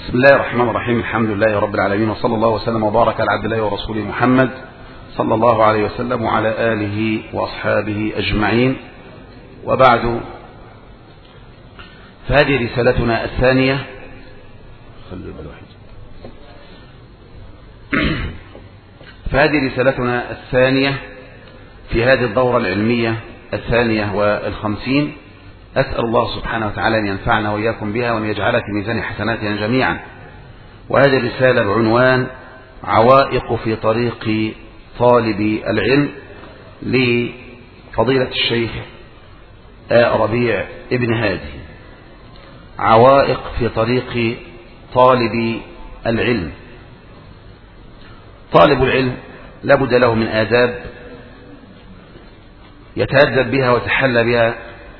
بسم الله الرحمن الرحيم. الحمد لله رب العالمين، وصلى الله وسلم وبارك على عبد الله ورسوله محمد صلى الله عليه وسلم وعلى آله وأصحابه أجمعين، وبعد، فهذه رسالتنا الثانية في هذه الدورة العلمية 52. أسأل الله سبحانه وتعالى أن ينفعنا وإياكم بها وأن يجعلها في ميزان حسناتنا جميعا. وهذه الرسالة بعنوان عوائق في طريق طالب العلم، لفضيلة الشيخ ربيع ابن هادي. عوائق في طريق طالب العلم. طالب العلم لابد له من آداب يتأدب بها ويتحلى بها،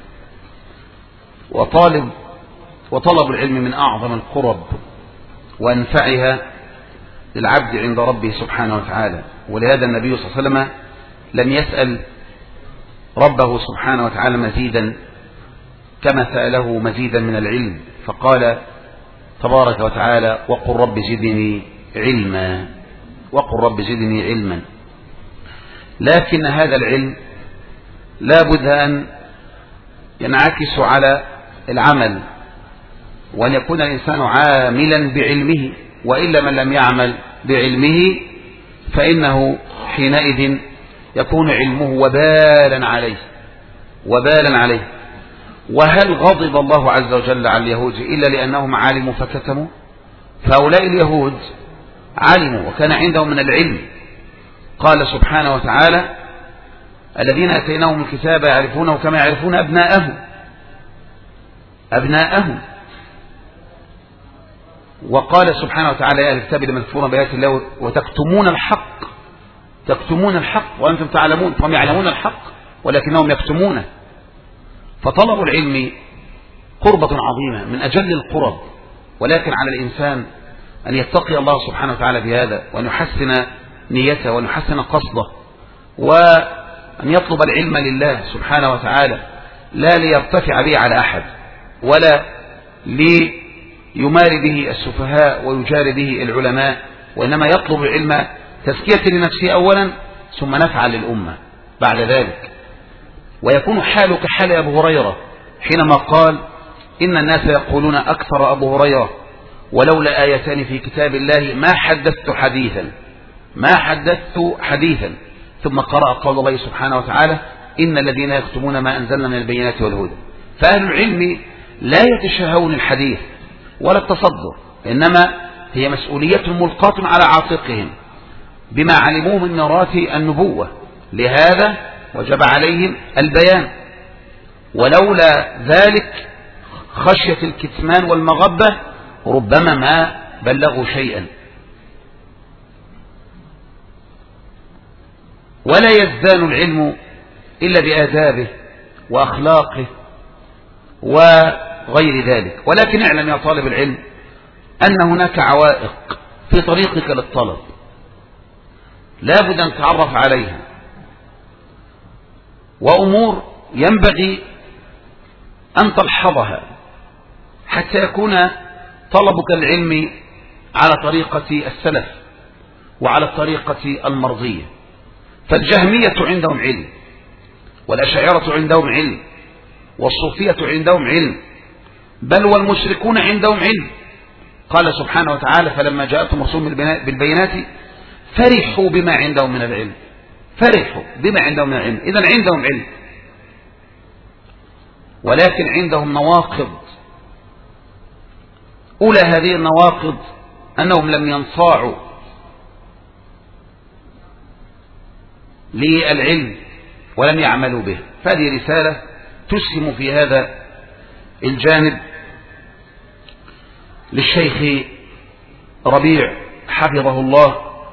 وطلب العلم من أعظم القرب وأنفعها للعبد عند ربه سبحانه وتعالى. ولهذا النبي صلى الله عليه وسلم لم يسأل ربه سبحانه وتعالى مزيدا كما سأله مزيدا من العلم، فقال تبارك وتعالى: وقل رب زدني علما، وقل رب زدني علما. لكن هذا العلم لا بد أن ينعكس على العمل، وأن يكون الإنسان عاملا بعلمه، وإلا من لم يعمل بعلمه فإنه حينئذ يكون علمه وبالا عليه. وهل غضب الله عز وجل على اليهود إلا لأنهم علموا فكتموا؟ فهؤلاء اليهود علموا وكان عندهم من العلم. قال سبحانه وتعالى: الذين أتيناهم الكتاب يعرفونه كما يعرفون أبناءهم. وقال سبحانه وتعالى: يا أهل الكتاب لم تكفرون بآيات الله تكتمون الحق وأنتم تعلمون. فهم يعلمون الحق ولكنهم يكتمونه. فطلب العلم قربة عظيمة من أجل القرب، ولكن على الإنسان أن يتقي الله سبحانه وتعالى بهذا، وأن يحسن نيته وأن يحسن قصده، وأن يطلب العلم لله سبحانه وتعالى، لا ليرتفع به على أحد، ولا ليماري به السفهاء ويجاري به العلماء، وإنما يطلب العلم تزكية لنفسه أولا، ثم نفعا للأمة بعد ذلك. ويكون حالك حال أبو هريرة حينما قال: إن الناس يقولون أكثر أبو هريرة ولولا آيتان في كتاب الله ما حدثت حديثا. ثم قرأ قول الله سبحانه وتعالى: إن الذين يكتمون ما أنزلنا من البينات والهدى. فأهل العلم لا يتشهون الحديث ولا التصدر، إنما هي مسؤولية ملقاة على عاتقهم بما علموه من ميراث النبوة، لهذا وجب عليهم البيان. ولولا ذلك خشية الكتمان والمغبة ربما ما بلغوا شيئا. ولا يزدان العلم إلا بآدابه وأخلاقه وغير ذلك. ولكن اعلم يا طالب العلم أن هناك عوائق في طريقك للطلب لا بد أن تتعرف عليها، وأمور ينبغي أن تلحظها حتى يكون طلبك العلم على طريقة السلف وعلى الطريقة المرضية. فالجهمية عندهم علم، والأشاعرة عندهم علم، والصوفية عندهم علم، بل والمشركون عندهم علم. قال سبحانه وتعالى: فلما جاءتهم رسول بالبينات فرحوا بما عندهم من العلم. إذن عندهم علم، ولكن عندهم نواقض. أولى هذه النواقض أنهم لم ينصاعوا للعلم ولم يعملوا به. فهذه رسالة تسهم في هذا الجانب للشيخ ربيع حفظه الله.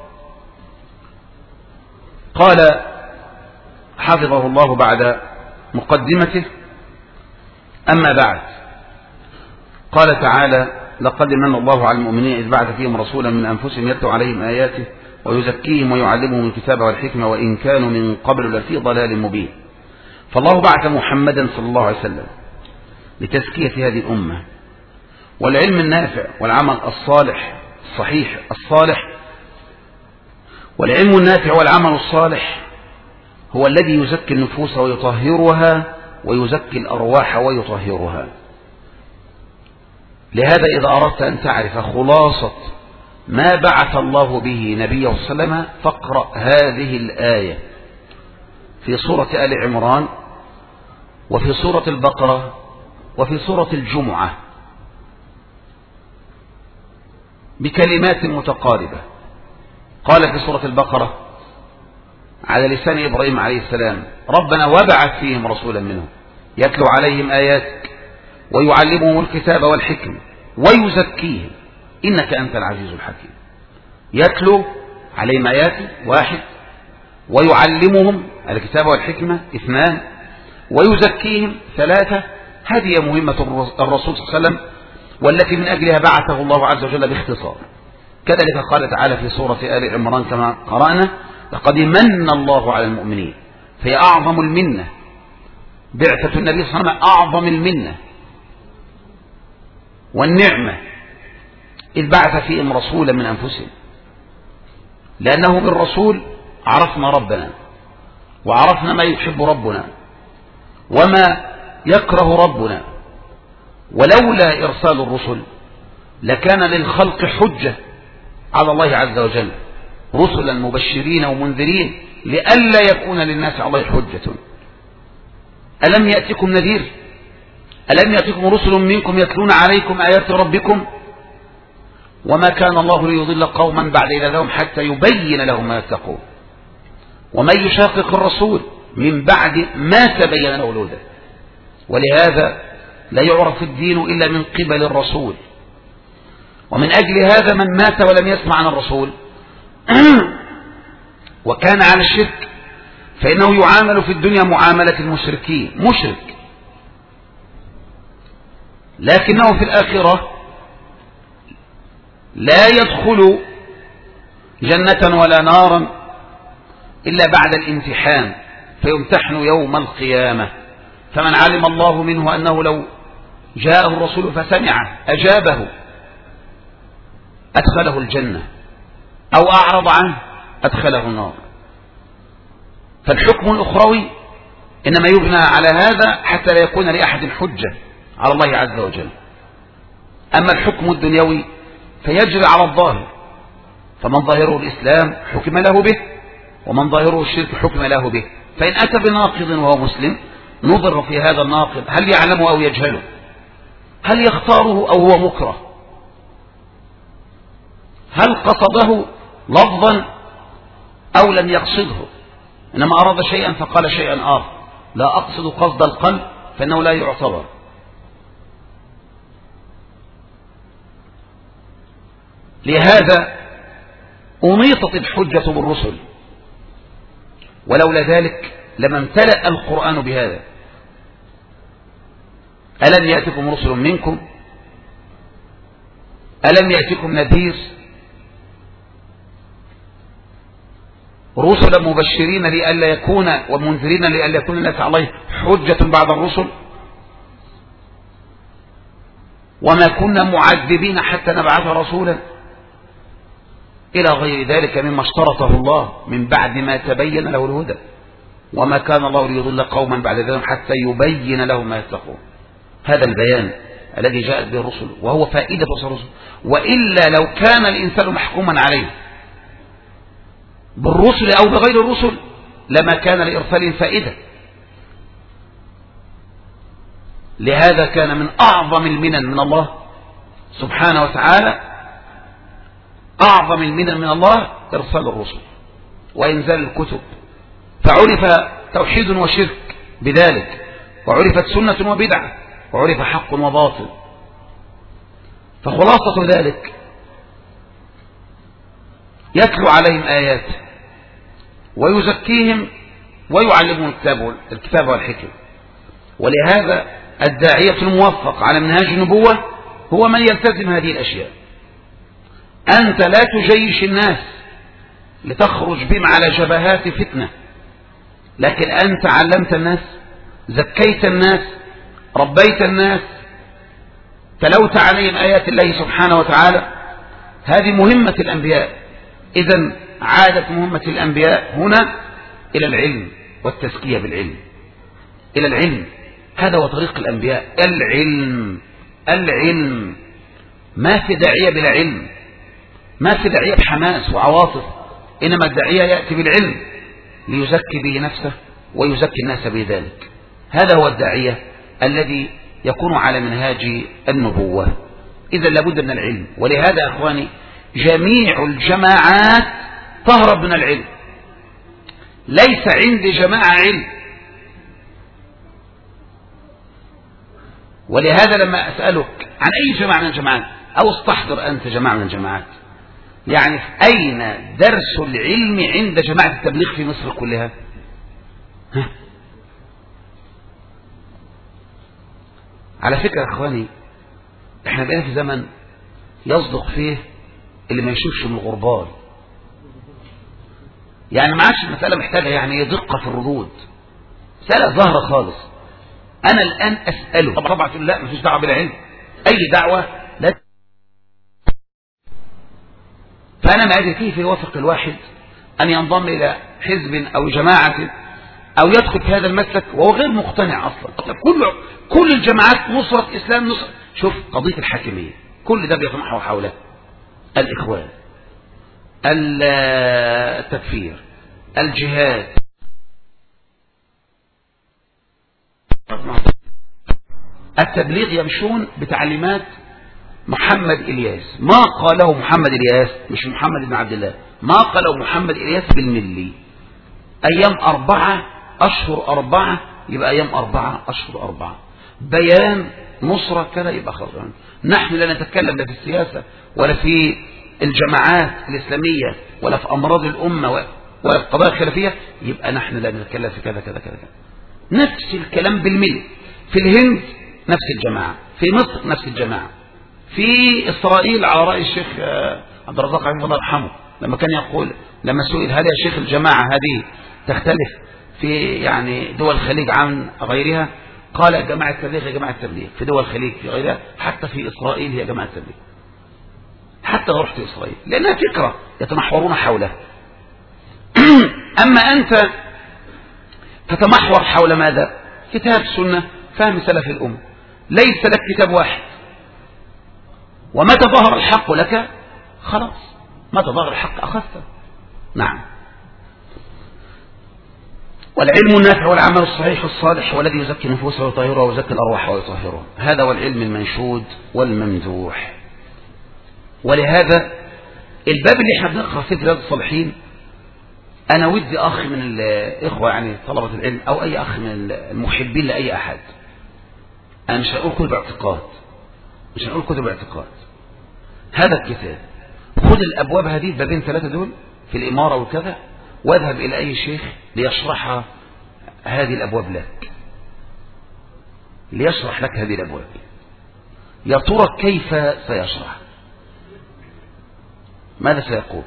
قال حفظه الله بعد مقدمته: أما بعد، قال تعالى: لقد من الله على المؤمنين إذ بعث فيهم رسولا من أنفسهم يتلو عليهم آياته ويزكيهم ويعلمهم الكتاب والحكمة وإن كانوا من قبل لفي ضلال مبين. فالله بعث محمدا صلى الله عليه وسلم لتزكية هذه الأمة والعلم النافع والعمل الصالح الصحيح الصالح، والعلم النافع والعمل الصالح هو الذي يزكي النفوس ويطهرها ويزكي الأرواح ويطهرها. لهذا إذا أردت أن تعرف خلاصة ما بعث الله به نبيه صلى الله عليه وسلم فاقرأ هذه الآية في سورة آل عمران وفي سورة البقرة وفي سورة الجمعة بكلمات متقاربة. قال في سورة البقرة على لسان إبراهيم عليه السلام: ربنا وابعث فيهم رسولا منهم يتلو عليهم آياتك ويعلمهم الكتاب والحكمة ويزكيهم إنك أنت العزيز الحكيم. يتلو عليهم آياتك 1، ويعلمهم الكتاب والحكمة 2، ويزكيهم 3. هذه مهمة الرسول صلى الله عليه وسلم والتي من أجلها بعثه الله عز وجل باختصار. كذلك قال تعالى في سورة آل عمران كما قرأنا: لقد من الله على المؤمنين. فهي أعظم المنة، بعثة النبي صلى الله عليه وسلم أعظم المنة والنعمة، إذ بعث فيهم رسولا من أنفسهم، لأنه بالرسول عرفنا ربنا وعرفنا ما يحب ربنا وما يكره ربنا. ولولا إرسال الرسل لكان للخلق حجة على الله عز وجل، رسلا مبشرين ومنذرين لئلا يكون للناس على الله حجة. ألم يأتكم نذير؟ ألم يأتكم رسل منكم يتلون عليكم آيات ربكم؟ وما كان الله ليضل قوما بعد إذ هداهم حتى يبين لهم ما يتقون. ومن يشاقق الرسول من بعد ما تبين له الهدى. ولهذا لا يعرف الدين إلا من قبل الرسول. ومن أجل هذا من مات ولم يسمع عن الرسول وكان على الشرك فإنه يعامل في الدنيا معاملة المشركين، مشرك، لكنه في الآخرة لا يدخل جنة ولا نارا إلا بعد الامتحان، فيمتحن يوم القيامة. فمن علم الله منه أنه لو جاءه الرسول فسمعه أجابه أدخله الجنة، أو أعرض عنه أدخله النار. فالحكم الأخروي إنما يبنى على هذا حتى لا يكون لأحد حجة على الله عز وجل. أما الحكم الدنيوي فيجري على الظاهر، فمن ظاهره الإسلام حكم له به، ومن ظاهره الشرك حكم له به. فإن أتى بناقض وهو مسلم نظر في هذا الناقض هل يعلمه أو يجهله، هل يختاره أو هو مكره، هل قصده لفظا أو لم يقصده، إنما أراد شيئا فقال شيئا آخر، لا أقصد قصد القلب فإنه لا يعتبر. لهذا أميطت الحجة بالرسل، ولولا ذلك لما امتلأ القرآن بهذا. ألم يأتكم رسل منكم؟ ألم يأتكم نذير؟ رسلا مبشرين لئلا يكون ومنذرين لئلا يكون الناس على الله حجة بعد الرسل. وما كنا معذبين حتى نبعث رسولا، إلى غير ذلك مما اشترطه الله من بعد ما تبين له الهدى. وما كان الله ليضل قوما بعد ذلك حتى يبين لهم ما يتقون. هذا البيان الذي جاءت به الرسل وهو فائدة الرسل. وإلا لو كان الإنسان محكوما عليه بالرسل أو بغير الرسل لما كان لإرسال فائدة. لهذا كان من أعظم المنن من الله سبحانه وتعالى، أعظم المنن من الله إرسال الرسل وإنزال الكتب، فعرف توحيد وشرك بذلك، وعرفت سنة وبدعة، وعرف حق وباطل. فخلاصة ذلك يتلو عليهم آيات ويزكيهم ويعلمهم الكتاب والحكمة. ولهذا الداعية الموفق على منهاج النبوة هو من يلتزم هذه الأشياء. أنت لا تجيش الناس لتخرج بهم على جبهات فتنة، لكن أنت علمت الناس، زكيت الناس، ربيت الناس، تلوت عليهم آيات الله سبحانه وتعالى. هذه مهمة الأنبياء. إذن عادت مهمة الأنبياء هنا إلى العلم والتزكية بالعلم، إلى العلم. هذا هو طريق الأنبياء، العلم. العلم، ما في داعية بلا علم، ما في داعية بحماس وعواطف، إنما الداعية يأتي بالعلم ليزكي به نفسه ويزكي الناس بذلك. هذا هو الداعية الذي يكون على منهاج النبوة. إذا لابد من العلم. ولهذا أخواني جميع الجماعات تهرب من العلم. ليس عندي جماعة علم. ولهذا لما أسألك عن أي جماعة من الجماعات أو استحضر أنت جماعة من الجماعات، يعني أين درس العلم عند جماعة التبليغ في مصر كلها؟ على فكرة يا أخواني احنا بقينا في زمن يصدق فيه اللي ما يشوفش من الغربال. يعني ما عادش المسألة محتاجة يعني دقة في الردود، مسألة ظاهرة خالص. أنا الآن أسأله طبعا تقول لا مفيش دعوة بالعلم، أي دعوة لا. فأنا ما أدري كيف يوافق الواحد أن ينضم إلى حزب أو جماعة أو يدخل في هذا المسلك وهو غير مقتنع أصلا. كل الجماعات نصرة إسلام، نصرة. شوف قضية الحاكمية كل ده بيتمحور حوله الإخوان، التكفير، الجهاد. التبليغ يمشون بتعليمات محمد إلياس. ما قاله محمد إلياس، مش محمد بن عبد الله، ما قاله محمد إلياس بالملي. أيام 4 أشهر 4 يبقى أيام 4 أشهر 4. بيان نصرة كذا يبقى خرجان. نحن لا نتكلم لا في السياسة ولا في الجماعات الإسلامية ولا في أمراض الأمة ولا في قضايا الخلافية، يبقى نحن لا نتكلم في كذا كذا كذا. نفس الكلام بالملي. في الهند نفس الجماعة، في مصر نفس الجماعة، في إسرائيل على رأي الشيخ عبد الرزاق الله يرحمه لما كان يقول، لما سئل هل يا شيخ الجماعة هذه تختلف في يعني دول الخليج عن غيرها؟ قال جماعة التبليغ هي جماعة التبليغ في دول الخليج، في غيرها حتى في إسرائيل هي جماعة التبليغ. حتى لو رحت إسرائيل لأنها فكرة يتمحورون حولها. أما أنت تتمحور حول ماذا؟ كتاب سنة، فهم سلف الأمة. ليس لك كتاب واحد، ومتى ظهر الحق لك خلاص، متى ظهر الحق أخذته. نعم. والعلم النافع والعمل الصحيح الصالح والذي يزكي النفوس ويطهرها ويزكي الأرواح ويطهرها، هذا هو العلم المنشود والممدوح. ولهذا الباب اللي احنا بنقرأ فيه رياض الصالحين، أنا ودي أخ من الإخوة يعني طلبة العلم أو أي أخ من المحبين لأي أحد، أنا مش هقول كتب اعتقاد، مش هنقول كتب اعتقاد، هذا الكتاب خذ الأبواب هذه البابين 3 دول في الإمارة وكذا، واذهب إلى أي شيخ ليشرح هذه الأبواب لك، ليشرح لك هذه الأبواب. يا ترى كيف سيشرح؟ ماذا سيقول؟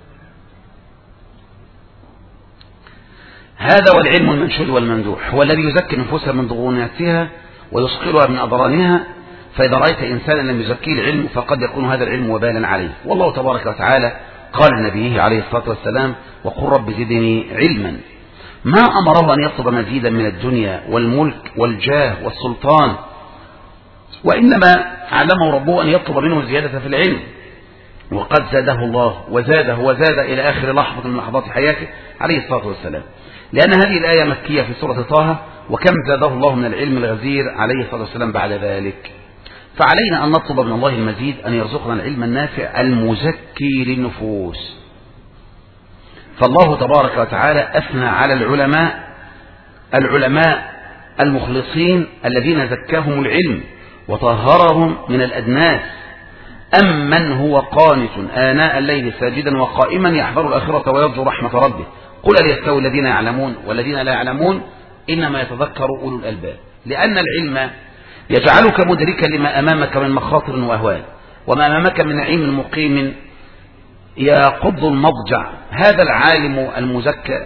هذا هو العلم المنشود والممدوح، هو الذي يزكي نفوسها من ضغوناتها ويصقلها من أضرانها. فإذا رأيت إنسانا لم يزكيه العلم فقد يكون هذا العلم وبالا عليه. والله تبارك وتعالى قال لنبيه عليه الصلاة والسلام: وقل رب زدني علما. ما أمره أن يطلب مزيدا من الدنيا والملك والجاه والسلطان، وإنما علمه ربه أن يطلب منه زيادة في العلم، وقد زاده الله وزاد إلى آخر لحظة من لحظات حياته عليه الصلاة والسلام. لأن هذه الآية مكية في سورة طه: وكم زاده الله من العلم الغزير عليه الصلاة والسلام بعد ذلك. فعلينا أن نطلب من الله المزيد، أن يرزقنا العلم النافع المزكي للنفوس. فالله تبارك وتعالى أثنى على العلماء المخلصين الذين زكاهم العلم وطهرهم من الأدناس. أمن هو قانت آناء الليل ساجدا وقائما يحذر الآخرة ويرجو رحمة ربه قل هل يستوي الذين يعلمون والذين لا يعلمون إنما يتذكر أولو الألباب. لأن العلم يجعلك مدركا لما أمامك من مخاطر وأهوال، وما أمامك من نعيم مقيم يقض المضجع. هذا العالم المزكى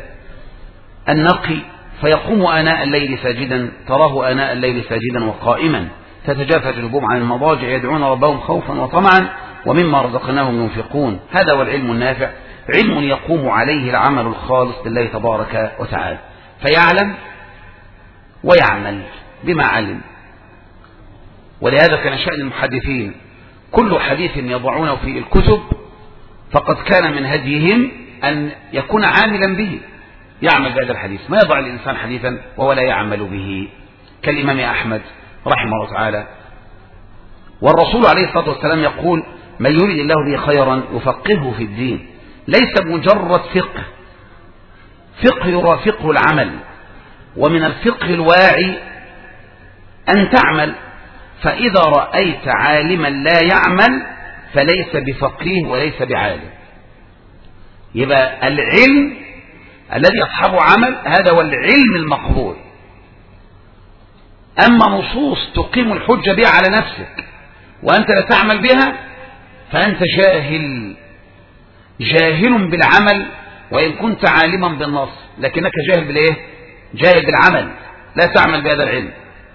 النقي فيقوم آناء الليل ساجدا، تراه آناء الليل ساجدا وقائما تتجافى جنوبهم عن المضاجع يدعون ربهم خوفا وطمعا ومما رزقناهم ينفقون. هذا هو العلم النافع، علم يقوم عليه العمل الخالص لله تبارك وتعالى، فيعلم ويعمل بما علم. ولهذا كان شأن المحدثين كل حديث يضعونه في الكتب فقد كان من هديهم أن يكون عاملا به، يعمل بهذا الحديث. ما يضع الإنسان حديثا وهو لا يعمل به، كالإمام أحمد رحمه الله تعالى. والرسول عليه الصلاة والسلام يقول: من يريد الله به خيرا يفقهه في الدين. ليس مجرد فقه يرافقه العمل، ومن الفقه الواعي أن تعمل. فإذا رأيت عالما لا يعمل فليس بفقيه وليس بعالم. يبقى العلم الذي يصحبه عمل هذا هو العلم المقبول. أما نصوص تقيم الحجة بها على نفسك وأنت لا تعمل بها فأنت جاهل بالعمل، وإن كنت عالما بالنص لكنك جاهل بالإيه؟ جاهل بالعمل، لا تعمل بهذا العلم.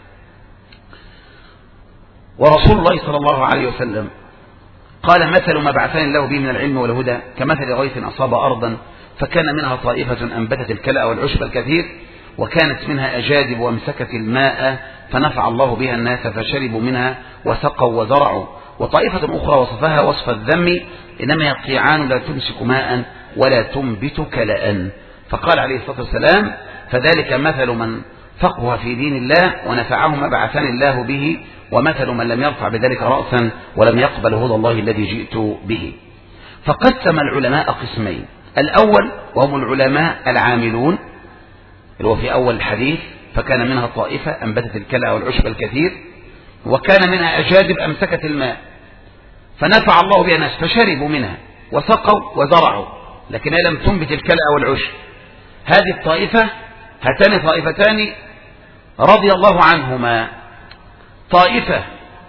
ورسول الله صلى الله عليه وسلم قال: مثل ما بعثني الله به من العلم والهدى كمثل غيث أصاب أرضا فكان منها طائفة أنبتت الكلأ والعشب الكثير وكانت منها أجادب وامسكت الماء فنفع الله بها الناس فشربوا منها وسقوا وزرعوا، وطائفة أخرى وصفها وصف الذم: إنما يقطيعان لا تمسك ماء ولا تنبت كلأ. فقال عليه الصلاة والسلام: فذلك مثل من فقه في دين الله ونفعه ما بعثني الله به، ومثل من لم يرفع بذلك رأسا ولم يقبل هدى الله الذي جئت به. فقسم العلماء قسمين: الأول وهم العلماء العاملون، اللي هو في أول الحديث فكان منها طائفة أنبتت الكلأ والعشب الكثير وكان منها أجادب أمسكت الماء فنفع الله بها الناس فشربوا منها وسقوا وزرعوا لكنها لم تنبت الكلأ والعشب. هذه الطائفة، هاتان طائفتان رضي الله عنهما: طائفة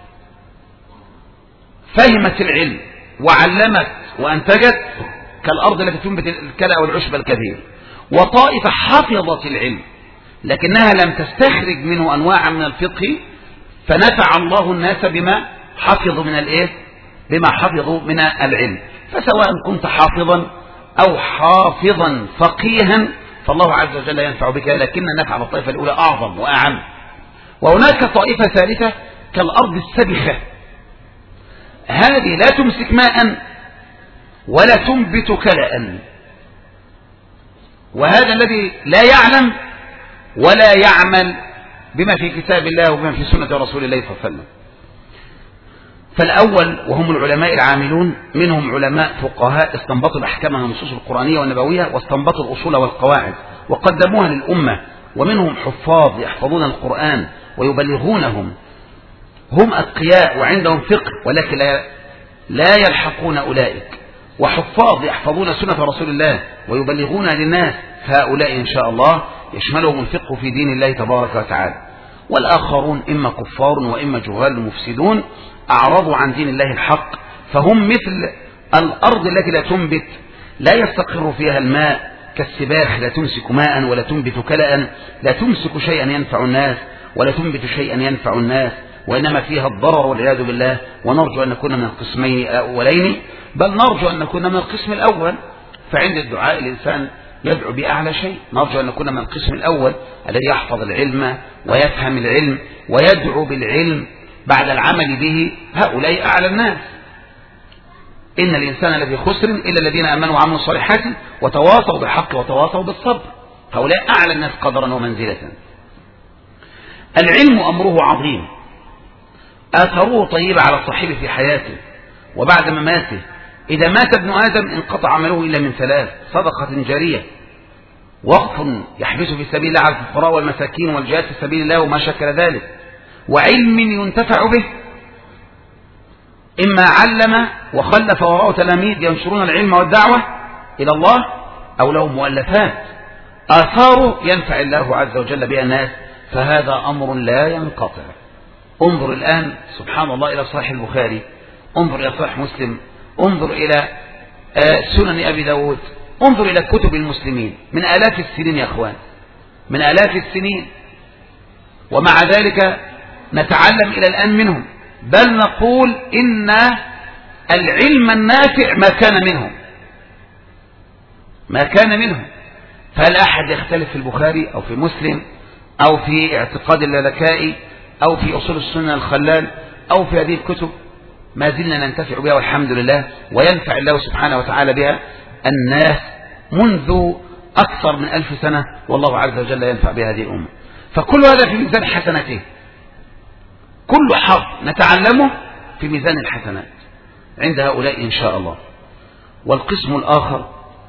فهمت العلم وعلمت وأنتجت كالأرض التي تنبت الكلأ والعشب الكثير، وطائفة حفظت العلم لكنها لم تستخرج منه أنواعا من الفقه فنفع الله الناس بما حفظوا من الإيه؟ بما حفظوا من العلم. فسواء كنت حافظا أو حافظا فقيها فالله عز وجل ينفع بك، لكن نفع الطائفة الأولى أعظم وأعم. وهناك طائفة ثالثة كالأرض السبخة، هذه لا تمسك ماء ولا تنبت كلأ، وهذا الذي لا يعلم ولا يعمل بما في كتاب الله وبما في سنة رسول الله صلى الله عليه وسلم. فالأول وهم العلماء العاملون، منهم علماء فقهاء استنبطوا الأحكام من النصوص القرآنية والنبوية واستنبطوا الأصول والقواعد وقدموها للأمة، ومنهم حفاظ يحفظون القرآن ويبلغونهم، هم أتقياء وعندهم فقه ولكن لا يلحقون أولئك، وحفاظ يحفظون سنة رسول الله ويبلغون للناس، فهؤلاء إن شاء الله يشملهم الفقه في دين الله تبارك وتعالى. والآخرون إما كفار وإما جهال مفسدون أعرضوا عن دين الله الحق، فهم مثل الأرض التي لا تنبت، لا يستقر فيها الماء، كالسباح لا تمسك ماء ولا تنبت كلأ، لا تمسك شيئا ينفع الناس ولا تنبت شيئا ينفع الناس، وإنما فيها الضرر والعياذ بالله. ونرجو أن نكون من القسمين الأولين، بل نرجو أن نكون من القسم الأول. فعند الدعاء الإنسان يدعو بأعلى شيء، نرجو أن نكون من القسم الأول الذي يحفظ العلم ويفهم العلم ويدعو بالعلم بعد العمل به. هؤلاء أعلى الناس. إن الإنسان لفي خسر إلا الذين آمنوا وعملوا الصالحات وتواصوا بالحق وتواصوا بالصبر، هؤلاء أعلى الناس قدرا ومنزلة. العلم أمره عظيم، آثره طيب على صاحبه في حياته وبعد مماته. إذا مات ابن آدم انقطع عمله إلا من ثلاث: صدقة جارية، وقف يحبسه في سبيل الله على الفقراء والمساكين والجهاد في سبيل الله وما شكل ذلك، وعلم ينتفع به، إما علم وخلف وراءه تلاميذ ينشرون العلم والدعوة إلى الله، أو له مؤلفات آثاره ينفع الله عز وجل بها الناس، فهذا أمر لا ينقطع. انظر الآن سبحان الله إلى صحيح البخاري، انظر إلى صحيح مسلم، انظر إلى سنن أبي داود، انظر إلى كتب المسلمين من آلاف السنين يا أخوان، من آلاف السنين، ومع ذلك نتعلم إلى الآن منهم، بل نقول إن العلم النافع ما كان منهم. فهل أحد يختلف في البخاري أو في مسلم أو في اعتقاد اللالكائي أو في أصول السنة الخلال أو في هذه الكتب؟ ما زلنا ننتفع بها والحمد لله، وينفع الله سبحانه وتعالى بها الناس منذ أكثر من 1000 سنة، والله عز وجل ينفع بهذه الأمة. فكل هذا في ميزان حسناته، كل حرف نتعلمه في ميزان الحسنات عند هؤلاء إن شاء الله. والقسم الآخر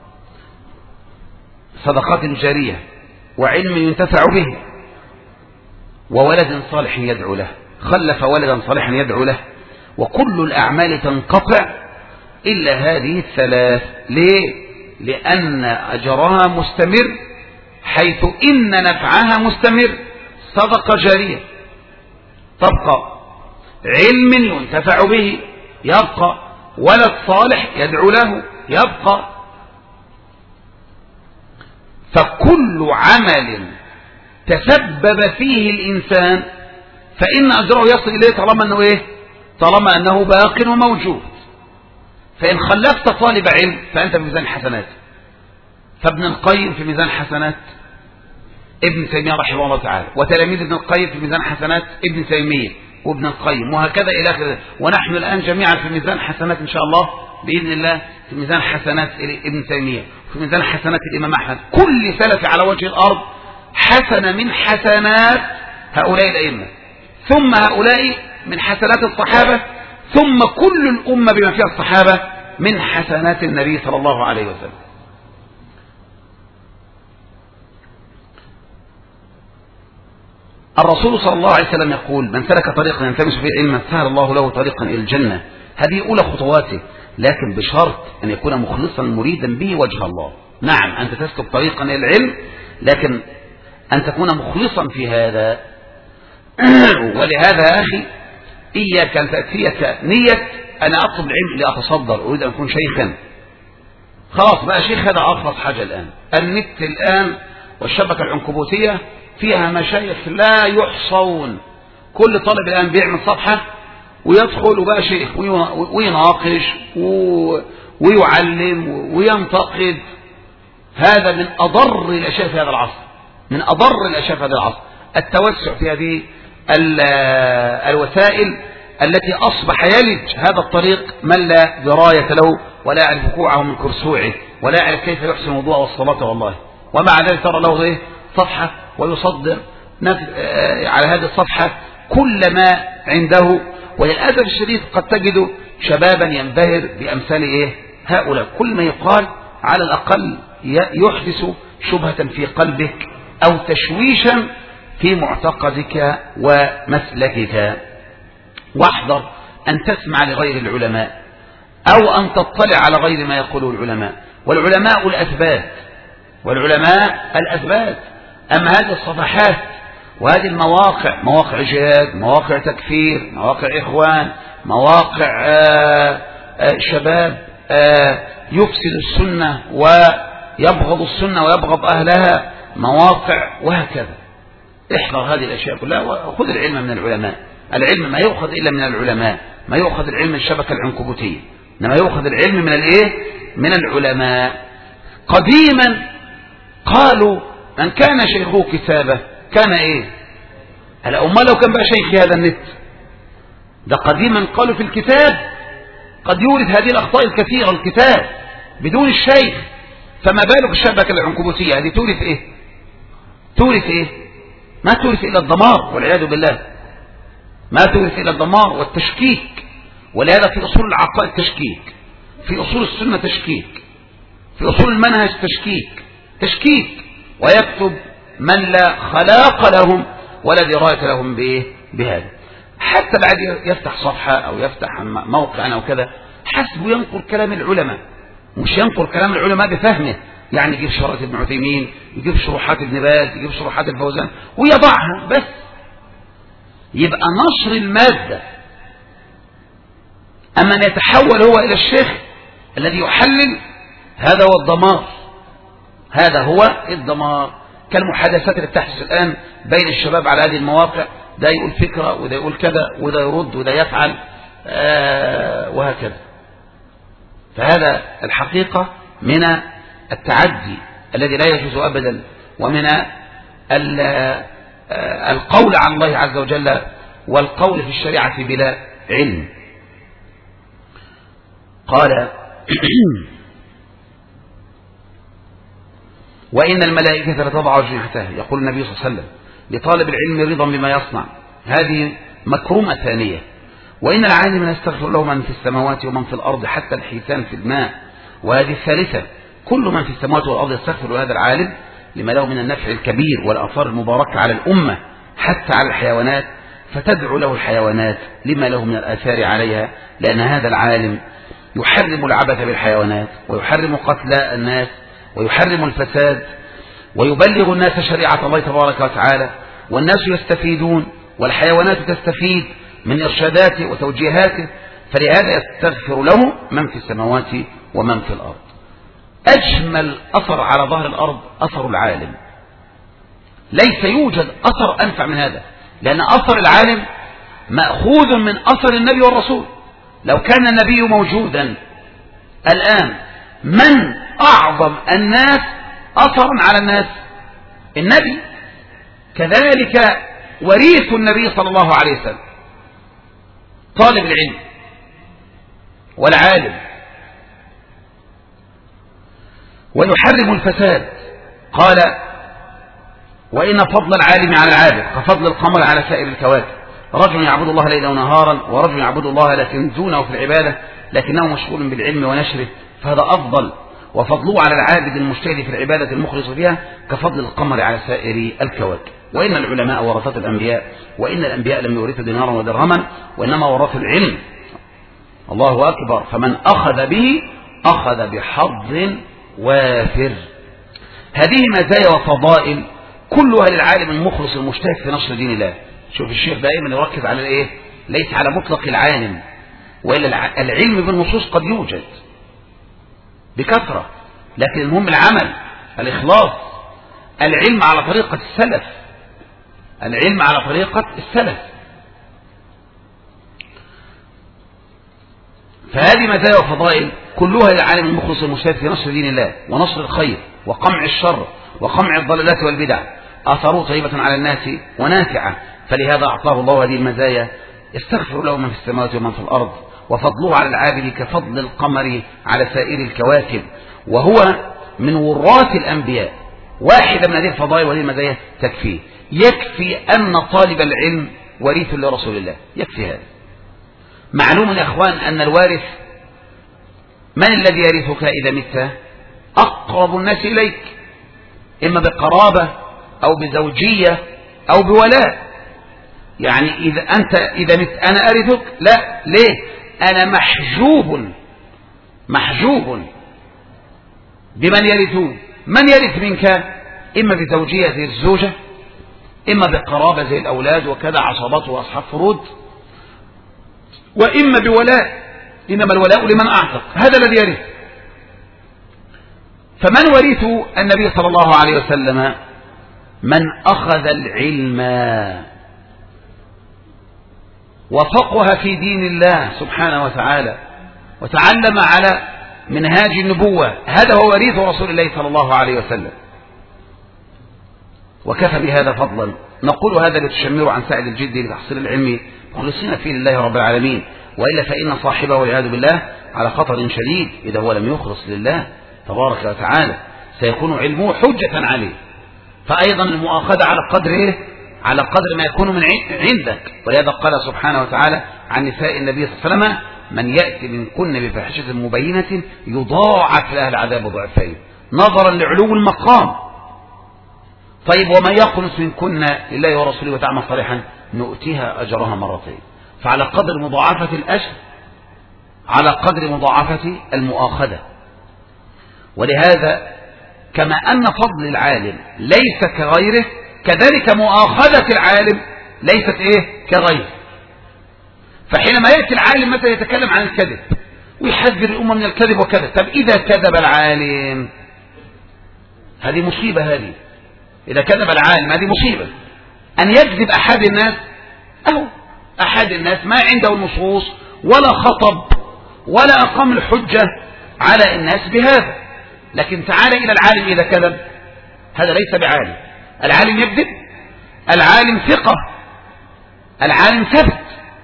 صدقات جارية وعلم ينتفع به وولد صالح يدعو له، خلف ولدا صالحا يدعو له، وكل الأعمال تنقطع إلا هذه الثلاث. ليه؟ لأن أجرها مستمر، حيث إن نفعها مستمر. صدقة جارية تبقى، علم ينتفع به يبقى، ولد صالح يدعو له يبقى. فكل عمل تسبب فيه الإنسان فإن أجره يصل إليه طالما أنه باق وموجود. فإن خلفت طالب علم فأنت في ميزان حسنات، فابن القيم في ميزان حسنات ابن تيمية رحمه الله تعالى، وتلاميذ ابن القيم في ميزان حسنات ابن تيمية وابن القيم، وهكذا إلى آخره. ونحن الآن جميعا في ميزان حسنات إن شاء الله بإذن الله، في ميزان حسنات ابن تيمية، في ميزان حسنات الإمام أحمد. كل سلف على وجه الأرض حسنة من حسنات هؤلاء الأئمة، ثم هؤلاء من حسنات الصحابة، ثم كل الأمة بما فيها الصحابة من حسنات النبي صلى الله عليه وسلم. الرسول صلى الله عليه وسلم يقول: من سلك طريقا يلتمس فيه علما سهل الله له طريقا إلى الجنة. هذه أولى خطواته، لكن بشرط أن يكون مخلصا مريدا به وجه الله. نعم، أنت تسلك طريقا إلى العلم، لكن أن تكون مخلصا في هذا. ولهذا يا أخي إياك أن تأتيك نية أنا أطلب العلم لأتصدر، أريد أن أكون شيخا. خلاص بقى شيخ، هذا أرخص حاجة الآن. النت الآن والشبكة العنكبوتية فيها مشايخ لا يحصون. كل طالب الآن بيعمل صفحة ويدخل وبقى شيخ، ويناقش ويعلم وينتقد. هذا من أضر الأشياء في هذا العصر، من أضر الأشياء في هذا العصر، التوسع في هذه الوسائل التي أصبح يلج هذا الطريق من لا دراية له ولا يعرف كوعه من كرسوعه ولا يعرف كيف يحسن الوضوء والصلاة والله. ومع ذلك ترى له صفحة ويصدر على هذه الصفحة كل ما عنده. وللأسف الشديد قد تجد شبابا ينبهر بأمثال هؤلاء. كل ما يقال على الأقل يحدث شبهة في قلبك أو تشويشا في معتقدك ومسلكك. واحذر أن تسمع لغير العلماء أو أن تطلع على غير ما يقوله العلماء. والعلماء الأثبات. أما هذه الصفحات وهذه المواقع، مواقع جهاد، مواقع تكفير، مواقع إخوان، مواقع شباب يفسد السنة ويبغض السنة ويبغض أهلها، مواقع وهكذا. احذر هذه الأشياء كلها وخذ العلم من العلماء. العلم ما يؤخذ إلا من العلماء، ما يؤخذ العلم من الشبكة العنكبوتية، إنما يؤخذ العلم من العلماء. قديما قالوا من كان شيخه كتابه كان الأمة لو كان بقى شيخ هذا النت ده. قديما قالوا في الكتاب قد يورد هذه الأخطاء الكثيرة الكتاب بدون الشيخ، فما بالك الشبكة العنكبوتية هذه تورث ما تورث إلا الدمار والعياذ بالله، ما تورث إلا الدمار والتشكيك. ولهذا في أصول العقائد تشكيك، في أصول السنة تشكيك، في أصول المنهج تشكيك. ويكتب من لا خلاق لهم ولا دراية لهم بهذا. حتى بعد يفتح صفحة أو يفتح موقع أو كذا حسبه ينقل كلام العلماء، مش ينقل كلام العلماء بفهمه. يعني يجيب شرائط ابن عثيمين، يجيب شروحات ابن باز، يجيب شروحات الفوزان ويضعها بس. يبقى نشر المادة. أما أن يتحول هو إلى الشيخ الذي يحلل، هذا هو الدمار، هذا هو الدمار. كالمحادثات اللي بتحدث الآن بين الشباب على هذه المواقع ده يقول فكرة وده يقول كذا وده يرد وده يفعل وهكذا. فهذا الحقيقة من التعدي الذي لا يجوز أبدا، ومن القول عن الله عز وجل والقول في الشريعة بلا علم. قال وإن الملائكة لتضع أجنحتها، يقول النبي صلى الله عليه وسلم لطالب العلم رضا بما يصنع، هذه مكرمة ثانية. وإن العالم يستغفر له من في السماوات ومن في الأرض حتى الحيتان في الماء، وهذه الثالثة كل من في السماوات والأرض يستغفر لهذا العالم لما له من النفع الكبير والآثار المباركة على الأمة حتى على الحيوانات، فتدعو له الحيوانات لما له من الآثار عليها، لأن هذا العالم يحرم العبث بالحيوانات ويحرم قتل الناس ويحرم الفساد ويبلغ الناس شريعة الله تبارك وتعالى، والناس يستفيدون والحيوانات تستفيد من إرشاداته وتوجيهاته، فلهذا يستغفر له من في السماوات ومن في الأرض. أجمل أثر على ظهر الأرض أثر العالم، ليس يوجد أثر أنفع من هذا، لأن أثر العالم مأخوذ من أثر النبي والرسول. لو كان النبي موجودا الآن من أعظم الناس أثرا على الناس؟ النبي. كذلك وريث النبي صلى الله عليه وسلم طالب العلم والعالم. ويحرم الفساد. قال وإن فضل العالم على العابد كفضل القمر على سائر الكواكب، رجل يعبد الله ليلا ونهارا ورجل يعبد الله لكن دونه في العبادة لكنه مشغول بالعلم ونشره، فهذا أفضل. وفضله على العابد المجتهد في العبادة المخلص فيها كفضل القمر على سائر الكواكب. وإن العلماء ورثة الأنبياء، وإن الأنبياء لم يورثوا دينارا ودرهما وإنما ورثوا العلم. الله أكبر. فمن أخذ به أخذ بحظ وافر. هذه مزايا وفضائل كلها للعالم المخلص المجتهد في نشر دين الله. شوف الشيخ دائما يركز على الايه؟ ليس على مطلق العالم، وإلا العلم بالنصوص قد يوجد بكثرة، لكن المهم العمل، الإخلاص، العلم على طريقة السلف، العلم على طريقة السلف. فهذه مزايا وفضائل كلها للعالم المخلص المجتهد في نشر دين الله ونشر الخير وقمع الشر وقمع الضلالات والبدع، آثاره طيبة على الناس ونافعة، فلهذا أعطاه الله هذه المزايا. يستغفر له من في السماوات ومن في الأرض، وفضله على العابد كفضل القمر على سائر الكواكب، وهو من وراث الأنبياء. واحدة من هذه الفضائل وهذه المزايا تكفيه. يكفي أن طالب العلم وريث لرسول الله، يكفي هذا. معلوم يا أخوان أن الوارث من الذي يرثك إذا مت؟ أقرب الناس إليك، إما بقرابة أو بزوجية أو بولاء. يعني إذا مت أنا أرثك؟ لا. ليه؟ أنا محجوب بمن يرثون. من يرث منك؟ إما بزوجية زي الزوجة، إما بقرابة زي الأولاد وكذا عصبات وأصحاب فروض، وإما بولاء، إنما الولاء لمن أعتق، هذا الذي يرث. فمن ورث النبي صلى الله عليه وسلم؟ من أخذ العلم وفقه في دين الله سبحانه وتعالى وتعلم على منهاج النبوة، هذا هو وريث رسول الله صلى الله عليه وسلم. وكفى بهذا فضلا. نقول هذا لتشمروا عن سعد الجد لتحصيل العلم مخلصين فيه لله رب العالمين، وإلا فإن صاحبه والعياذ بالله على خطر شديد إذا هو لم يخلص لله تبارك وتعالى، سيكون علمه حجة عليه. فأيضا المؤاخذة على قدر إيه؟ على قدر ما يكون من عندك. ولهذا قال سبحانه وتعالى عن نساء النبي صلى الله عليه وسلم: من يأتي منكن بفاحشة مبينة يضاعف لها العذاب ضعفين، نظرا لعلو المقام. طيب ومن يقنت منكن لله ورسوله وتعمل صالحا نؤتيها أجرها مرتين. فعلى قدر مضاعفة الأجر على قدر مضاعفة المؤاخذة. ولهذا كما أن فضل العالم ليس كغيره، كذلك مؤاخذة العالم ليست إيه؟ كغيره. فحينما يأتي العالم مثلا يتكلم عن الكذب ويحذر الأمة من الكذب وكذا، طب إذا كذب العالم هذه مصيبة. هذه إذا كذب العالم هذه مصيبة. أن يكذب أحد الناس أهو أحد الناس ما عنده النصوص ولا خطب ولا أقام الحجة على الناس بهذا. لكن تعال إلى العالم إذا كذب، هذا ليس بعالم. العالم يكذب، العالم ثقة، العالم ثبت.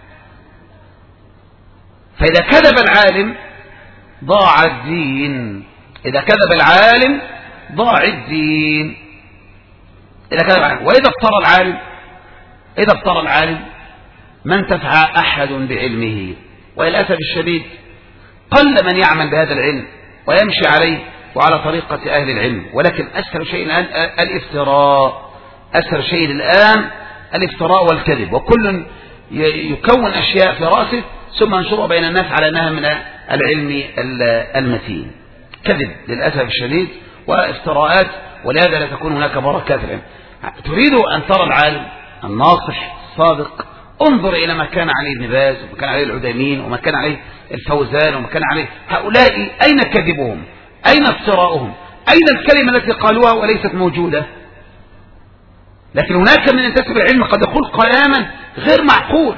فإذا كذب العالم ضاع الدين، إذا كذب العالم ضاع الدين. إذا كذب العالم. وإذا افترى العالم، إذا افترى العالم ما انتفع أحد بعلمه. وللأسف الشديد قل من يعمل بهذا العلم ويمشي عليه وعلى طريقة أهل العلم. ولكن أسهل شيء الآن الافتراء، أسهل شيء الآن الافتراء والكذب، وكل يكون أشياء في رأسه ثم ينشرها بين الناس على أنها من العلم المتين. كذب للأسف الشديد وافتراءات، ولهذا لا تكون هناك بركات العلم. تريد أن ترى العالم الناصح الصادق، انظر إلى ما كان عليه ابن باز وما كان عليه العثيمين وما كان عليه الفوزان وما كان عليه هؤلاء. أين كذبهم؟ أين افتراؤهم؟ أين الكلمة التي قالوها وليست موجودة؟ لكن هناك من ينتسب العلم قد يقول كلاما غير معقول،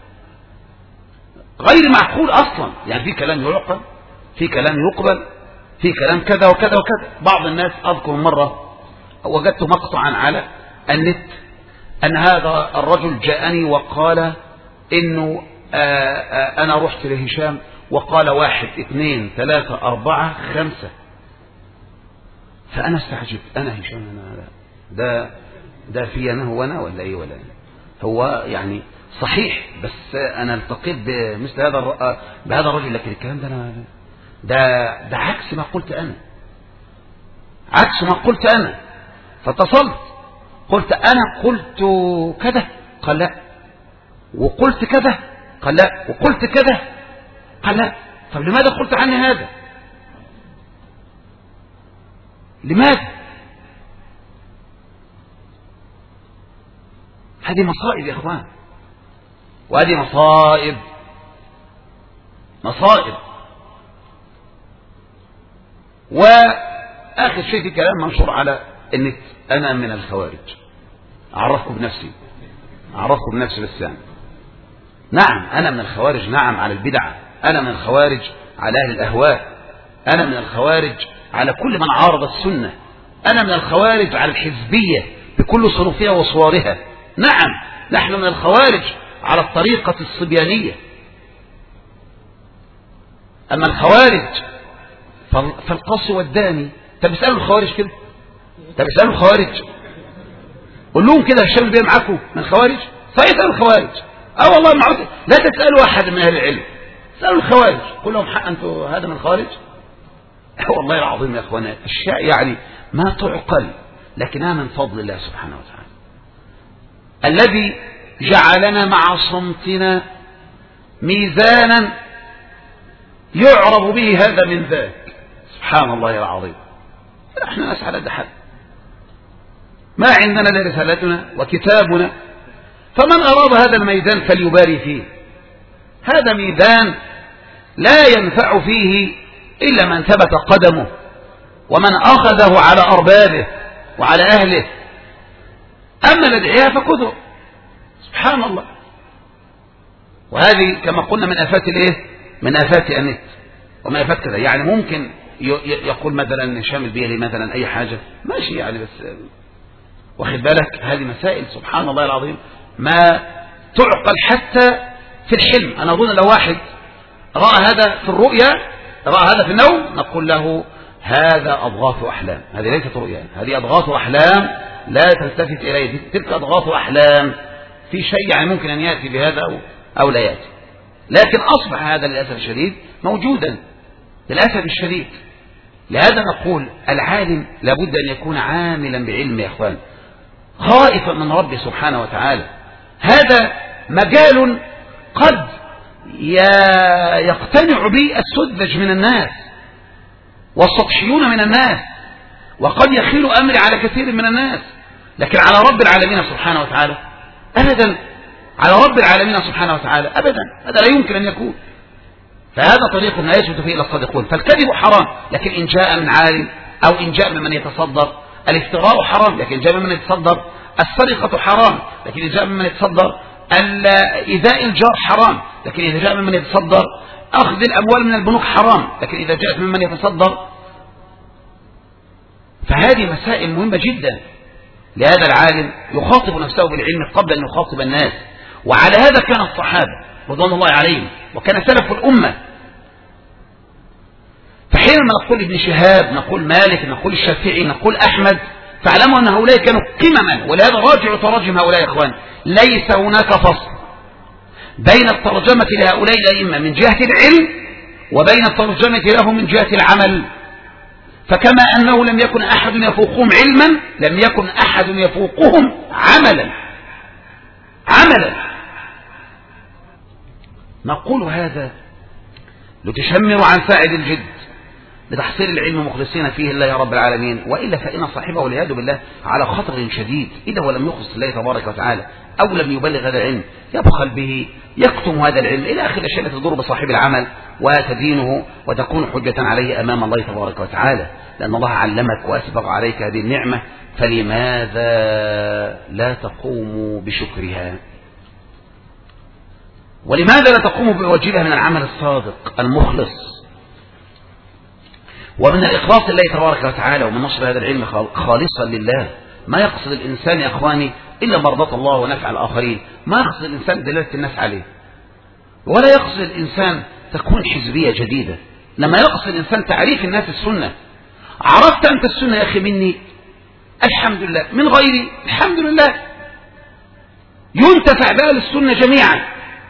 غير معقول أصلا. يعني في كلام يعقل، في كلام يقبل، في كلام كذا وكذا وكذا. بعض الناس أذكر مرة وجدت مقطعا على النت أن هذا الرجل جاءني وقال إنه أنا رحت لهشام وقال 1 2 3 4 5. فأنا استعجبت، أنا هشام أنا ده في أنا هو أنا ولا إيه ولا هو يعني صحيح، بس أنا التقيت بمثل بهذا الرجل. لكن الكلام ده عكس ما قلت أنا، عكس ما قلت أنا. فاتصلت قلت أنا قلت كذا، قال لا. وقلت كذا، قال لا. وقلت كذا، قال لا. طب لماذا قلت عني هذا؟ لماذا؟ هذه مصائب يا إخوان، وهذه مصائب. وآخر شيء في كلام منشور على النت، أنا من الخوارج. أعرفكم بنفسي بس يعني. نعم أنا من الخوارج، نعم على البدع، أنا من الخوارج على أهل الأهواء، أنا من الخوارج على كل من عارض السنة، أنا من الخوارج على الحزبية بكل صنوفها وصورها. نعم نحن من الخوارج على الطريقة الصبيانية. أما الخوارج فالقص والداني. طب اسألوا الخوارج كده، طب اسألوا الخوارج، قول لهم كده هشام البيه معاكم من الخوارج؟ فيسألوا الخوارج. والله معروف، لا تسألوا أحد من أهل العلم، اسألوا الخوارج، قول لهم حق أنتوا هذا من الخوارج. والله العظيم يا أخوانا الشيء يعني ما تعقل، لكنها من فضل الله سبحانه وتعالى الذي جعلنا مع صمتنا ميزانا يعرض به هذا من ذاك. سبحان الله العظيم. نحن نسعى لدى حد ما عندنا إلا رسالتنا وكتابنا، فمن أراد هذا الميدان فليباري فيه. هذا ميدان لا ينفع فيه إلا من ثبت قدمه ومن أخذه على أربابه وعلى أهله. أما الأدعياء فكثر، سبحان الله. وهذه كما قلنا من آفات الإيه؟ من آفات النت ومن آفات كذا. يعني ممكن يقول مثلا هشام البيلي مثلا أي حاجة ماشي يعني، بس واخد بالك هذه مسائل سبحان الله العظيم ما تعقل حتى في الحلم. أنا أظن لو واحد رأى هذا في الرؤيا، رأى هذا في النوم، نقول له هذا أضغاث أحلام. هذه ليست رؤيا، هذه أضغاث أحلام، لا تلتفت إليه، تلك أضغاث أحلام. في شيء يعني ممكن أن يأتي بهذا أو لا يأتي، لكن أصبح هذا للأسف الشديد موجودا للأسف الشديد. لهذا نقول العالم لابد أن يكون عاملا بعلم يا أخوان، خائفا من ربه سبحانه وتعالى. هذا مجال قد يقتنع به السذج من الناس والسطحيون من الناس، وقد يخيل أمري على كثير من الناس، لكن على رب العالمين سبحانه وتعالى أبدا، على رب العالمين سبحانه وتعالى أبدا، هذا لا يمكن أن يكون. فهذا طريق لا يثبت فيه إلا الصادقون. فالكذب حرام، لكن إن جاء من عالم أو إن جاء ممن يتصدر. الافتراء حرام، لكن إن جاء ممن يتصدر. السرقة حرام، لكن إن جاء ممن يتصدر إيذاء الجار حرام، لكن إذا جاء ممن يتصدر، أخذ الأموال من البنوك حرام، لكن إذا جاءت ممن يتصدر. فهذه مسائل مهمة جدا. لهذا العالم يخاطب نفسه بالعلم قبل أن يخاطب الناس، وعلى هذا كان الصحابة رضوان الله عليهم، وكان سلف الأمة. فحينما نقول ابن شهاب، نقول مالك، نقول الشافعي، نقول أحمد، فاعلموا أن هؤلاء كانوا قمما. ولهذا راجعوا تراجم هؤلاء يا إخوان، ليس هناك فصل بين الترجمة لهؤلاء الأئمة من جهة العلم وبين الترجمة لهم من جهة العمل. فكما أنه لم يكن أحد يفوقهم علما، لم يكن أحد يفوقهم عملا. نقول هذا لتشمروا عن ساعد الجد لتحصيل العلم مخلصين فيه الله يا رب العالمين، وإلا فإن صاحبه والعياذ بالله على خطر شديد إذا ولم يخلص الله تبارك وتعالى، أو لم يبلغ هذا العلم، يبخل به، يكتم هذا العلم، إلى آخر الأشياء التي تضر بصاحب العمل وتدينه وتكون حجة عليه أمام الله تبارك وتعالى، لأن الله علمك وأسبغ عليك هذه النعمة، فلماذا لا تقوم بشكرها؟ ولماذا لا تقوم بواجبها من العمل الصادق المخلص ومن الإخلاص لله تبارك وتعالى، ومن نشر هذا العلم خالصا لله؟ ما يقصد الإنسان يا أخواني إلا مرضاة الله ونفع الآخرين، ما يقصد الإنسان دلالة الناس عليه، ولا يقصد الإنسان تكون حزبية جديدة، لما يقصد الإنسان تعريف الناس السنة. عرفت أنت السنة يا أخي مني الحمد لله، من غيري الحمد لله، ينتفع بها السنة جميعا،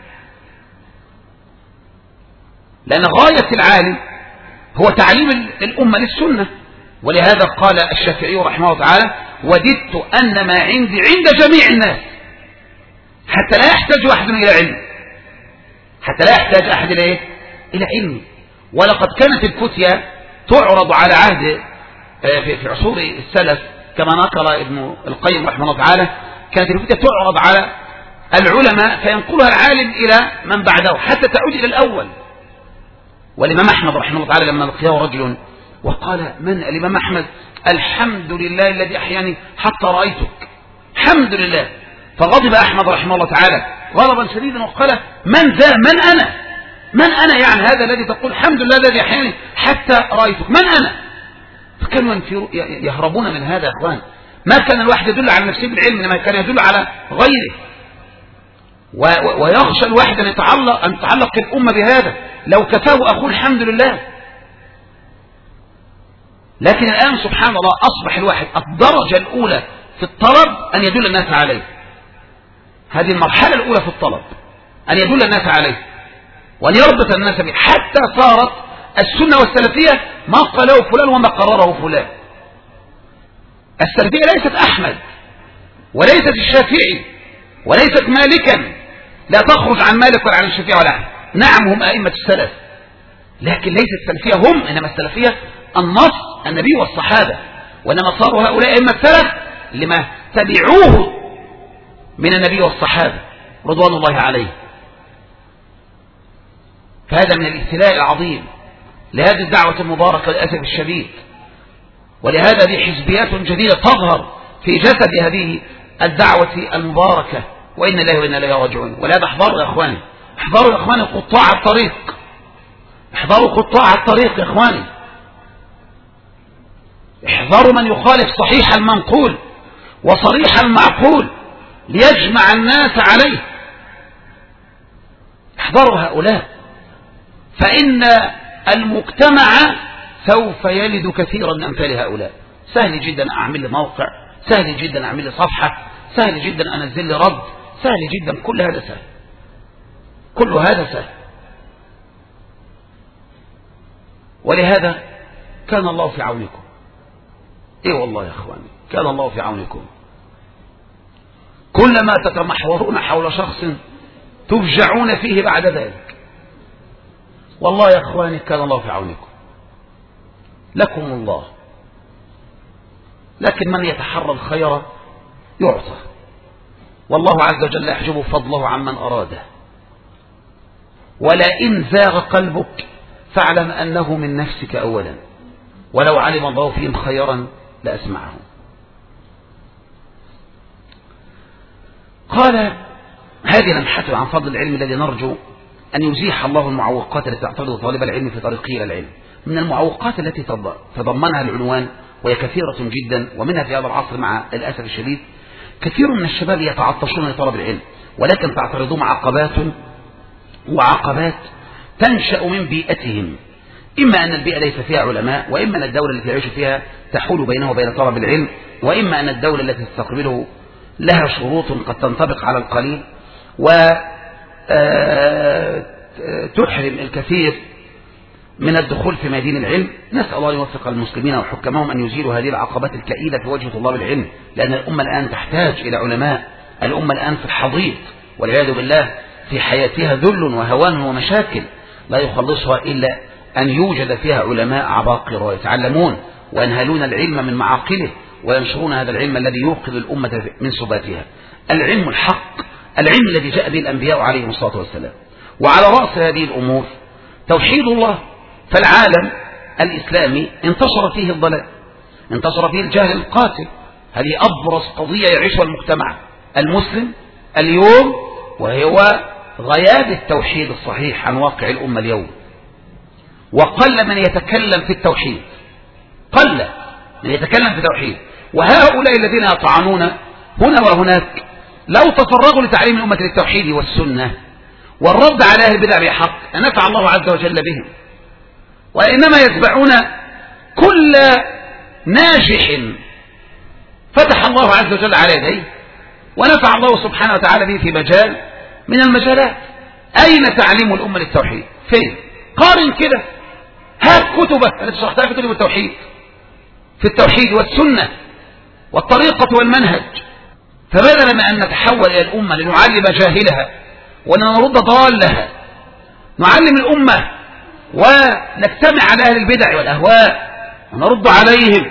لأن غاية العالم هو تعليم الأمة للسنة. ولهذا قال الشافعي رحمه الله تعالى: وددت أن ما عندي عند جميع الناس، حتى لا يحتاج أحد إلى علم، حتى لا يحتاج أحد إلى علم. ولقد كانت الفتية تعرض على عهد في عصور السلف، كما نقل ابن القيم رحمه الله تعالى، كانت الفتية تعرض على العلماء فينقلها العالم إلى من بعده حتى تعود إلى الأول. والإمام أحمد رحمه الله تعالى لما لقيه رجل وقال: من الإمام أحمد؟ الحمد لله الذي أحياني حتى رأيتك، الحمد لله. فغضب أحمد رحمه الله تعالى غضبا شديدا وقال: من ذا؟ من أنا يعني هذا الذي تقول الحمد لله الذي أحياني حتى رأيتك؟ من أنا؟ فكانوا يهربون من هذا يا أخوان. ما كان الواحد يدل على نفسه بالعلم، إنما كان يدل على غيره، ويخشى الواحد أن تتعلق الأمة بهذا، لو كفاه أخوه الحمد لله. لكن الآن سبحان الله أصبح الواحد الدرجة الأولى في الطلب أن يدل الناس عليه، هذه المرحلة الأولى في الطلب أن يدل الناس عليه وأن يربط الناس به، حتى صارت السنة والسلفية ما قاله فلان وما قرره فلان. السلفية ليست أحمد وليست الشافعي وليست مالكا، لا تخرج عن مالك ولا عن الشافعي ولا أحمد، نعم هم أئمة السلف، لكن ليست السلفية هم، إنما السلفية النص النبي والصحابة، وإنما صاروا هؤلاء أئمة السلف لما تبعوه من النبي والصحابة رضوان الله عليه. فهذا من الابتلاء العظيم لهذه الدعوة المباركة للأسف الشديد، ولهذا دي حزبيات جديدة تظهر في جسد هذه الدعوة المباركة، وإن الله وإن إليه راجعون. ولهذا احذروا يا إخواني، احذروا يا إخواني قطاع الطريق، احذروا قطاع الطريق يا إخواني، احذروا من يخالف صحيح المنقول وصريح المعقول ليجمع الناس عليه، احذروا هؤلاء، فإن المجتمع سوف يلد كثيرا من أمثال هؤلاء. سهل جدا أعمل لي موقع، سهل جدا أعمل لي صفحة، سهل جدا أنزل لي رد، سهل جدا، كل هذا سهل، كل هذا سهل. ولهذا كان الله في عونكم، ايه والله يا اخواني كان الله في عونكم. كلما تتمحورون حول شخص تفجعون فيه بعد ذلك، والله يا اخواني كان الله في عونكم، لكم الله. لكن من يتحرى الخير يعطى، والله عز وجل يحجب فضله عمن أراده. ولئن زاغ قلبك فاعلم أنه من نفسك أولا، ولو علم الله فيهم خيرا لأسمعهم. قال هذه لمحة عن فضل العلم الذي نرجو أن يزيح الله المعوقات التي تعترض طالب العلم في طريقه إلى العلم. من المعوقات التي تضمنها العنوان وهي كثيرة جدا، ومنها في هذا العصر مع الأسف الشديد كثير من الشباب يتعطشون لطلب العلم، ولكن تعترضهم وعقبات تنشأ من بيئتهم، إما أن البيئة ليس فيها علماء، وإما أن الدولة التي يعيش فيها تحول بينه وبين طلب العلم، وإما أن الدولة التي تستقبله لها شروط قد تنطبق على القليل وتحرم الكثير من الدخول في ميادين العلم. نسأل الله يوفق المسلمين وحكامهم أن يزيلوا هذه العقبات الكئيبة في وجه طلاب العلم، لأن الأمة الآن تحتاج إلى علماء. الأمة الآن في الحضيض والعياذ بالله، في حياتها ذل وهوان ومشاكل لا يخلصها إلا أن يوجد فيها علماء عباقرة يتعلمون وينهلون العلم من معاقله وينشرون هذا العلم الذي يوقظ الأمة من سباتها. العلم الحق، العلم الذي جاء به الأنبياء عليهم الصلاة والسلام. وعلى رأس هذه الأمور توحيد الله. فالعالم الإسلامي انتشر فيه الضلال، انتشر فيه الجهل القاتل. هذه أبرز قضية يعيشها المجتمع المسلم اليوم، وهو غياب التوحيد الصحيح عن واقع الأمة اليوم. وقل من يتكلم في التوحيد، قل من يتكلم في التوحيد. وهؤلاء الذين يطعنون هنا وهناك لو تفرغوا لتعليم الأمة للتوحيد والسنة والرد على أهل البدع بحق نفع الله عز وجل بهم، وإنما يتبعون كل ناجح فتح الله عز وجل على يديه ونفع الله سبحانه وتعالى به في مجال من المجالات. أين تعليم الأمة للتوحيد؟ فين؟ قارن كده، هات كتبك التي شرحتها في كتب التوحيد، في التوحيد والسنة والطريقة والمنهج. فبدلا من أن نتحول إلى الأمة لنعلم جاهلها ونرد ضالها، نعلم الأمة ونجتمع على أهل البدع والأهواء ونرد عليهم.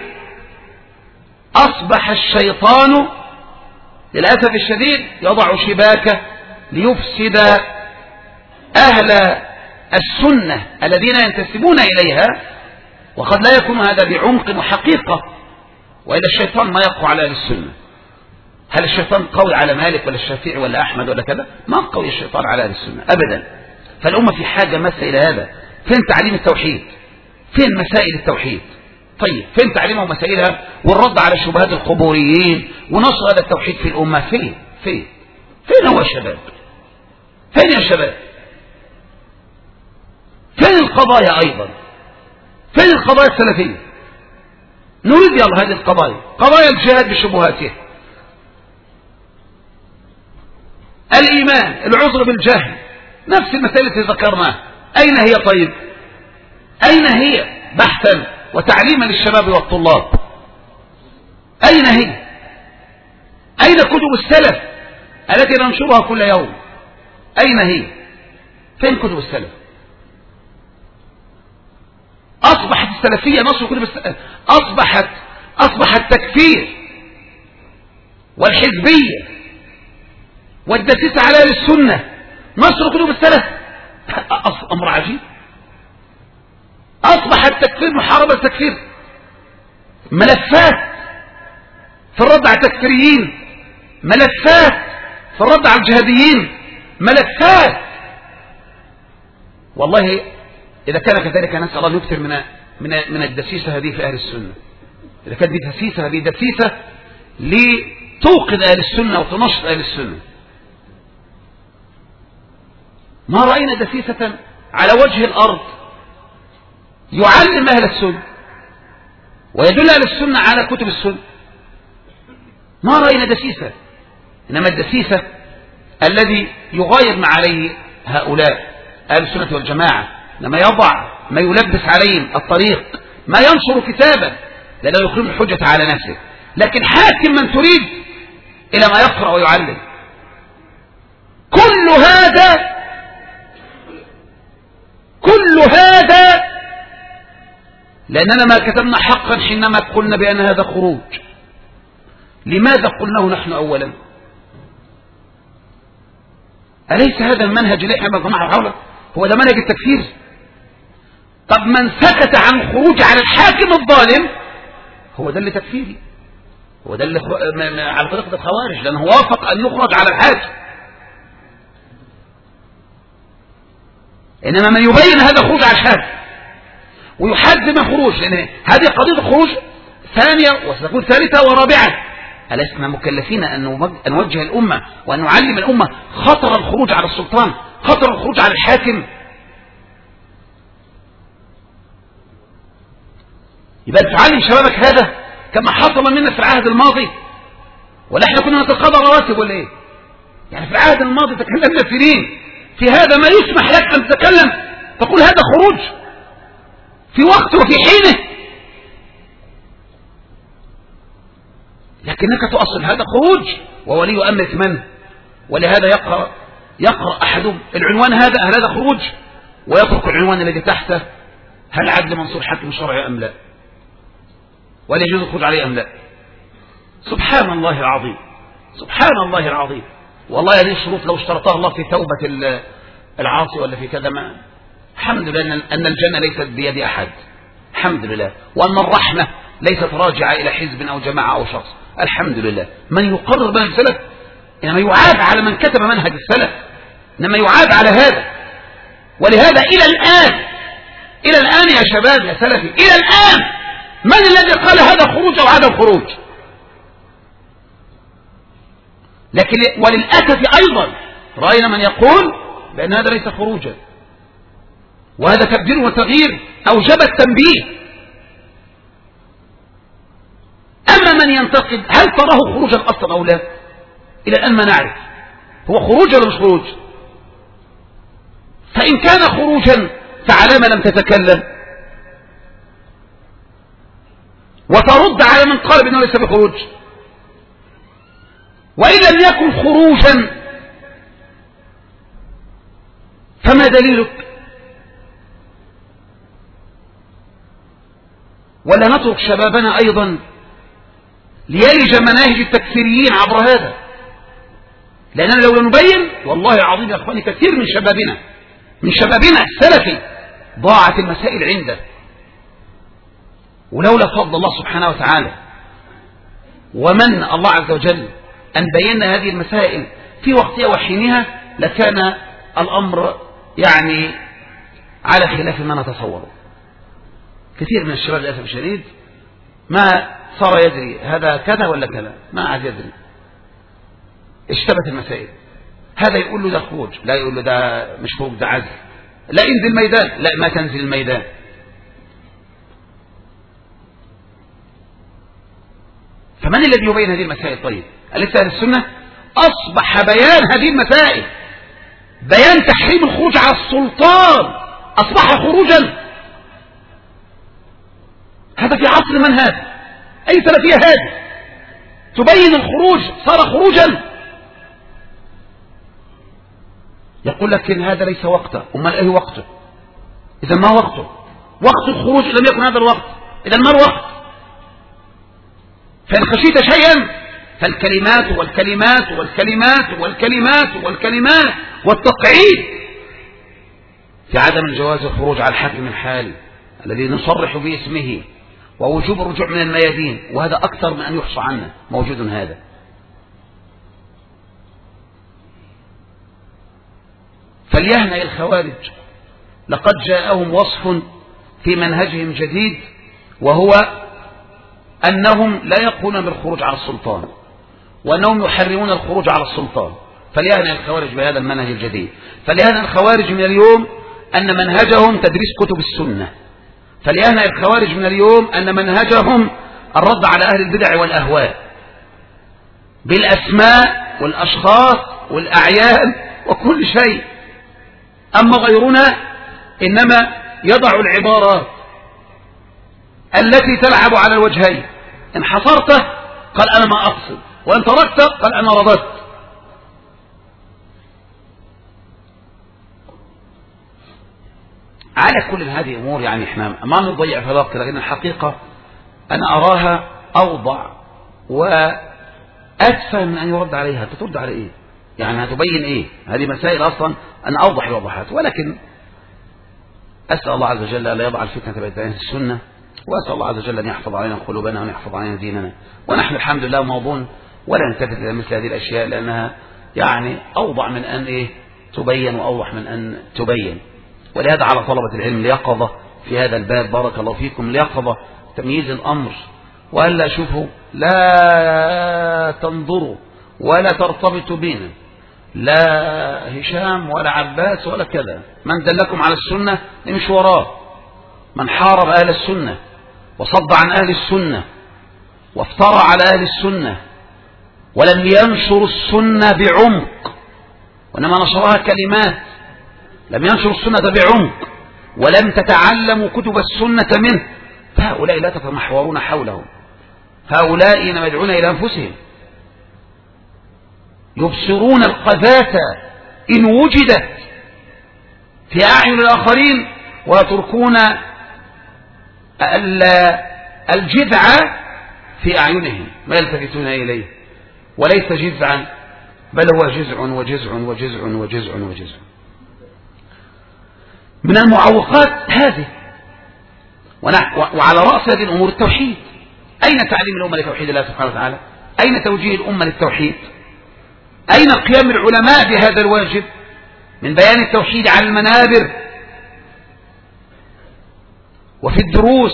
أصبح الشيطان للأسف الشديد يضع شباكه ليفسد أهل السنة الذين ينتسبون إليها، وقد لا يكون هذا بعمق وحقيقة، وإلا الشيطان ما يقوى على أهل السنة. هل الشيطان قوي على مالك ولا الشافعي ولا أحمد ولا كذا؟ ما قوي الشيطان على أهل السنة أبدا. فالأمة في حاجة ماسة إلى هذا. فين تعليم التوحيد؟ فين مسائل التوحيد؟ طيب فين تعليمها ومسائلها والرد على شبهات القبوريين ونشر هذا التوحيد في الأمة؟ فين هو الشباب؟ فين يا شباب؟ فين القضايا أيضا؟ فين القضايا السلفية؟ نريد يلا هذه القضايا، قضايا الجهاد بشبهاته، الإيمان، العذر بالجهل، نفس المسائل التي ذكرناها. أين هي طيب؟ أين هي بحثا وتعليما للشباب والطلاب؟ أين هي؟ أين كتب السلف التي ننشرها كل يوم؟ أين هي؟ فين كتب السلف؟ أصبحت السلفية نشر كتب السلف، أصبح التكفير والحزبية والدسيسة على أهل السنة نشر كتب السلف. أمر عجيب. أصبح التكفير محاربة التكفير، ملفات في الرد على التكفيريين، ملفات في الرد على الجهاديين، ملفات. والله إذا كان كذلك نسأل الله يكثر من الدسيسة هذه في أهل السنة. إذا كانت دي دسيسة، هذه دسيسة لتوقظ أهل السنة وتنشط أهل السنة. ما رأينا دسيسة على وجه الأرض يعلم أهل السنة ويدل أهل السنة على كتب السنة. ما رأينا دسيسة. إنما الدسيسة الذي يغاير ما عليه هؤلاء أهل السنة والجماعة، لما يضع ما يلبس عليهم الطريق، ما ينشر كتابا لأنه يقيم الحجة على نفسه، لكن حاكم من تريد إلى ما يقرأ ويعلم. كل هذا لأننا ما كتبنا حقا حينما قلنا بأن هذا خروج. لماذا قلناه نحن أولا؟ أليس هذا المنهج اللي احنا بنجمعه حوله هو ده منهج التكفير؟ طب من سكت عن الخروج على الحاكم الظالم هو ده اللي تكفيري، هو ده اللي على طريقة الخوارج، لأنه وافق أن يخرج على الحاكم. إنما من يبين هذا خروج عشان ويحزم خروج، لأن هذه قضية خروج ثانية وستكون ثالثة ورابعة. ألسنا مكلفين أن نوجه الأمة وأن نعلم الأمة خطر الخروج على السلطان، خطر الخروج على الحاكم؟ يبقى تعلم شبابك هذا كما حصل منا في العهد الماضي، ولا احنا كنا نتقاضى رواتب ولا ايه؟ يعني في العهد الماضي تكلمنا سنين في هذا، ما يسمح لك أن تتكلم تقول هذا خروج في وقت وفي حينه، لكنك تؤصل هذا خروج وولي أمرك من؟ ولهذا يقرأ أحدهم العنوان هذا، هل هذا خروج؟ ويترك العنوان الذي تحته هل عدل منصور حاكم شرعي أم لا؟ ولا يجوز الخروج عليه أم لا؟ سبحان الله العظيم، سبحان الله العظيم. والله هذه الشروط لو اشترطها الله في توبة العاصي ولا في كذا، ما الحمد لله أن الجنة ليست بيد أحد، الحمد لله، وأن الرحمة ليست راجعة إلى حزب أو جماعة أو شخص، الحمد لله. من يقرر منهج السلف إنما يعاب على من كتب منهج السلف، إنما يعاب على هذا. ولهذا إلى الآن يا شباب يا سلفي، إلى الآن من الذي قال هذا خروج أو عدم خروج؟ لكن وللأسف أيضا رأينا من يقول بأن هذا ليس خروجا، وهذا تبديل وتغيير أوجب التنبيه. أما من ينتقد هل تراه خروجا أصلا أو لا؟ إلى الآن ما نعرف هو خروج ولا مش خروج. فإن كان خروجا فعلى ما لم تتكلم وترد على من قال بأنه ليس بخروج؟ وإن لم يكن خروجا فما دليلك؟ ولا نترك شبابنا أيضا ليلج مناهج التكفيريين عبر هذا؟ لأننا لو نبين والله العظيم يا أخواني كثير من شبابنا السلفي ضاعت المسائل عنده، ولولا فضل الله سبحانه وتعالى ومن الله عز وجل أن بينا هذه المسائل في وقتها وحينها لكان الأمر يعني على خلاف ما نتصوره. كثير من الشباب للأسف الشديد ما صار يدري هذا كذا ولا كذا، ما عاد يدري، اشتبت المسائل. هذا يقول له ده خروج، لا يقول له ده مش خروج ده عزل، لا انزل الميدان، لا ما تنزل الميدان. فمن الذي يبين هذه المسائل؟ طيب أليس أهل السنة؟ أصبح بيان هذه المسائل، بيان تحريم الخروج على السلطان أصبح خروجا. هذا في عصر من هذا؟ أي سلفية هذه تبين الخروج صار خروجا؟ يقول لك إن هذا ليس وقته. أمال أي وقته؟ إذا ما وقته؟ وقت الخروج لم يكن هذا الوقت، إذا ما الوقت؟ فإن خشيت شيئا فالكلمات والكلمات والكلمات والكلمات والكلمات والتقعيد في عدم الجواز الخروج على الحاكم الحالي الذي نصرح باسمه، ووجوب الرجوع من الميادين، وهذا أكثر من أن يحصى عنه موجود هذا. فليهنئ الخوارج لقد جاءهم وصف في منهجهم جديد، وهو أنهم لا يقولون بالخروج على السلطان، وأنهم يحرمون الخروج على السلطان. فليهنئ الخوارج بهذا المنهج الجديد. فليهنئ الخوارج من اليوم أن منهجهم تدريس كتب السنة. فليهنئ الخوارج من اليوم أن منهجهم الرد على أهل البدع والأهواء بالأسماء والأشخاص والأعيان وكل شيء. أما غيرنا إنما يضع العبارات التي تلعب على الوجهين، إن حصرته قال أنا ما أقصد، وإن تركته قال أنا رضت. على كل هذه أمور يعني إحنا ما نضيع في الوقت، لكن الحقيقة أنا أراها أوضع وأدفى من أن يرد عليها. ترد على إيه؟ يعني هتبين إيه؟ هذه مسائل أصلا أنا أوضح الوضحات، ولكن أسأل الله عز وجل أن لا يضع الفتنة بين السنة، وأسأل الله عز وجل أن يحفظ علينا قلوبنا وأن يحفظ علينا ديننا. ونحن الحمد لله موضون ولا نلتفت إلى مثل هذه الأشياء، لأنها يعني أوضع من أن إيه تبين، وأوضح من أن تبين. ولهذا على طلبة العلم اليقظة في هذا الباب، بارك الله فيكم، اليقظة تمييز الأمر، وألا شوفوا لا تنظروا ولا ترتبطوا بنا، لا هشام ولا عباس ولا كذا، من دلكم على السنة نمشي وراه، من حارب أهل السنة وصد عن أهل السنة وافترى على أهل السنة ولم ينشر السنة بعمق، وإنما نشرها كلمات، لم ينشر السنة بعمق ولم تتعلموا كتب السنة منه، فهؤلاء لا تتمحورون حولهم، هؤلاء إنما يدعون إلى أنفسهم، يبصرون القذاة إن وجدت في أعين الآخرين ويتركون الجذع في أعينهم ما يلتفتون إليه، وليس جذعا بل هو جزع وجزع وجزع وجزع وجزع. من المعوقات هذه، وعلى رأس هذه الأمور التوحيد. أين تعليم الأمة لتوحيد الله سبحانه وتعالى؟ أين توجيه الأمة للتوحيد؟ أين قيام العلماء بهذا الواجب من بيان التوحيد على المنابر وفي الدروس؟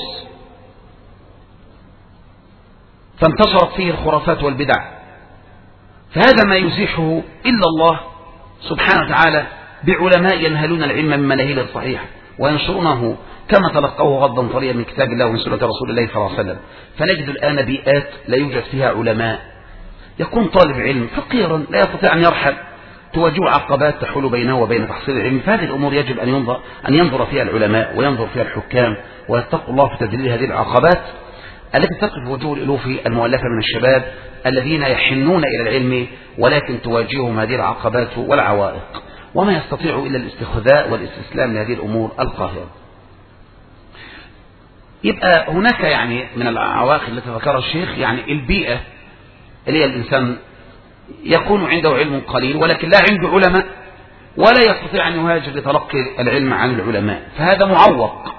فانتشرت فيه الخرافات والبدع، فهذا ما يزيحه إلا الله سبحانه وتعالى بعلماء ينهلون العلم من مناهيل الصحيح وينشرونه كما تلقوه غضا طريا من كتاب الله ومن سنة رسول الله صلى الله عليه وسلم. فنجد الآن بيئات لا يوجد فيها علماء، يكون طالب علم فقيرا لا يستطيع أن يرحل، تواجه عقبات تحول بينه وبين تحصيل العلم. فهذه الأمور يجب أن ينظر فيها العلماء وينظر فيها الحكام ويتقوا الله في تذليل هذه العقبات التي تقف وجوه الألوف المؤلفة من الشباب الذين يحنون إلى العلم ولكن تواجههم هذه العقبات والعوائق وما يستطيع إلا الاستخذاء والاستسلام لهذه الأمور القاهرة. يبقى هناك يعني من العوائق التي ذكرها الشيخ يعني البيئة اللي هي الإنسان يكون عنده علم قليل ولكن لا عنده علماء ولا يستطيع أن يهاجر لتلقي العلم عن العلماء، فهذا معوق.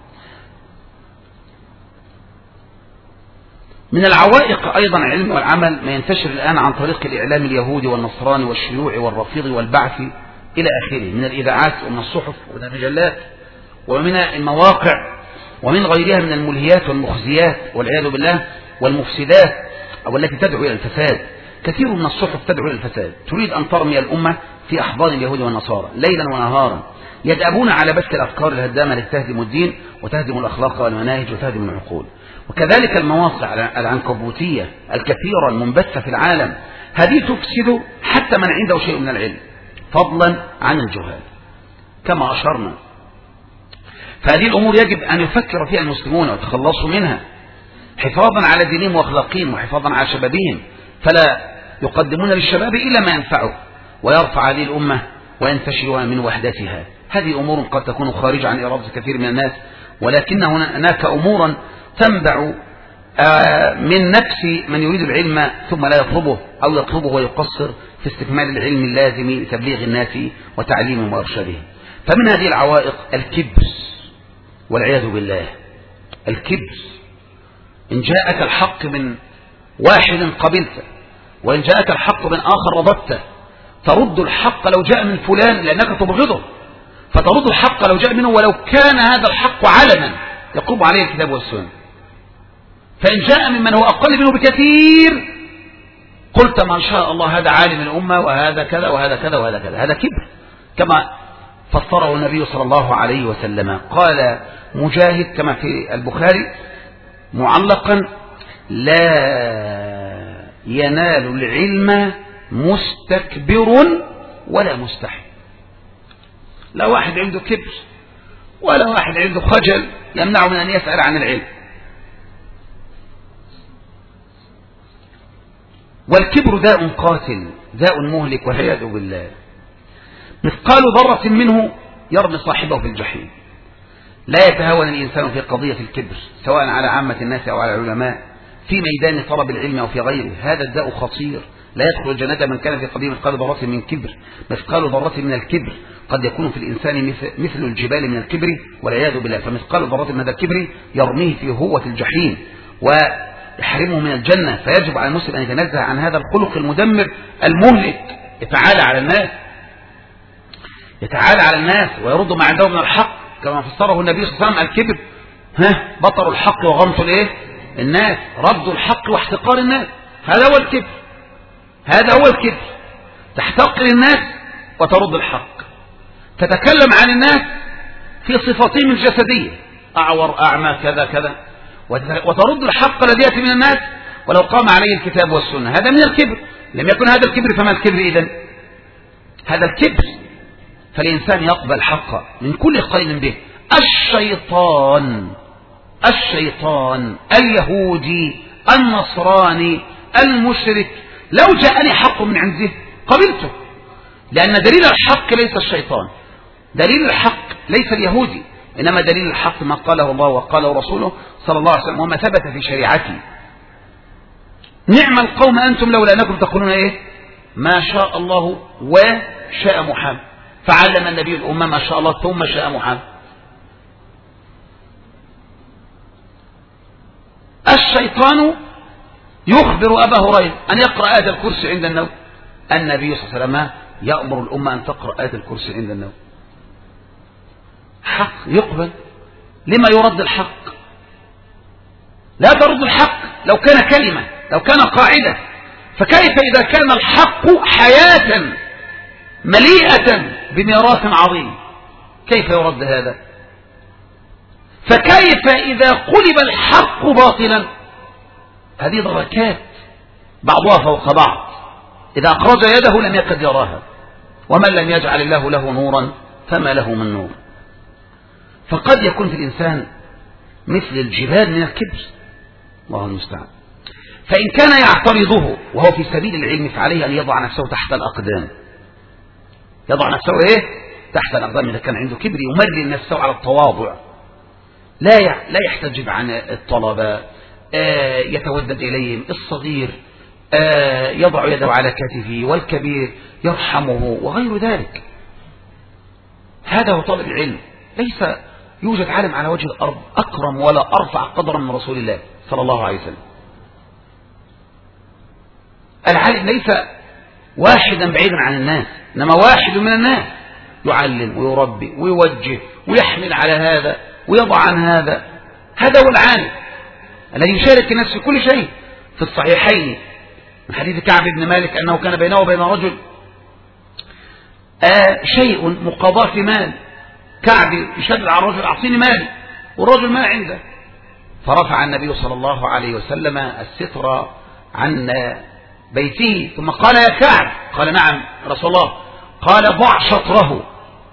من العوائق أيضا العلم والعمل ما ينتشر الآن عن طريق الإعلام اليهودي والنصراني والشيوعي والرافضي والبعث إلى آخره من الإذاعات ومن الصحف ومن المجلات ومن المواقع ومن غيرها من الملهيات والمخزيات والعياذ بالله والمفسدات أو التي تدعو إلى الفساد. كثير من الصحف تدعو إلى الفساد، تريد أن ترمي الأمة في أحضان اليهود والنصارى ليلا ونهارا، يدأبون على بث الأفكار الهدامة التي تهدم الدين وتهدم الأخلاق والمناهج وتهدم العقول. وكذلك المواقع العنكبوتية الكثيرة المنبثة في العالم، هذه تفسد حتى من عنده شيء من العلم فضلا عن الجهال كما أشرنا. فهذه الأمور يجب أن يفكر فيها المسلمون ويتخلصوا منها حفاظا على دينهم وأخلاقهم وحفاظا على شبابهم، فلا يقدمون للشباب إلا ما ينفعه ويرفع هذه الأمة وينتشرها من وحدتها. هذه أمور قد تكون خارجة عن إرادة كثير من الناس، ولكن هناك أمورا تنبع من نفس من يريد العلم ثم لا يطلبه أو يطلبه ويقصر في استكمال العلم اللازم لتبليغ الناس وتعليمهم وإرشادهم. فمن هذه العوائق الكبر والعياذ بالله. الكبر، إن جاءك الحق من واحد قبلته وإن جاءك الحق من آخر رضبته، ترد الحق لو جاء من فلان لأنك تبغضه، فترد الحق لو جاء منه ولو كان هذا الحق علنا يقوم عليه الكتاب والسنة. فإن جاء ممن هو أقل منه بكثير قلت ما شاء الله هذا عالم الأمة وهذا كذا وهذا كذا وهذا كذا. هذا كبر كما فسره النبي صلى الله عليه وسلم. قال مجاهد كما في البخاري معلقا: لا ينال العلم مستكبر ولا مستحي. لا واحد عنده كبر ولا واحد عنده خجل يمنعه من أن يسأل عن العلم. والكبر داء قاتل، داء مهلك والعياذ بالله. مثقال ذرة منه يرمي صاحبه في الجحيم. لا يتهاون الإنسان في قضية الكبر سواء على عامة الناس أو على العلماء في ميدان طلب العلم أو في غيره. هذا الداء خطير، لا يدخل الجنة من كان في قضية مثقال ذرة من كبر. مثقال ذرة من الكبر قد يكون في الإنسان مثل الجبال من الكبر والعياذ بالله. فمثقال ذرة من هذا الكبر يرميه في هوة الجحيم ويحرمه من الجنة. فيجب على المسلم أن يتنزه عن هذا الخلق المدمر المهلك يتعالى على الناس. يتعالى على الناس ويرد ما عنده من الحق، كما فسره النبي صلى الله عليه وسلم: الكبر بطر الحق وغمط الناس، رد الحق واحتقار الناس. هذا هو الكبر، هذا هو الكبر. تحتقر الناس وترد الحق، تتكلم عن الناس في صفاتهم الجسدية: أعور، أعمى، كذا كذا، وترد الحق الذي يأتي من الناس ولو قام عليه الكتاب والسنة. هذا من الكبر. لم يكن هذا الكبر فما الكبر إذن؟ هذا الكبر. فالإنسان يقبل الحق من كل قائل به. الشيطان اليهودي النصراني المشرك لو جاءني حق من عنده قبلته، لأن دليل الحق ليس الشيطان، دليل الحق ليس اليهودي، إنما دليل الحق ما قاله الله وقاله رسوله صلى الله عليه وسلم وما ثبت في شريعته. نعم القوم أنتم لولا أنكم تقولون ما شاء الله وشاء محمد، فعلم النبي الأمة ما شاء الله ثم شاء محمد. الشيطان يخبر أبا هريرة أن يقرأ آية الكرسي عند النوم. النبي صلى الله عليه وسلم يأمر الأمة أن تقرأ آية الكرسي عند النوم. حق يقبل. لما يرد الحق؟ لا ترد الحق لو كان كلمة، لو كان قاعدة، فكيف إذا كان الحق حياة مليئة بميراث عظيم؟ كيف يرد هذا؟ فكيف إذا قلب الحق باطلا؟ هذه دركات بعضها فوق بعض، إذا أخرج يده لم يكد يراها، ومن لم يجعل الله له نورا فما له من نور. فقد يكون في الإنسان مثل الجبال من الكبر، الله المستعان. فإن كان يعترضه وهو في سبيل العلم فعليه أن يضع نفسه تحت الأقدام، يضع نفسه تحت الأقدام. إذا كان عنده كبر يمرن نفسه على التواضع، لا يحتجب عن الطلبة، يتودد إليهم. الصغير يضع يده على كتفه، والكبير يرحمه، وغير ذلك. هذا هو طالب العلم. ليس يوجد عالم على وجه الأرض أكرم ولا أرفع قدرا من رسول الله صلى الله عليه وسلم. العالم ليس واحدا بعيدا عن الناس، إنما واحد من الناس يعلم ويربي ويوجه ويحمل على هذا ويضع عن هذا. هذا هو العالم الذي يشارك الناس في كل شيء. في الصحيحين من حديث كعب بن مالك أنه كان بينه وبين رجل شيء مقاضاة في مال. كعب يشدد على الرجل: أعطيني مالي، والرجل ما عنده. فرفع النبي صلى الله عليه وسلم الستر عن بيته، ثم قال: يا كعب. قال: نعم رسول الله. قال: ضع شطره،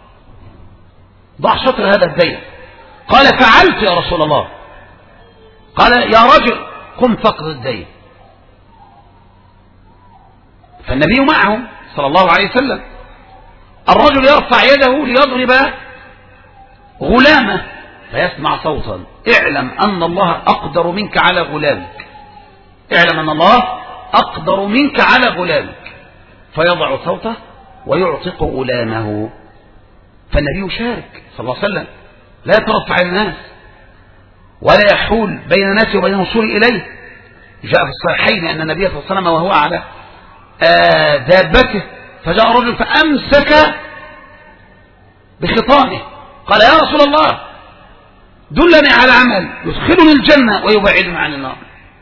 ضع شطر هذا الدين. قال: فعلت يا رسول الله. قال: يا رجل قم فقد الدين. فالنبي معهم صلى الله عليه وسلم. الرجل يرفع يده ليضرب غلامه فيسمع صوتا: اعلم أن الله أقدر منك على غلامك، اعلم أن الله أقدر منك على غلامك. فيضع صوته ويعتق غلامه. فالنبي يشارك صلى الله عليه وسلم، لا يترفع الناس ولا يحول بين الناس وبين الوصول إليه. جاء في الصحيحين أن النبي صلى الله عليه وسلم وهو على دابته فجاء رجل فأمسك بخطامه، قال: يا رسول الله دلني على عمل يدخلني الجنة ويبعدني عن النار.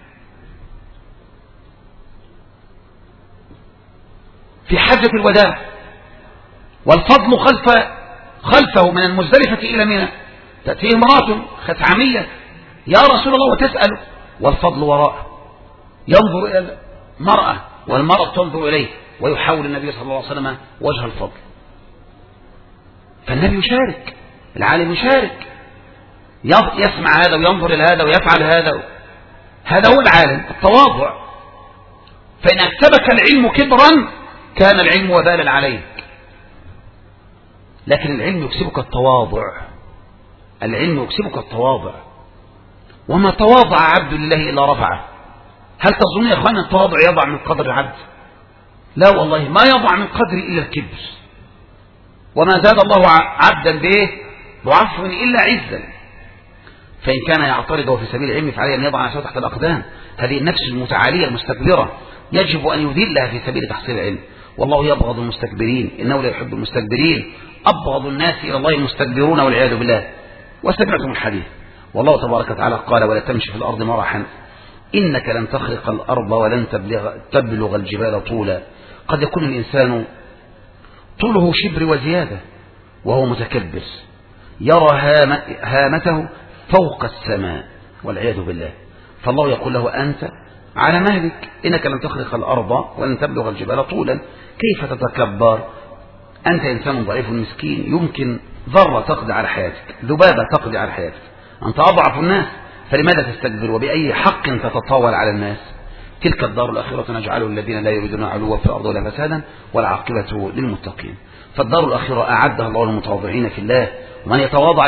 في حجة الوداع والفضل خلفه من المزدلفة إلى منى، تأتيه امرأة خثعمية: يا رسول الله، وتسأل والفضل وراءه. ينظر إلى المرأة والمرأة تنظر إليه، ويحاول النبي صلى الله عليه وسلم وجه الفضل. فالنبي يشارك، العالم يشارك، يسمع هذا وينظر إلى هذا ويفعل هذا. هذا هو العالم، التواضع. فإن أكسبك العلم كبرا كان العلم وبالا عليك، لكن العلم يكسبك التواضع، العلم يكسبك التواضع. وما تواضع عبد لله إلا رفعه. هل تظن يا أخوان التواضع يضع من قدر العبد؟ لا والله، ما يضع من قدر إلا الكبر. وما زاد الله عبدا به بعفو إلا عزا. فإن كان يعترضه في سبيل العلم فعليه أن يضع نفسه تحت الأقدام. هذه النفس المتعالية المستكبرة يجب أن يذلها في سبيل تحصيل العلم. والله يبغض المستكبرين إنه لا يحب المستكبرين. أبغض الناس إلى الله المستكبرون والعياذ بالله. وسمعتم الحديث، والله تبارك وتعالى قال: ولا تمشي في الأرض مرحا إنك لن تخرق الأرض ولن تبلغ الجبال طولا. قد يكون الإنسان طوله شبر وزيادة وهو متكبر، يرى هامته فوق السماء والعياذ بالله، فالله يقول له: أنت على مهلك، إنك لن تخرق الأرض ولن تبلغ الجبال طولا. كيف تتكبر؟ أنت إنسان ضعيف مسكين، يمكن ذرة تقضي على حياتك، ذبابة تقضي على حياتك، أنت أضعف الناس، فلماذا تستكبر؟ وبأي حق تتطاول على الناس؟ تلك الدار الآخرة نجعل الذين لا يريدون علوا في الأرض ولا فسادا والعاقبة للمتقين. فالدار الآخرة أعدها الله للمتواضعين في الله، ومن يتواضع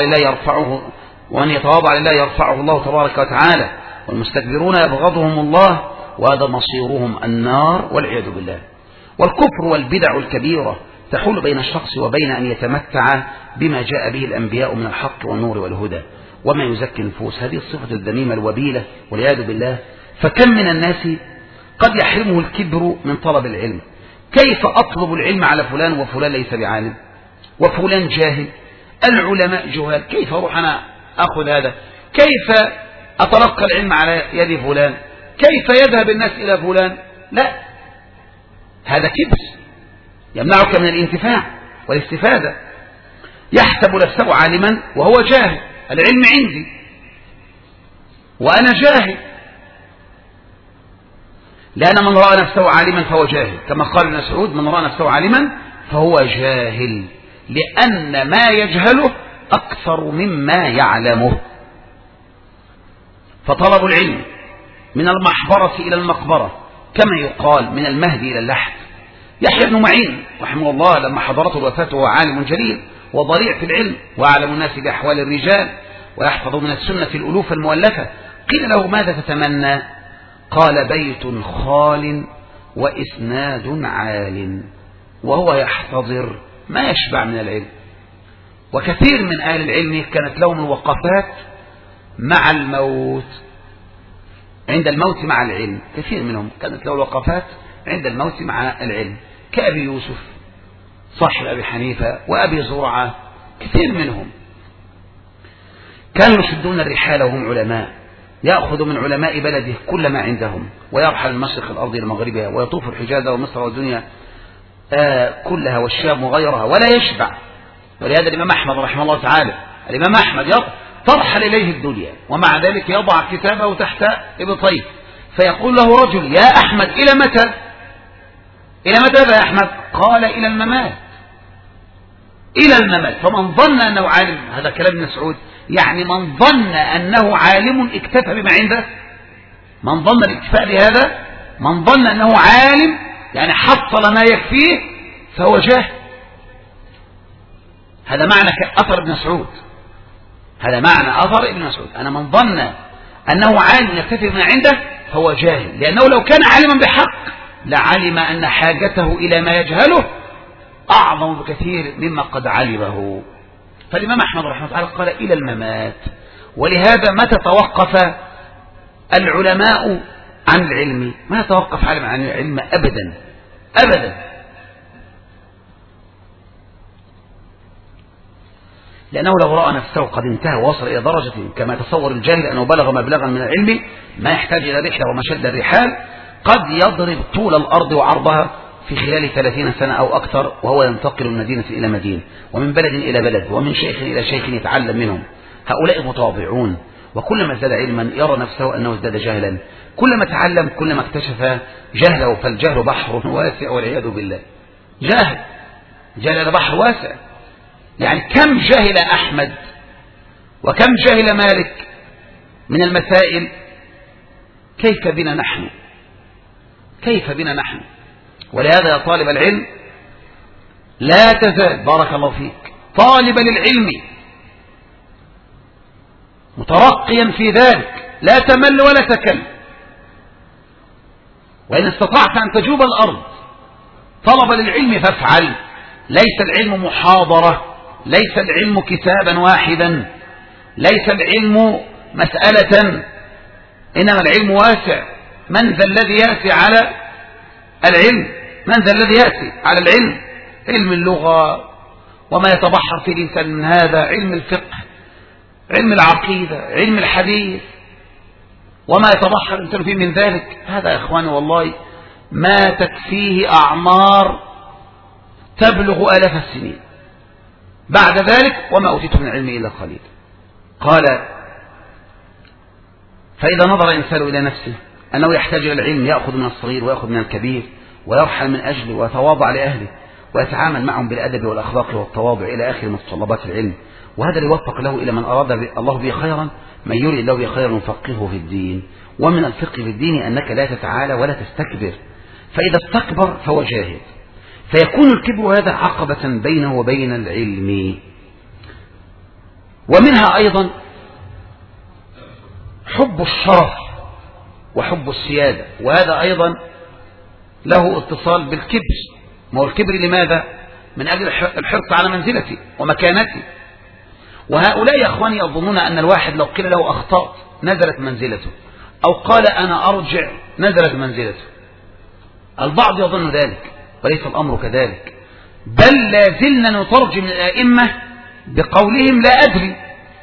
لله يرفعه الله تبارك وتعالى، والمستكبرون يبغضهم الله وهذا مصيرهم النار والعياذ بالله. والكفر والبدع الكبيرة تحول بين الشخص وبين أن يتمتع بما جاء به الأنبياء من الحق والنور والهدى وما يزكي النفوس. هذه الصفة الذميمة الوبيلة والعياذ بالله. فكم من الناس قد يحرمه الكبر من طلب العلم. كيف أطلب العلم على فلان وفلان ليس بعالم وفلان جاهل؟ العلماء جهال، كيف أروح أنا أخذ هذا؟ كيف أتلقى العلم على يد فلان؟ كيف يذهب الناس إلى فلان؟ لا، هذا كبر يمنعك من الانتفاع والاستفادة. يحسب نفسه عالما وهو جاهل. العلم عندي وأنا جاهل، لأن من رأى نفسه عالما فهو جاهل، كما قال ابن مسعود: من رأى نفسه عالما فهو جاهل، لأن ما يجهله أكثر مما يعلمه. فطلب العلم من المحبرة إلى المقبرة، كما يقال من المهدي إلى اللحد. يحيى بن معين رحمه الله لما حضرته الوفاة وهو عالم جليل وضريع في العلم وأعلم الناس بأحوال الرجال ويحفظ من السنة الألوف المؤلفة، قيل له: ماذا تتمنى؟ قال: بيت خال وإسناد عال. وهو يحتضر ما يشبع من العلم. وكثير من أهل العلم كانت لهم الوقفات مع الموت، عند الموت مع العلم. كثير منهم كانت له الوقفات عند الموت مع العلم، كأبي يوسف صاحب أبي حنيفة وأبي زرعة. كثير منهم كانوا يشدون الرحال وهم علماء، يأخذ من علماء بلده كل ما عندهم ويرحل من مشرق الأرض إلى مغربها ويطوف الحجاز ومصر والدنيا كلها والشام وغيرها ولا يشبع. ولهذا الإمام أحمد رحمه الله تعالى، الإمام أحمد ترحل إليه الدنيا ومع ذلك يضع كتابه تحت إبطيه، فيقول له رجل: يا أحمد إلى متى؟ إلى متى يا أحمد؟ قال: إلى الممات. إلى الممات. فمن ظن أنه عالم، هذا كلام ابن مسعود، يعني من ظن أنه عالم اكتفى بما عنده. من ظن الاكتفاء بهذا، من ظن أنه عالم يعني حصل ما يكفيه، فهو جاهل. هذا معنى أثر ابن مسعود، هذا معنى أثر ابن مسعود. أنا من ظن أنه عالم يكتفي بما عنده فهو جاهل، لأنه لو كان عالما بحق لعلم أن حاجته إلى ما يجهله أعظم بكثير مما قد علمه. فالإمام أحمد رحمه الله قال: إلى الممات. ولهذا متى توقف العلماء عن العلم؟ ما توقف عالم عن العلم أبدا أبدا، لأنه لو رأى نفسه قد انتهى ووصل إلى درجة كما تصور الجاهل أنه بلغ مبلغا من العلم ما يحتاج إلى رحلة ومشد الرحال، قد يضرب طول الأرض وعرضها في خلال 30 سنة أو أكثر، وهو ينتقل من مدينة إلى مدينة ومن بلد إلى بلد ومن شيخ إلى شيخ يتعلم منهم. هؤلاء متواضعون، وكلما ازداد علما يرى نفسه أنه ازداد جهلا، كلما تعلم كلما اكتشف جهله. فالجهل بحر واسع والعياذ بالله. جهل بحر واسع. يعني كم جهل أحمد وكم جهل مالك من المسائل، كيف بنا نحن؟ كيف بنا نحن؟ ولهذا يا طالب العلم لا تزال بارك الله فيك طالبا للعلم مترقيا في ذلك، لا تمل ولا تكل. وإن استطعت أن تجوب الأرض طلبا للعلم فافعل. ليس العلم محاضرة، ليس العلم كتابا واحدا، ليس العلم مسألة، إنما العلم واسع. من ذا الذي يأتي على العلم؟ من ذا الذي يأتي على العلم؟ علم اللغة وما يتبحر في الإنسان من هذا علم الفقه، علم العقيدة، علم الحديث، وما يتبحر الإنسان فيه من ذلك، هذا يا إخواني والله ما تكفيه أعمار تبلغ آلاف السنين. بعد ذلك وما أوتيت من العلم إلا قليل. قال: فإذا نظر الإنسان إلى نفسه أنه يحتاج إلى العلم، يأخذ من الصغير ويأخذ من الكبير ويرحل من أجله ويتواضع لأهله ويتعامل معهم بالأدب والأخلاق والتواضع إلى آخر متطلبات العلم، وهذا يوفق له إلى من أراد الله به خيرا، من يريد الله به خيرا يفقهه في الدين. ومن الفقه في الدين أنك لا تتعالى ولا تستكبر، فإذا استكبر فهو جاهل، فيكون الكبر هذا عقبة بينه وبين العلم. ومنها أيضا حب الشرف وحب السيادة، وهذا أيضا له اتصال بالكبر. ما هو الكبر لماذا؟ من أجل الحرص على منزلتي ومكانتي. وهؤلاء يا أخواني يظنون أن الواحد لو قيل له أخطأت نزلت منزلته، أو قال أنا أرجع نزلت منزلته. البعض يظن ذلك وليس الأمر كذلك، بل لا زلنا نترجم الأئمة بقولهم لا أدري،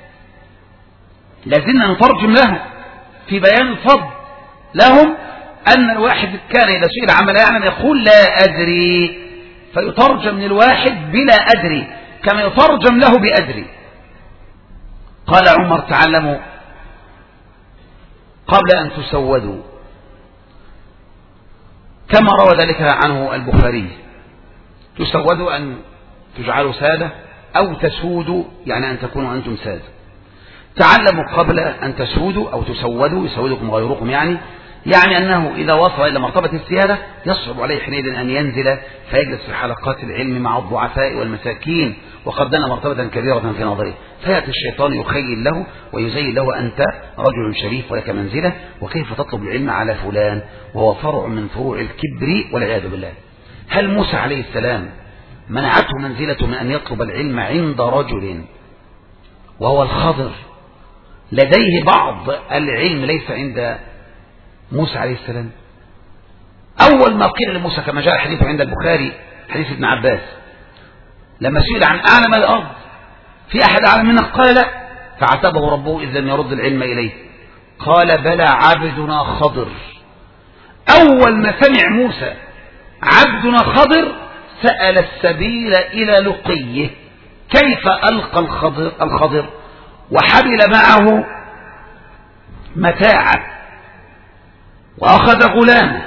لا زلنا نترجم له في بيان الفضل لهم أن الواحد كان إذا سئل عما لا يعلم يقول لا أدري، فيترجم من الواحد بلا أدري كما يترجم له بأدري. قال عمر: تعلموا قبل أن تسودوا، كما روى ذلك عنه البخاري. تسودوا أن تجعلوا سادة، أو تسودوا يعني أن تكونوا أنتم سادة. تعلموا قبل أن تسودوا أو تسودوا، يسودكم غيركم، يعني أنه إذا وصل إلى مرتبة السيادة يصعب عليه حينئذ أن ينزل فيجلس في حلقات العلم مع الضعفاء والمساكين، وقد دنا مرتبة كبيرة في نظره، فيأتي الشيطان يخيل له ويزين له: أنت رجل شريف ولك منزلة، وكيف تطلب العلم على فلان وهو فرع من فروع الكبر والعياذ بالله. هل موسى عليه السلام منعته منزلته من أن يطلب العلم عند رجل وهو الخضر لديه بعض العلم ليس عند موسى عليه السلام؟ أول ما قيل لموسى كما جاء الحديث عند البخاري حديث ابن عباس لما سئل عن أعلم الأرض: في أحد أعلم منك؟ قال: لا. فعاتبه ربه إذ لم يرد العلم إليه. قال: بلى عبدنا خضر. أول ما سمع موسى عبدنا خضر سأل السبيل إلى لقيه. كيف ألقى الخضر وحمل معه متاعه وأخذ غلامه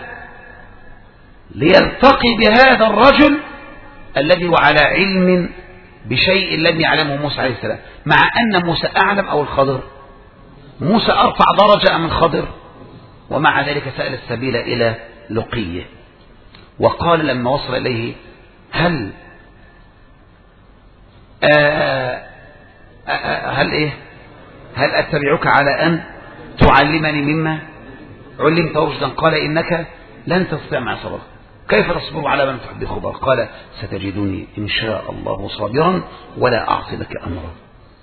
ليلتقي بهذا الرجل الذي هو على علم بشيء لم يعلمه موسى عليه السلام، مع أن موسى أعلم أو الخضر؟ موسى أرفع درجة من الخضر، ومع ذلك سأل السبيل إلى لقيه. وقال لما وصل إليه: هل أتبعك على أن تعلمني مما علمت رشدا؟ قال: إنك لن تستطيع معي صبرا. كيف تصبر على من تحب الخضر؟ قال: ستجدني إن شاء الله صابرا ولا أعصي لك أمرا.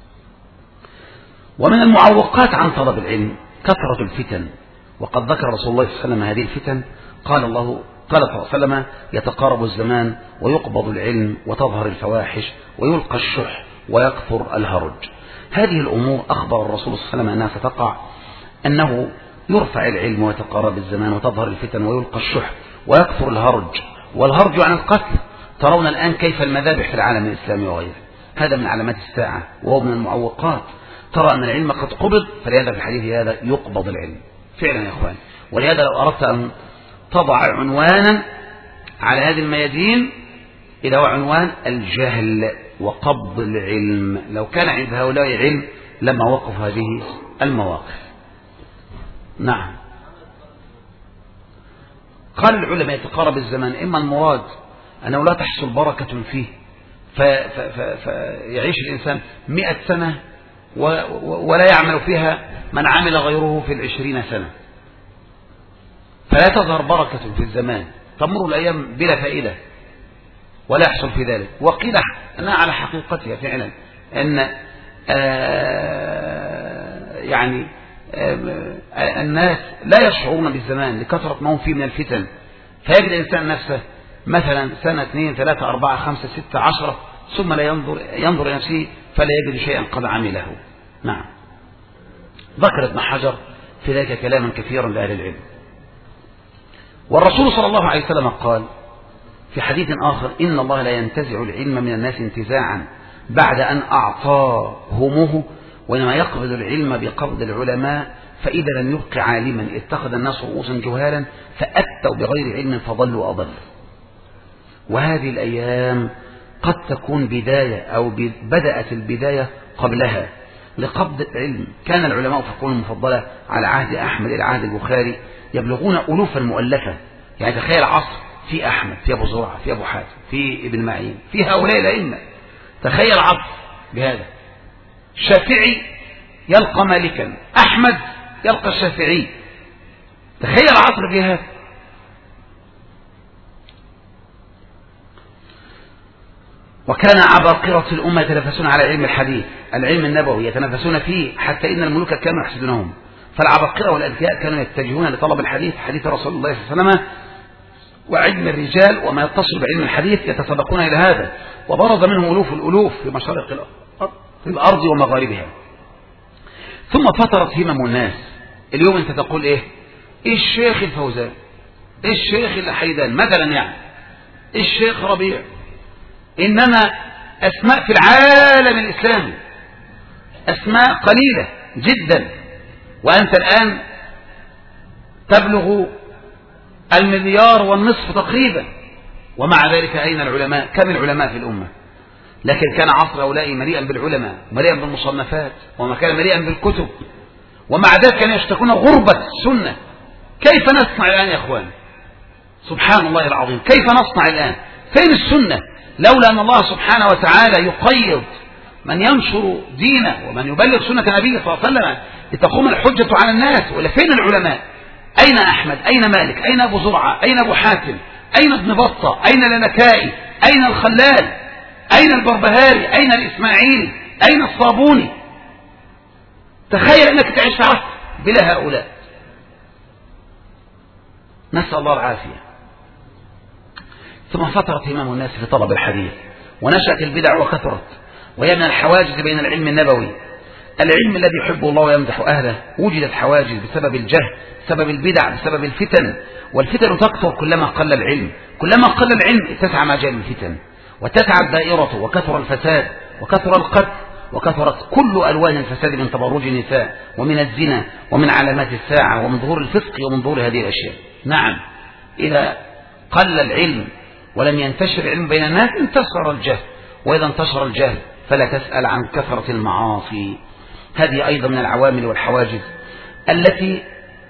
ومن المعوقات عن طلب العلم كثرة الفتن، وقد ذكر رسول الله صلى الله عليه وسلم هذه الفتن. قال صلى الله عليه وسلم: يتقارب الزمان ويقبض العلم وتظهر الفواحش ويلقى الشح ويكثر الهرج. هذه الأمور أخبر الرسول صلى الله عليه وسلم أنها ستقع، أنه يرفع العلم ويتقارب الزمان وتظهر الفتن ويلقى الشح ويكثر الهرج. والهرج عن القتل. ترون الآن كيف المذابح في العالم الإسلامي وغيره، هذا من علامات الساعة وهو من المعوقات. ترى أن العلم قد قبض، فلهذا في الحديث هذا يقبض العلم فعلا يا إخوان. ولهذا لو أردت أن تضع عنوانا على هذه الميادين إذا هو عنوان الجهل وقبض العلم، لو كان عند هؤلاء علم لما وقف هذه المواقف. نعم. قال العلماء: يتقارب الزمان، إما المراد أنه لا تحصل بركة فيه فيعيش الإنسان 100 سنة ولا يعمل فيها من عمل غيره في 20 سنة، فلا تظهر بركة في الزمان، تمر الأيام بلا فائدة ولا يحصل في ذلك. وقيل أنها على حقيقتها فعلا، أن الناس لا يشعرون بالزمان لكثرة ما هم فيه من الفتن، فيجد الإنسان نفسه مثلا سنة 2 3 4 5 6 10 ثم لا ينظر إلى نفسه فلا يجد شيئا قد عمله. نعم. ذكر ابن حجر في ذلك كلاما كثيرا لأهل العلم. والرسول صلى الله عليه وسلم قال في حديث آخر: إن الله لا ينتزع العلم من الناس انتزاعا بعد أن أعطاهمه، وإنما يقبض العلم بقبض العلماء، فإذا لم يبق عالما اتخذ الناس رؤوسا جهالا فأتوا بغير علم فضلوا أضل. وهذه الأيام قد تكون بداية أو بدأت البداية قبلها لقبض العلم. كان العلماء في القرون المفضلة على عهد أحمد إلى عهد البخاري يبلغون ألوفا مؤلفة. يعني تخيل عصر في أحمد، في أبو زرعة، في أبو حاتم، في ابن معين، في هؤلاء الأئمة. تخيل عصر بهذا، الشافعي يلقى مالكا، أحمد يلقى الشافعي. تخيل عصر في هذا. وكان عباقرة الأمة يتنافسون على علم الحديث، العلم النبوي، يتنافسون فيه حتى إن الملوك كانوا يحسدونهم. فالعباقرة والأذكياء كانوا يتجهون لطلب الحديث، حديث رسول الله صلى الله عليه وسلم، وعلم الرجال وما يتصل بعلم الحديث يتسابقون إلى هذا. وبرز منهم ألوف الألوف في مشارق الأرض ومغاربها. ثم فترت همم الناس. اليوم أنت تقول إيه؟ الشيخ الفوزان، الشيخ الحيدان مثلا، يعني الشيخ ربيع. إنما أسماء في العالم الإسلامي أسماء قليلة جدا، وأنت الآن تبلغ 1.5 تقريبا. ومع ذلك أين العلماء؟ كم العلماء في الأمة؟ لكن كان عصر هؤلاء مليئا بالعلماء، مليئا بالمصنفات، وما كان مليئا بالكتب. ومع ذلك كانوا يشتكون غربة السنة. كيف نصنع الآن يا أخوان؟ سبحان الله العظيم، كيف نصنع الآن؟ فين السنة؟ لولا أن الله سبحانه وتعالى يقيض من ينشر دينه ومن يبلغ سنة النبي صلى الله عليه وسلم لتقوم الحجة على الناس. ولا فين العلماء؟ أين أحمد؟ أين مالك؟ أين أبو زرعة؟ أين أبو حاتم؟ أين ابن بطة؟ أين النكائي؟ أين الخلال؟ أين البربهاري؟ أين الإسماعيلي؟ أين الصابوني؟ تخيل أنك تعيش في عصر بلا هؤلاء. نسأل الله العافية. ثم فترت همم الناس في طلب الحديث، ونشأت البدع وكثرت، وهي من الحواجز بين العلم النبوي، العلم الذي يحبه الله ويمدح أهله. وجدت حواجز بسبب الجهل، بسبب البدع، بسبب الفتن. والفتن تكثر كلما قل العلم. كلما قل العلم اتسع مجال الفتن، واتسعت دائرته، وكثر الفساد، وكثر القتل، وكثرت كل ألوان الفساد، من تبرج النساء، ومن الزنا، ومن علامات الساعة، ومن ظهور الفسق، ومن ظهور هذه الأشياء. نعم، إذا قل العلم ولم ينتشر العلم بين الناس انتشر الجهل، وإذا انتشر الجهل فلا تسأل عن كثرة المعاصي. هذه أيضا من العوامل والحواجز التي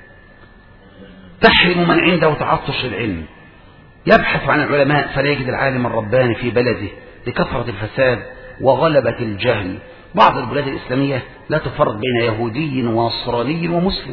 تحرم من عنده تعطش العلم. يبحث عن العلماء فلا يجد العالم الرباني في بلده لكثرة الفساد وغلبة الجهل. بعض البلاد الإسلامية لا تفرق بين يهودي ونصراني ومسلم،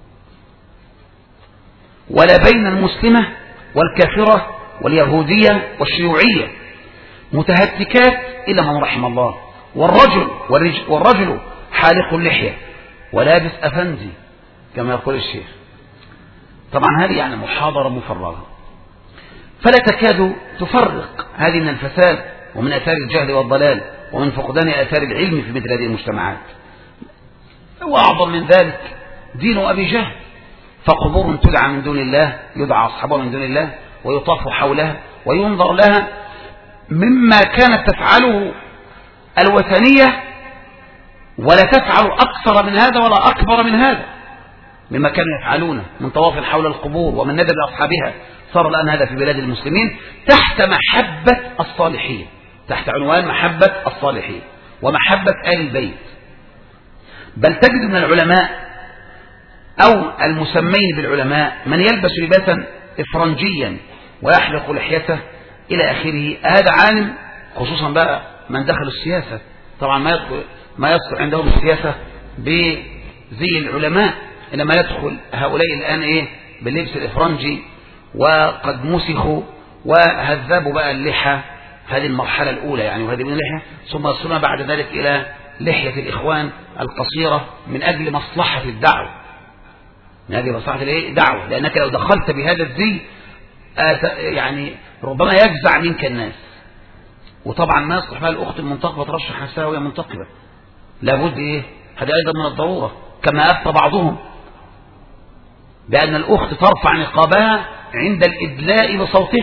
ولا بين المسلمة والكافرة واليهودية والشيوعية، متهتكات إلا من رحم الله. والرجل حالق اللحية ولابس أفندي كما يقول الشيخ. طبعا هذه يعني محاضرة مفرغة، فلا تكاد تفرق هذه من الفساد ومن آثار الجهل والضلال ومن فقدان آثار العلم في مثل هذه المجتمعات. وأعظم من ذلك دين أبي جهل، فقبور تدعى من دون الله، يدعى أصحابها من دون الله، ويطاف حولها وينظر لها، مما كانت تفعله الوثنية، ولا تفعل أكثر من هذا ولا أكبر من هذا مما كانوا يفعلونه من طواف حول القبور ومن ندب أصحابها. صار الآن هذا في بلاد المسلمين تحت محبة الصالحين، تحت عنوان محبة الصالحين ومحبة آل البيت. بل تجد من العلماء أو المسمين بالعلماء من يلبس لباسا إفرنجيا ويحلق لحيته إلى آخره. هذا عالم، خصوصا بقى من دخل السياسة. طبعا ما يدخل عندهم السياسة بزي العلماء، إنما يدخل هؤلاء الآن باللبس الإفرنجي، وقد مسخوا وهذبوا بقى اللحى. هذه المرحلة الأولى يعني، وهذه من اللحية، ثم يصلون بعد ذلك إلى لحية الإخوان القصيرة من أجل مصلحة الدعوة، من أجل مصلحة الدعوة، لأنك لو دخلت بهذا الزي يعني ربما يجزع منك الناس. وطبعا ما يصلح بها الأخت المنتقبة ترشح نفسها وهي منتقبة، لابد إيه، هذا أيضا من الضرورة، كما أفتى بعضهم بأن الأخت ترفع نقابها عند الإدلاء بصوته.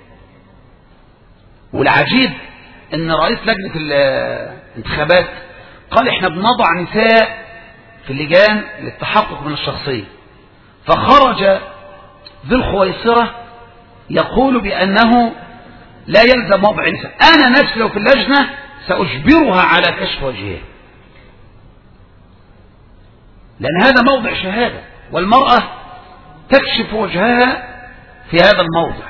والعجيب أن رئيس لجنة الانتخابات قال إحنا بنضع نساء في اللجان للتحقق من الشخصية، فخرج ذو الخويصرة يقول بأنه لا يلزم وضع نساء. أنا نفسي لو في اللجنة سأجبرها على كشف وجهها، لأن هذا موضع شهادة، والمرأة تكشف وجهها في هذا الموضع.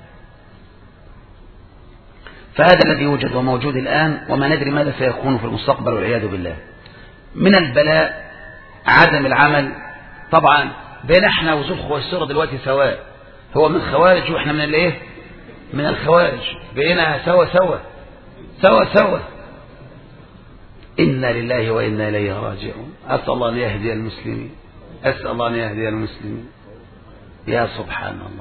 فهذا الذي يوجد وموجود الآن، وما ندري ماذا سيكون في المستقبل والعياذ بالله. من البلاء عدم العمل. طبعا بين احنا وذو الخويصرة دلوقتي سواء، هو من خوارج واحنا من الايه، من الخوارج، بقينا سوا سوا سوا سوا. إنا لله وإنا إليه راجعون. أسأل الله أن يهدي المسلمين، أسأل الله أن يهدي المسلمين. يا سبحان الله.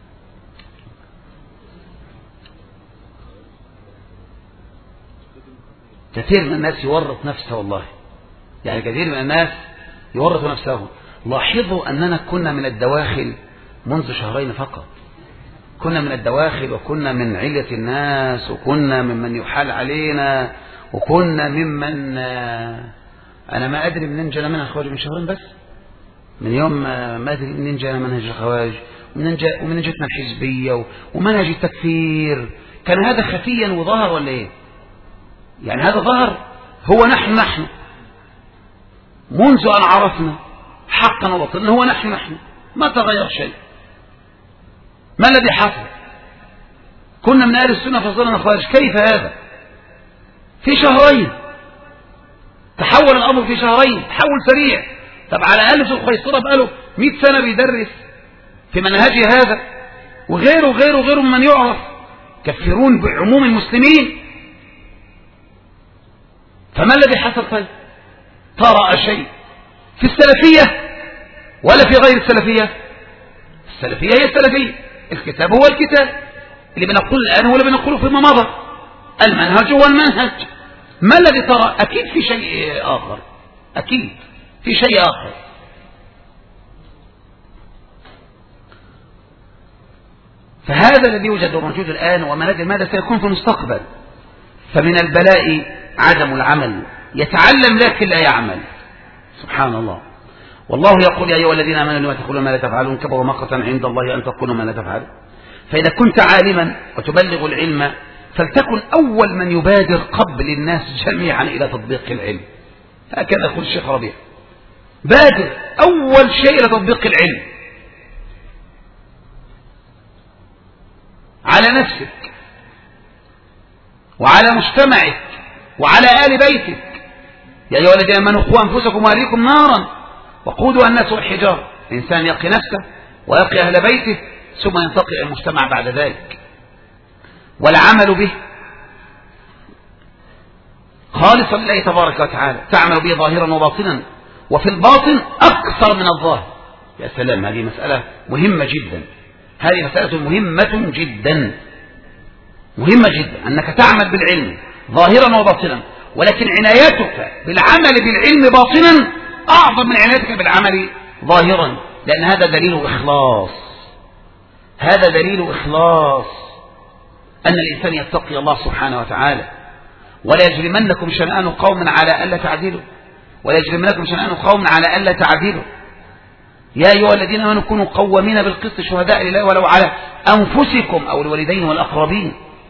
كثير من الناس يورط نفسه، والله يعني كثير من الناس يورط نفسه. لاحظوا أننا كنا من الدواخل منذ شهرين فقط، كنا من الدواخل، وكنا من علة الناس، وكنا ممن يحال علينا، وكنا ممن أنا ما أدري منين جانا منها الخوارج، من شهرين بس، من يوم ما أدري منين جانا منهج الخوارج، ومن جتنا الحزبية ومنهج التكفير. كان هذا خفيا وظهر ولا إيه؟ يعني هذا ظهر، هو نحن منذ أن عرفنا حقا وبطنا، هو نحن ما تغير شيء. ما الذي حصل؟ كنا من أهل السنة فصلنا الخوارج. كيف هذا؟ في شهرين تحول الأمر، في شهرين تحول سريع. طب على الأقل ذو الخويصرة بقاله 100 سنة بيدرس في منهجه هذا، وغيره من يعرف كفرون بعموم المسلمين. فما الذي حصل؟ طيب طرأ شيء في السلفية ولا في غير السلفية؟ السلفية هي السلفية، الكتاب هو الكتاب، اللي بنقول الآن هو اللي بنقوله فيما مضى، المنهج هو المنهج. ما الذي طرأ؟ أكيد في شيء آخر، أكيد في شيء آخر. فهذا الذي يوجد وموجود الآن، وما ندري ماذا سيكون في المستقبل. فمن البلاء عدم العمل، يتعلم لكن لا يعمل. سبحان الله. والله يقول يا أيها الذين آمنوا لما تقولون ما لا تفعلون، كبر مقتا عند الله أن تقولوا ما لا تفعلون. فإذا كنت عالما وتبلغ العلم، فلتكن أول من يبادر قبل الناس جميعا إلى تطبيق العلم. هكذا يقول الشيخ ربيع، بادر أول شيء إلى تطبيق العلم على نفسك وعلى مجتمعك وعلى آل بيتك. يا أيها الذين آمنوا قوا أنفسكم وأهليكم نارا وقودها الناس والحجارة. الإنسان يقي نفسه ويقي أهل بيته، ثم ينتقي المجتمع بعد ذلك. والعمل به خالصا لله تبارك وتعالى، تعمل به ظاهرا وباطنا، وفي الباطن أكثر من الظاهر. يا سلام، هذه مسألة مهمة جدا، هذه مسألة مهمة جدا، مهمة جدا أنك تعمل بالعلم ظاهرا وباطنا، ولكن عنايتك بالعمل بالعلم باطنا أعظم من عنايتك بالعمل ظاهرا، لأن هذا دليل إخلاص، هذا دليل إخلاص أن الإنسان يتقي الله سبحانه وتعالى. ولا يجرمنكم شنآن قوم على ألا تعدلوا، ولا يجرمنكم شنآن قوم على ألا تعدلوا. يا أيها الذين آمنوا كونوا قوامين بالقسط شهداء لله ولو على أنفسكم أو الوالدين والأقربين،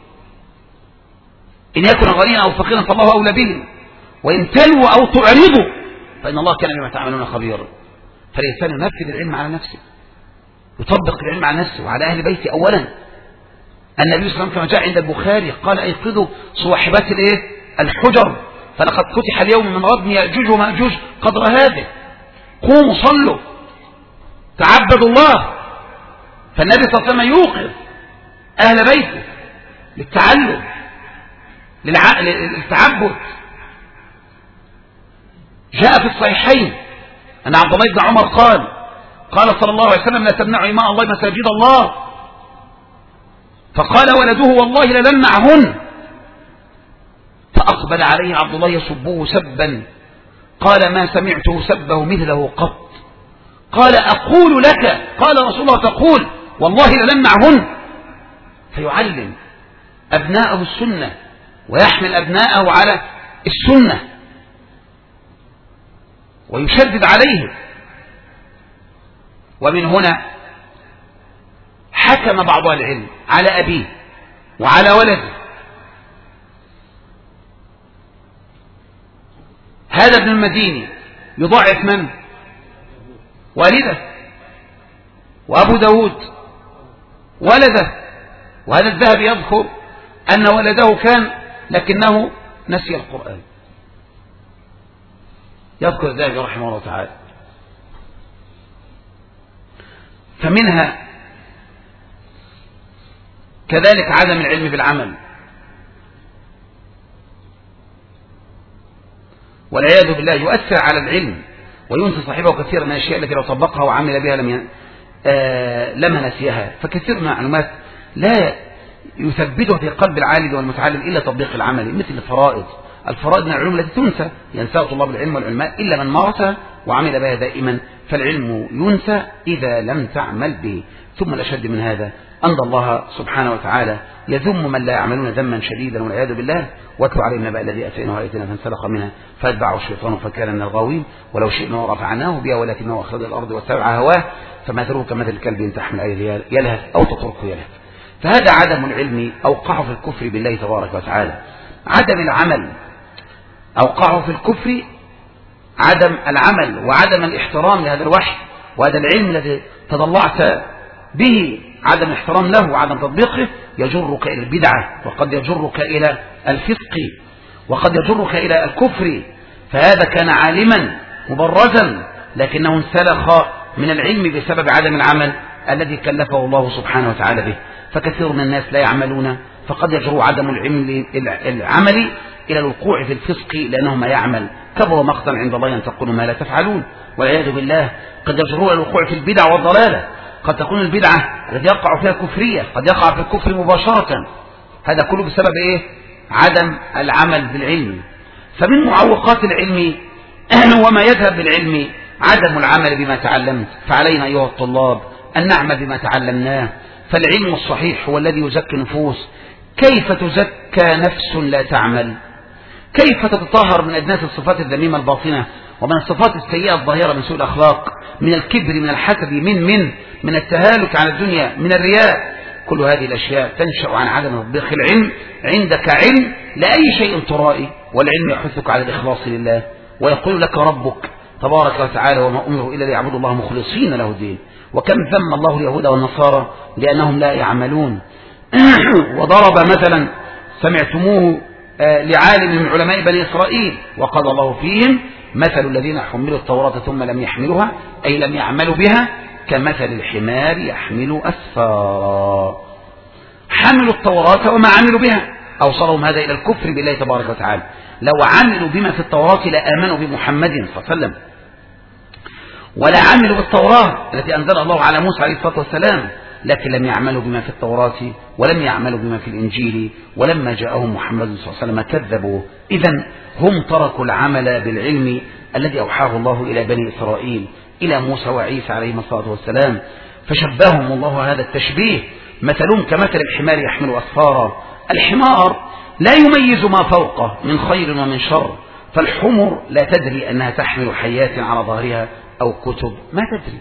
إن يكن غنيا أو فقيرا فالله أولى بهم، وإن تلووا أو تعرضوا فإن الله كان بما تعملون خبيرا. فالإنسان ينفذ العلم على نفسه، يطبق العلم على نفسه وعلى أهل بيته أولا. النبي صلى الله عليه وسلم كما جاء عند البخاري قال أيقظوا صواحبات الحجر فلقد فتح اليوم من ردم يأجوج ومأجوج قدر هذا، قوموا صلوا تعبدوا الله. فالنبي صلى الله عليه وسلم يوقظ أهل بيته للتعلم للتعبد. جاء في الصحيحين أن عبد الله بن عمر قال صلى الله عليه وسلم لا تمنعوا إماء الله مساجد الله، فقال ولده والله لنمنعهن فأقبل عليه عبد الله يسبه سبا قال ما سمعته سبه مثله قط. قال أقول لك قال رسول الله تقول والله للمعهن. فيعلم أبناءه السنة ويحمل أبناءه على السنة ويشدد عليه. ومن هنا حكم بعض العلم على أبيه وعلى ولده. هذا ابن المديني يضعف من؟ والده. وأبو داود ولده. وهذا الذهب يذكر أن ولده كان لكنه نسي القرآن. يذكر ذلك رحمه الله تعالى. فمنها كذلك عدم العلم بالعمل والعياذ بالله يؤثر على العلم وينسى صاحبه كثيرا من الأشياء التي لو طبقها وعمل بها لما نسيها. فكثير من المعلومات لا يثبتها في قلب العالم والمتعلم إلا تطبيق العمل، مثل الفرائض من العلوم التي تنسى ينساها طلاب العلم والعلماء إلا من مارسها وعمل بها دائما. فالعلم ينسى إذا لم تعمل به. ثم الأشد من هذا أن الله سبحانه وتعالى يذم من لا يعملون ذما شديدا والعياذ بالله. واتل علينا بقى الذي أتيناه آياتنا فانسلخ منها فاتبعه الشيطان فكان من الغاوين ولو شئنا رفعناه بها ولكنه أخرج الأرض واتبع هواه فمثله كمثل الكلب إن تحمل عليه يلهث أو تتركه يلهث. فهذا عدم العلم أوقعه في الكفر بالله تبارك وتعالى. عدم العمل أوقعه في الكفر، عدم العمل وعدم الاحترام لهذا الوحي وهذا العلم الذي تضلعت به، عدم الاحترام له وعدم تطبيقه يجرك إلى البدعة وقد يجرك إلى الفسق وقد يجرك إلى الكفر. فهذا كان عالما مبرزا لكنه انسلخ من العلم بسبب عدم العمل الذي كلفه الله سبحانه وتعالى به. فكثير من الناس لا يعملون فقد يجروا عدم العمل إلى الوقوع في الفسق لأنه ما يعمل. كبر مقتا عند الله أن تقولوا ما لا تفعلون والعياذ بالله. قد يجروا الوقوع في البدع والضلالة. قد تكون البدعة التي يقع فيها كفرية، قد يقع في الكفر مباشرة. هذا كله بسبب إيه؟ عدم العمل بالعلم. فمن معوقات العلم وما يذهب بالعلم عدم العمل بما تعلمت. فعلينا أيها الطلاب أن نعمل بما تعلمناه. فالعلم الصحيح هو الذي يزكي النفوس. كيف تزكى نفس لا تعمل؟ كيف تتطهر من أدناس الصفات الذميمة الباطنة ومن الصفات السيئة الظاهرة من سوء الأخلاق، من الكبر، من الحسد، من التهالك على الدنيا، من الرياء؟ كل هذه الأشياء تنشأ عن عدم تطبيق العلم. عندك علم لأي شيء ترائي والعلم يحثك على الإخلاص لله. ويقول لك ربك تبارك وتعالى وما أمروا إلا ليعبدوا الله مخلصين له الدين. وكم ذم الله اليهود والنصارى لأنهم لا يعملون. وضرب مثلا سمعتموه لعالم من علماء بني إسرائيل وقضى الله فيهم مثل الذين حملوا التوراة ثم لم يحملوها أي لم يعملوا بها كمثل الحمار يحمل أسفارا. حملوا التوراة وما عملوا بها أوصلهم هذا إلى الكفر بالله تبارك وتعالى. لو عملوا بما في التوراة لآمنوا بمحمد صلى الله عليه وسلم ولا عملوا بالتوراة التي أنزل الله على موسى عليه الصلاة والسلام، لكن لم يعملوا بما في التوراة ولم يعملوا بما في الإنجيل. ولما جاءهم محمد صلى الله عليه وسلم كذبوا. إذن هم تركوا العمل بالعلم الذي أوحاه الله إلى بني إسرائيل إلى موسى وعيسى عليهم الصلاة والسلام. فشبههم الله هذا التشبيه مثلهم كمثل الحمار يحمل أسفارا. الحمار لا يميز ما فوقه من خير ومن شر. فالحمر لا تدري أنها تحمل حيات على ظهرها أو كتب، ما تدري.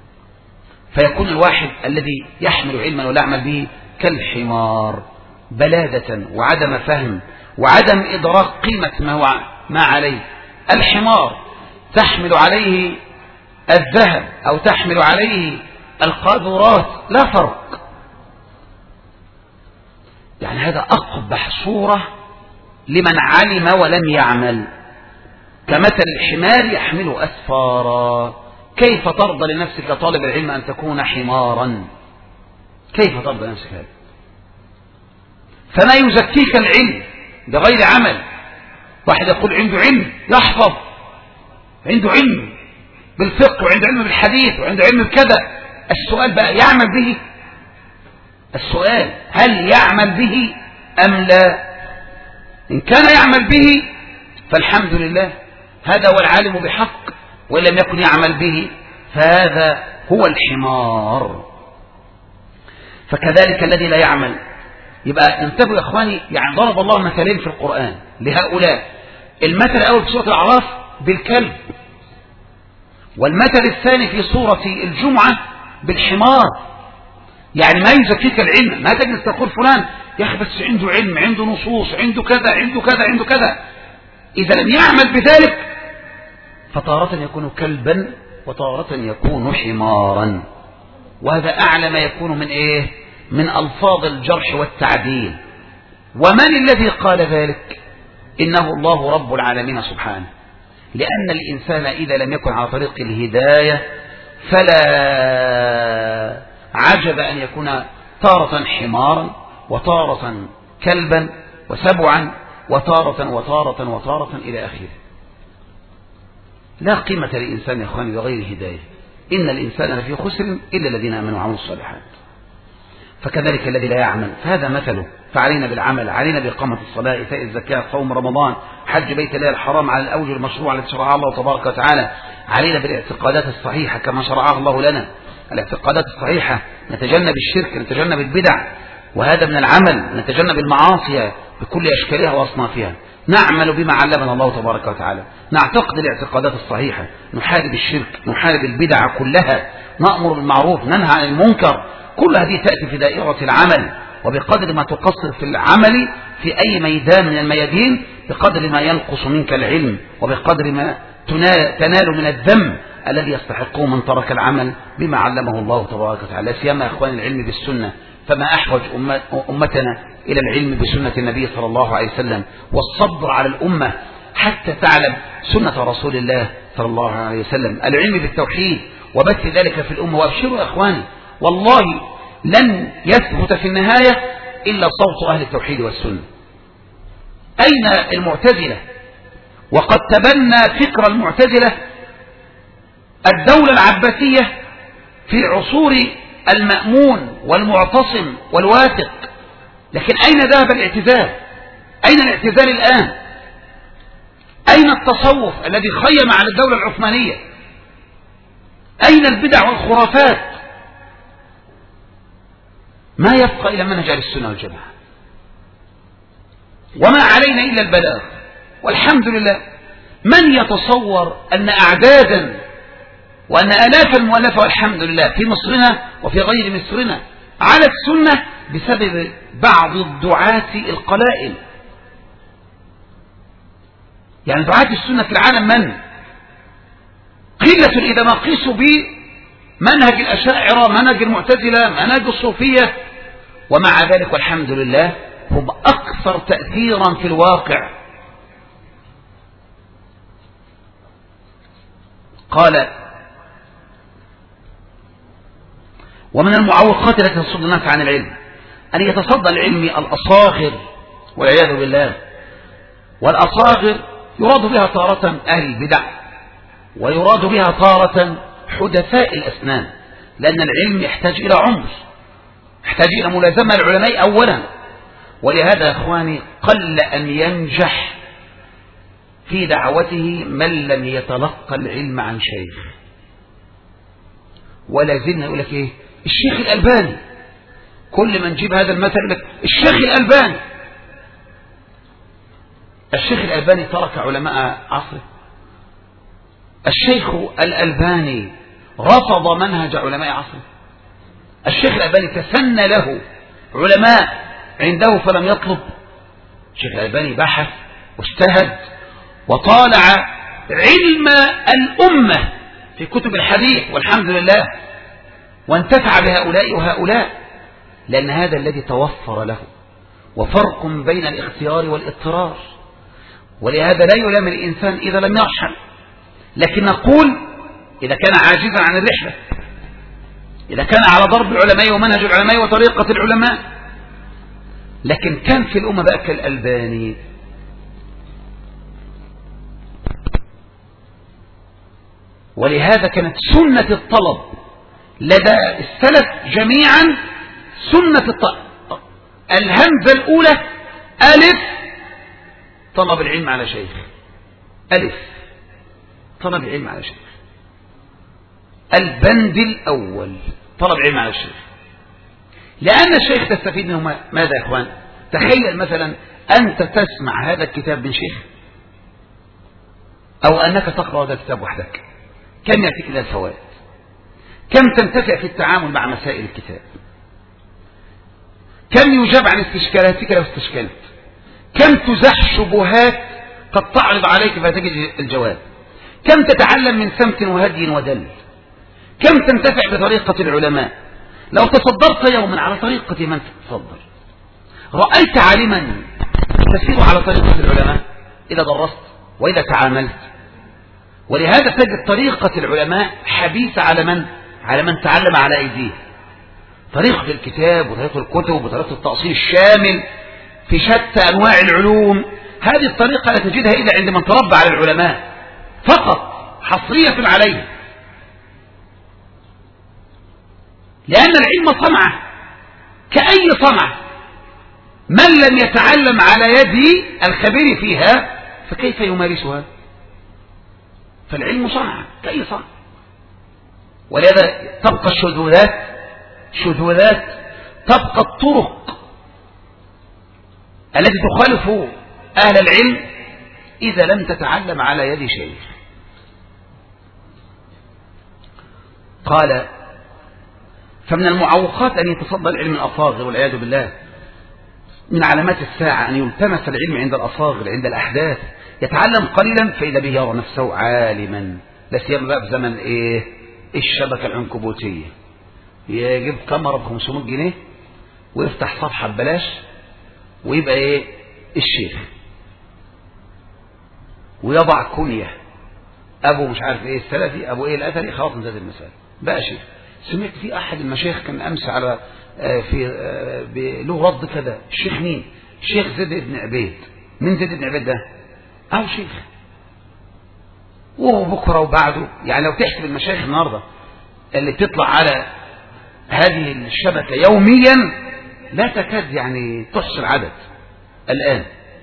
فيكون الواحد الذي يحمل علما ولا يعمل به كالحمار بلادة وعدم فهم وعدم إدراك قيمة ما عليه. الحمار تحمل عليه الذهب أو تحمل عليه القاذورات لا فرق. يعني هذا أقبح صورة لمن علم ولم يعمل. كمثل الحمار يحمل أسفارا. كيف ترضى لنفسك طالب العلم أن تكون حمارا؟ كيف ترضى لنفسك هذا؟ فما يزكيك العلم بغير عمل. واحد يقول عنده علم يحفظ، عنده علم بالفقه وعنده علم بالحديث وعنده علم بكذا. السؤال بقى يعمل به؟ السؤال هل يعمل به أم لا؟ إن كان يعمل به فالحمد لله، هذا هو العالم بحق، وإن لم يكن يعمل به فهذا هو الحمار. فكذلك الذي لا يعمل. يبقى انتبهوا يا إخواني، يعني ضرب الله مثلين في القرآن لهؤلاء. المثل الأول في سورة الأعراف بالكلب، والمثل الثاني في سورة الجمعة بالحمار. يعني ما يزكيك العلم، ما تجلس تقول فلان يا أخي بس عنده علم، عنده نصوص، عنده كذا عنده كذا عنده كذا، إذا لم يعمل بذلك فتارة يكون كلبا وتارة يكون حمارا. وهذا أعلى ما يكون من إيه؟ من ألفاظ الجرح والتعديل. ومن الذي قال ذلك؟ إنه الله رب العالمين سبحانه. لأن الإنسان إذا لم يكن على طريق الهداية فلا عجب أن يكون تارة حمارا وتارة كلبا وسبعا وتارة وتارة وتارة إلى آخره. لا قيمة للإنسان يا أخواني بغير هداية. إن الإنسان لفي خسر إلا الذين آمنوا وعملوا الصالحات. فكذلك الذي لا يعمل فهذا مثله. فعلينا بالعمل، علينا بإقامة الصلاة، إيتاء الزكاة، صوم رمضان، حج بيت الله الحرام على الأوجه المشروع التي شرعها الله تبارك وتعالى. علينا بالاعتقادات الصحيحة كما شرعها الله لنا، الاعتقادات الصحيحة، نتجنب الشرك، نتجنب البدع، وهذا من العمل، نتجنب المعاصي بكل أشكالها وأصنافها، نعمل بما علمنا الله تبارك وتعالى، نعتقد الاعتقادات الصحيحة، نحارب الشرك، نحارب البدع كلها، نأمر بالمعروف، ننهى عن المنكر. كل هذه تأتي في دائرة العمل، وبقدر ما تقصر في العمل في أي ميدان من الميادين بقدر ما ينقص منك العلم، وبقدر ما تنال من الذم الذي يستحقه من ترك العمل بما علمه الله تبارك وتعالى. سيما أخوان العلم بالسنة، فما أحوج أمتنا إلى العلم بسنة النبي صلى الله عليه وسلم، والصبر على الأمة حتى تعلم سنة رسول الله صلى الله عليه وسلم، العلم بالتوحيد وبث ذلك في الأمة. وأبشروا يا أخواني، والله لن يثبت في النهاية إلا صوت أهل التوحيد والسنة. أين المعتزلة؟ وقد تبنى فكر المعتزلة الدولة العباسية في عصور المأمون والمعتصم والواثق، لكن أين ذهب الاعتزال؟ أين الاعتزال الآن؟ أين التصوف الذي خيم على الدولة العثمانية؟ أين البدع والخرافات؟ ما يبقى إلى منهج أهل السنة والجماعة، وما علينا إلا البلاغ والحمد لله. من يتصور أن أعدادا وأن آلاف المؤلفة والحمد لله في مصرنا وفي غير مصرنا على السنة بسبب بعض الدعاة القلائل؟ يعني دعاة السنة في العالم من؟ قلة إذا ما قيسوا بمنهج الأشاعرة، منهج المعتزلة، منهج الصوفية، ومع ذلك والحمد لله هم أكثر تأثيرا في الواقع. قال: ومن المعوقات التي تصد الناس عن العلم أن يتصدى العلم الأصاغر والعياذ بالله. والأصاغر يراد بها تارة أهل البدع، ويراد بها تارة حدثاء الأسنان، لأن العلم يحتاج إلى عمر، يحتاج إلى ملازمة العلماء أولا. ولهذا يا إخواني قل أن ينجح في دعوته من لم يتلقى العلم عن شيخ. ولا زلنا يقول لك إيه؟ الشيخ الألباني. كل ما نجيب هذا المثل لك الشيخ الألباني. الشيخ الألباني ترك علماء عصره. الشيخ الألباني رفض منهج علماء عصره. الشيخ الألباني تثنى له علماء عنده فلم يطلب. الشيخ الألباني بحث واجتهد وطالع علم الأمة في كتب الحديث والحمد لله، وانتفع بهؤلاء وهؤلاء، لأن هذا الذي توفر له. وفرق بين الاختيار والاضطرار، ولهذا لا يلام الإنسان إذا لم يرحل. لكن نقول إذا كان عاجزا عن الرحلة، إذا كان على ضرب العلماء ومنهج العلماء وطريقة العلماء. لكن كان في الأمة بقى كالألباني. ولهذا كانت سنة الطلب لدى السلف جميعا سنة الطلب. الهمزة الأولى ألف طلب العلم على شيخ. ألف، طلب العلم على شيخ. البند الأول طلب العلم على الشيخ، لأن الشيخ تستفيد منه ماذا يا إخوان؟ تخيل مثلا أنت تسمع هذا الكتاب من شيخ، أو أنك تقرأ هذا الكتاب وحدك، كم يأتيك إلى الفوائد؟ كم تنتفع في التعامل مع مسائل الكتاب؟ كم يجاب عن استشكالاتك لو استشكلت؟ كم تزح شبهات قد تعرض عليك فتجد الجواب؟ كم تتعلم من سمت وهدي ودل؟ كم تنتفع بطريقة العلماء؟ لو تصدرت يوما على طريقة من تتصدر، رأيت عالما تسير على طريقة العلماء إذا درست وإذا تعاملت. ولهذا تجد طريقة العلماء حبيسة على من تعلم على أيديه. طريقة الكتاب وطريقة الكتب وطريقة التأصيل الشامل في شتى أنواع العلوم، هذه الطريقة لا تجدها إلا عند من تربى على العلماء فقط، حصرية عليه. لأن العلم صنعة كأي صنعة، من لم يتعلم على يد الخبير فيها فكيف يمارسها؟ فالعلم صنعة كأي صنعة. ولهذا تبقى الشذوذات، تبقى الطرق التي تخالف أهل العلم إذا لم تتعلم على يد شيخ. قال: فمن المعوقات أن يتصدى العلم الأصاغر والعياذ بالله. من علامات الساعة أن يلتمس العلم عند الأصاغر، عند الأحداث. يتعلم قليلا فإذا به يرى نفسه عالما، لا سيما بقى في زمن الشبكة العنكبوتية. يجيب كاميرا ب500 جنيه ويفتح صفحة ببلاش ويبقى الشيخ، ويضع كنية أبو مش عارف السلفي، أبو الأثري، خلاص انتهت المسألة بقى شيخ. سمعت في أحد المشايخ كان أمس على له رد كذا. الشيخ مين؟ الشيخ زيد بن عبيد. من زيد بن عبيد ده؟ أو شيخ، وهو بكرة وبعده. يعني لو تحسب المشايخ النهاردة اللي بتطلع على هذه الشبكة يوميا لا تكاد يعني تحصي العدد الآن.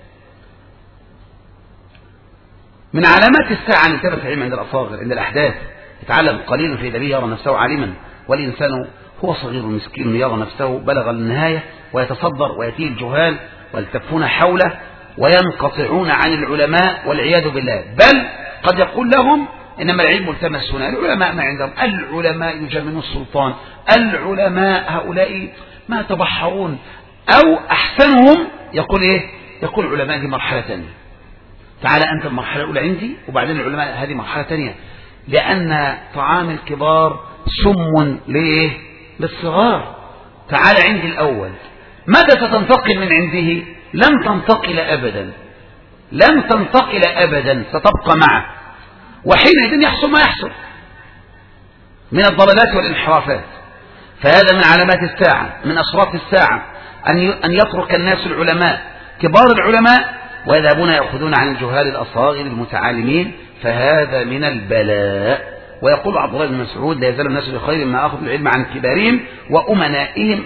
من علامات الساعة أن يلتمس العلم عند الأصاغر، عند الأحداث. يتعلم قليلا فإذا به يرى نفسه عالما، والإنسان هو صغير مسكين يرى نفسه بلغ النهاية، ويتصدر ويأتيه الجهال ويلتفون حوله وينقطعون عن العلماء والعياذ بالله. بل قد يقول لهم إنما العلم ملتمس هنا. العلماء ما عندهم، العلماء يجاملون السلطان، العلماء هؤلاء ما تبحرون. أو أحسنهم يقول يقول العلماء دي مرحلة ثانية، تعال أنت المرحلة الأولى عندي وبعدين العلماء هذه مرحلة ثانية. لأن طعام الكبار سم للصغار. تعال عندي الأول. ماذا ستنتقل من عنده؟ لن تنتقل أبدا، لن تنتقل أبدا، ستبقى معه. وحينئذ يحصل ما يحصل من الضلالات والانحرافات. فهذا من علامات الساعة، من أشراط الساعة أن يترك الناس العلماء كبار العلماء ويذهبون يأخذون عن الجهال الأصاغر المتعالمين، فهذا من البلاء. ويقول عبد الله بن مسعود: لا يزال الناس بخير ما أخذوا العلم عن كبارهم وأمنائهم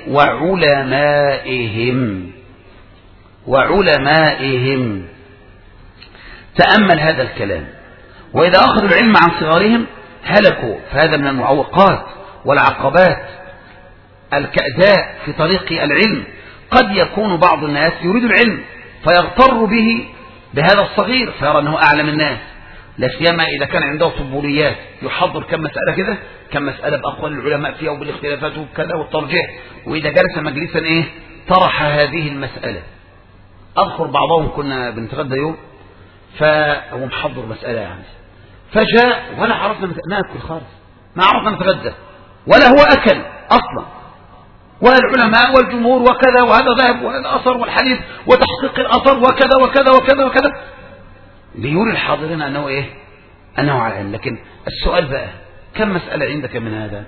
وعلمائهم. تأمل هذا الكلام. وإذا أخذوا العلم عن صغارهم هلكوا. فهذا من المعوقات والعقبات الكأداء في طريق العلم. قد يكون بعض الناس يريد العلم فيغتر به بهذا الصغير فيرى أنه أعلم الناس، لا سيما إذا كان عنده طبوليات، يحضر كم مسألة كده، كم مسألة بأقوال العلماء فيها وبالاختلافات وكذا والترجيح، وإذا جلس مجلسا طرح هذه المسألة. أذكر بعضهم كنا بنتغدى يوم فهو محضر مسألة يعني، فجاء ولا عرفنا ناكل خالص، ما عرفنا نتغدى ولا هو أكل أصلا، والعلماء والجمهور وكذا، وهذا ذهب والأثر والحديث وتحقيق الأثر وكذا وكذا وكذا وكذا، ليوري الحاضرين أنه أنه على علم. لكن السؤال بقى: كم مسألة عندك من هذا؟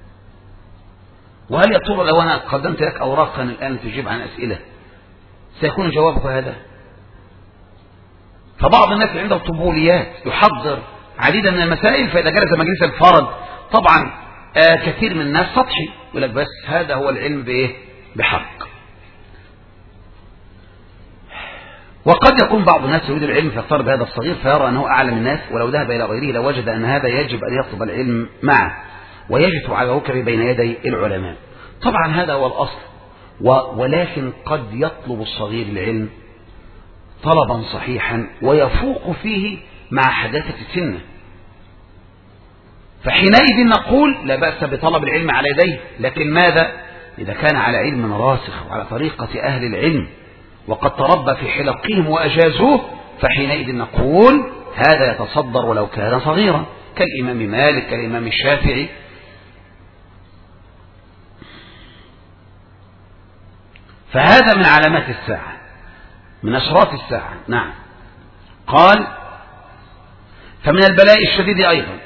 وهل يا ترى لو أنا قدمت لك أوراقا الآن تجيب عن أسئلة سيكون جوابك هذا؟ فبعض الناس عنده طبوليات، يحضر عديدا من المسائل، فإذا جلس مجلس الفرد طبعا كثير من الناس سطحي، يقول لك بس هذا هو العلم بحق. وقد يكون بعض الناس يريد العلم فيختار بهذا الصغير فيرى أنه أعلم الناس، ولو ذهب إلى غيره لوجد أن هذا يجب أن يطلب العلم معه ويجث على ركبه بين يدي العلماء. طبعا هذا هو الأصل، ولكن قد يطلب الصغير العلم طلبا صحيحا ويفوق فيه مع حداثة سنه، فحينئذ نقول لا بأس بطلب العلم على يديه، لكن ماذا إذا كان على علم راسخ وعلى طريقة أهل العلم وقد تربى في حلقهم وأجازوه، فحينئذ نقول هذا يتصدر ولو كان صغيرا، كالإمام مالك كالإمام الشافعي. فهذا من علامات الساعة، من أشراط الساعة. نعم. قال فمن البلاء الشديد أيضا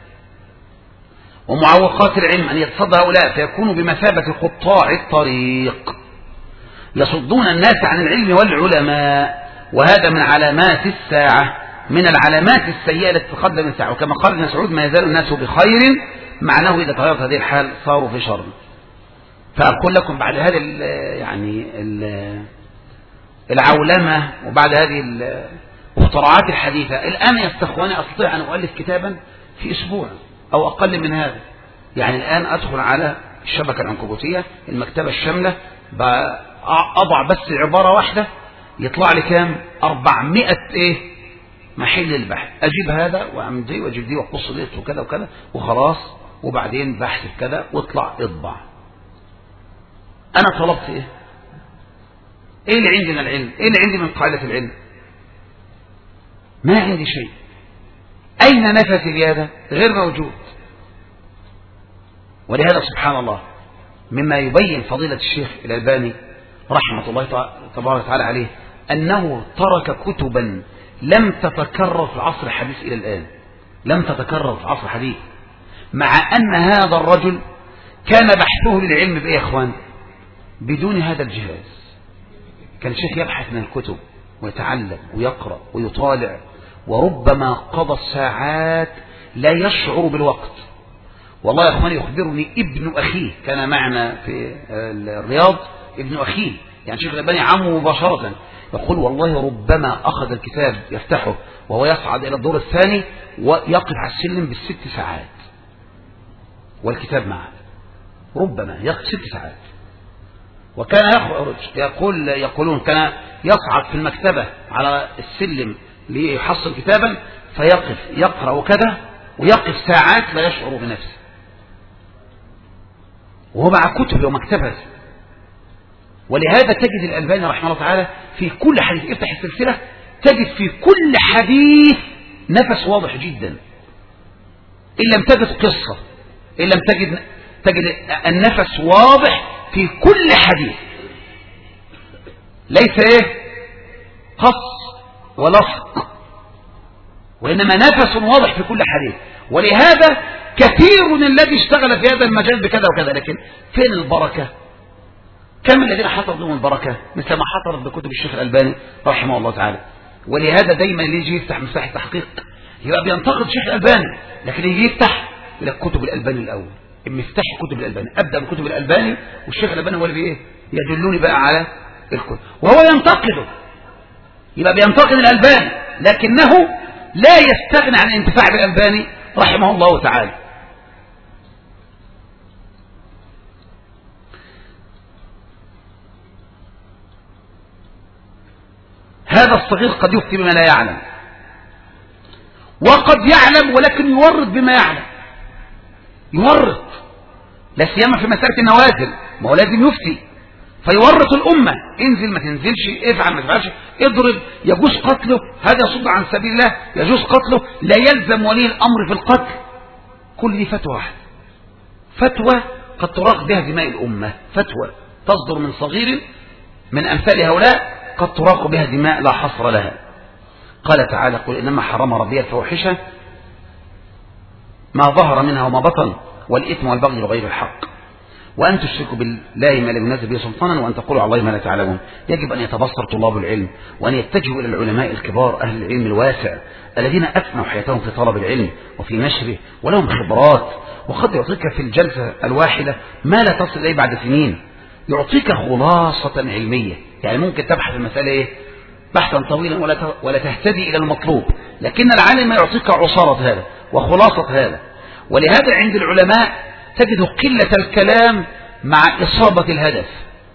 ومعوقات العلم أن يتصدى هؤلاء فيكونوا بمثابة قطاع الطريق يصدون الناس عن العلم والعلماء، وهذا من علامات الساعة، من العلامات السيئة التي تقدم الساعة. وكما قال ابن مسعود ما يزال الناس بخير، معناه إذا تغيرت هذه الحال صاروا في شر. فأقول لكم بعد هذه يعني العولمة وبعد هذه المخترعات الحديثة، الآن يا أخواني أستطيع أن أؤلف كتابا في أسبوع أو أقل من هذا. يعني الآن أدخل على الشبكة العنكبوتية المكتبة الشاملة، أضع بس عبارة واحدة يطلع لي كام 400 محل البحث، أجيب هذا وأمضي وأجيب دي وأقص دي وكذا وكذا وخلاص، وبعدين بحث كذا واطلع اطبع. أنا طلبت إيه اللي عندي من العلم؟ إيه اللي عندي من قاعدة العلم؟ ما عندي شيء. أين نفسي بهذا؟ غير موجود. ولهذا سبحان الله مما يبين فضيلة الشيخ الألباني رحمة الله تبارك وتعالى عليه أنه ترك كتبا لم تتكرر في العصر الحديث إلى الآن، لم تتكرر في العصر الحديث، مع أن هذا الرجل كان بحثه للعلم بإيه يا إخوان؟ بدون هذا الجهاز. كان الشيخ يبحث من الكتب ويتعلم ويقرأ ويطالع، وربما قضى الساعات لا يشعر بالوقت. والله يا أخواني يخبرني ابن أخيه كان معنا في الرياض، ابن أخيه يعني الشيخ الألباني عمه مباشرة، يقول والله ربما أخذ الكتاب يفتحه وهو يصعد إلى الدور الثاني ويقف على السلم ب6 ساعات والكتاب معه، ربما يقف 6 ساعات. وكان يخرج يقولون كان يصعد في المكتبة على السلم ليحصل كتابا فيقف يقرأ وكذا ويقف ساعات لا يشعر بنفسه، وهو مع كتب ومكتبة. ولهذا تجد الألباني رحمه الله تعالى في كل حديث، افتح السلسلة تجد في كل حديث نفس واضح جدا، إن لم تجد قصة، إن لم تجد النفس واضح في كل حديث، ليس قص ولصق، وإنما نفس واضح في كل حديث. ولهذا كثير من الذي اشتغل في هذا المجال بكذا وكذا، لكن فين البركة؟ كم الذين حصلت لهم البركة مثل ما حصلت بكتب الشيخ الألباني رحمه الله تعالى. ولهذا دايما اللي يجي يفتح مفتاح التحقيق يبقى بينتقد الشيخ الألباني، لكن يجي يفتح إلى كتب الألباني الأول، مفتاح كتب الألباني، أبدأ بكتب الألباني والشيخ الألباني هو اللي يدلوني بقى على الكتب، وهو ينتقده، يبقى بينتقد الألباني لكنه لا يستغني عن الانتفاع بالألباني رحمه الله تعالى. هذا الصغير قد يفتي بما لا يعلم، وقد يعلم ولكن يورط بما يعلم، يورط لا سيما في مسألة النوازل، ما هو لازم يفتي فيورط الأمة، انزل ما تنزلش، افعل ما تفعلش، اضرب، يجوز قتله، هذا يصد عن سبيل الله، يجوز قتله، لا يلزم ولي الأمر في القتل. كل دي فتوى واحدة، فتوى قد تراق بها دماء الأمة، فتوى تصدر من صغير من أمثال هؤلاء قد تراق بها دماء لا حصر لها. قال تعالى قل إنما حرم ربي الفواحش ما ظهر منها وما بطن والإثم والبغي بغير الحق وأن تشركوا بالله ما لم ينزل به سلطانا وأن تقولوا على الله ما لا تعلمون. يجب أن يتبصر طلاب العلم وأن يتجهوا إلى العلماء الكبار أهل العلم الواسع الذين أفنوا حياتهم في طلب العلم وفي نشره ولهم خبرات، وقد يعطيك في الجلسة الواحدة ما لا تصل إليه بعد سنين، يعطيك خلاصة علمية. يعني ممكن تبحث المسألة بحثا طويلا ولا تهتدي إلى المطلوب، لكن العالم يعطيك عصارة هذا وخلاصة هذا. ولهذا عند العلماء تجد قلة الكلام مع إصابة الهدف.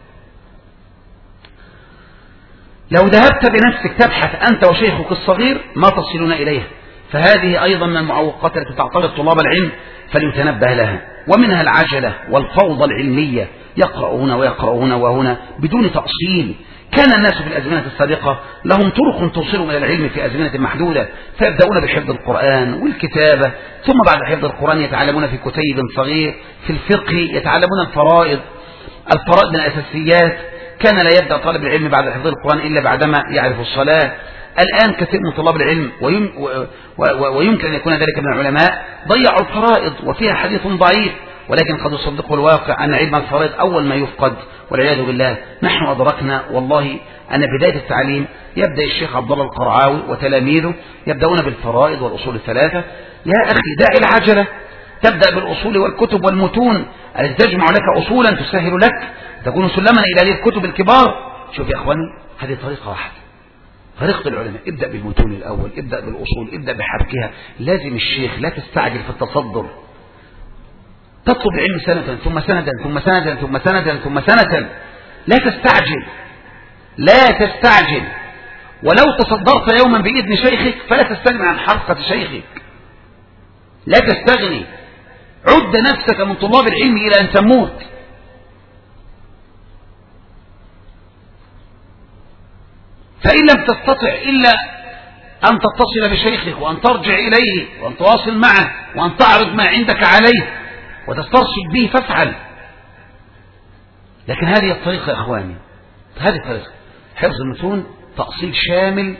لو ذهبت بنفسك تبحث أنت وشيخك الصغير ما تصلون إليها، فهذه أيضا من المعوقات التي تعترض طلاب العلم فليتنبه لها. ومنها العجلة والفوضى العلمية، يقرأ هنا ويقرأ هنا وهنا بدون تأصيل. كان الناس في الأزمنة السابقة لهم طرق توصلهم إلى العلم في أزمنة محدودة، فيبدأون بحفظ القرآن والكتابة، ثم بعد حفظ القرآن يتعلمون في كتيب صغير، في الفقه يتعلمون الفرائض من الأساسيات. كان لا يبدأ طالب العلم بعد حفظ القرآن إلا بعدما يعرف الصلاة. الآن كثير من طلاب العلم ويمكن أن يكون ذلك من العلماء ضيعوا الفرائض وفيها حديث ضعيف، ولكن قد يصدقه الواقع أن علم الفرائض أول ما يفقد والعياذ بالله. نحن أدركنا والله أن بداية التعليم يبدأ الشيخ عبد الله القرعاوي وتلاميذه يبدأون بالفرائض والأصول الثلاثة. يا أخي دع العجلة، تبدأ بالأصول والكتب والمتون التي تجمع لك أصولا تسهل لك، تكون سلما إلى هذه الكتب الكبار. شوف يا أخواني، هذه طريقة واحدة، طريقة العلماء. ابدأ بالمتون الأول، ابدأ بالأصول، ابدأ بحبكها. لازم الشيخ لا تستعجل في التصدر، تطلب العلم سنة ثم سنة ثم سنة ثم سنة ثم سنة. لا تستعجل، لا تستعجل. ولو تصدرت يوما بإذن شيخك فلا تستغني عن حلقة شيخك، لا تستغني. عد نفسك من طلاب العلم إلى أن تموت. فإن لم تستطع إلا أن تتصل بشيخك وأن ترجع إليه وأن تواصل معه وأن تعرض ما عندك عليه وتسترشد به فافعل. لكن هذه الطريقة يا إخواني، هذه الطريقة: حفظ المتون، تأصيل شامل،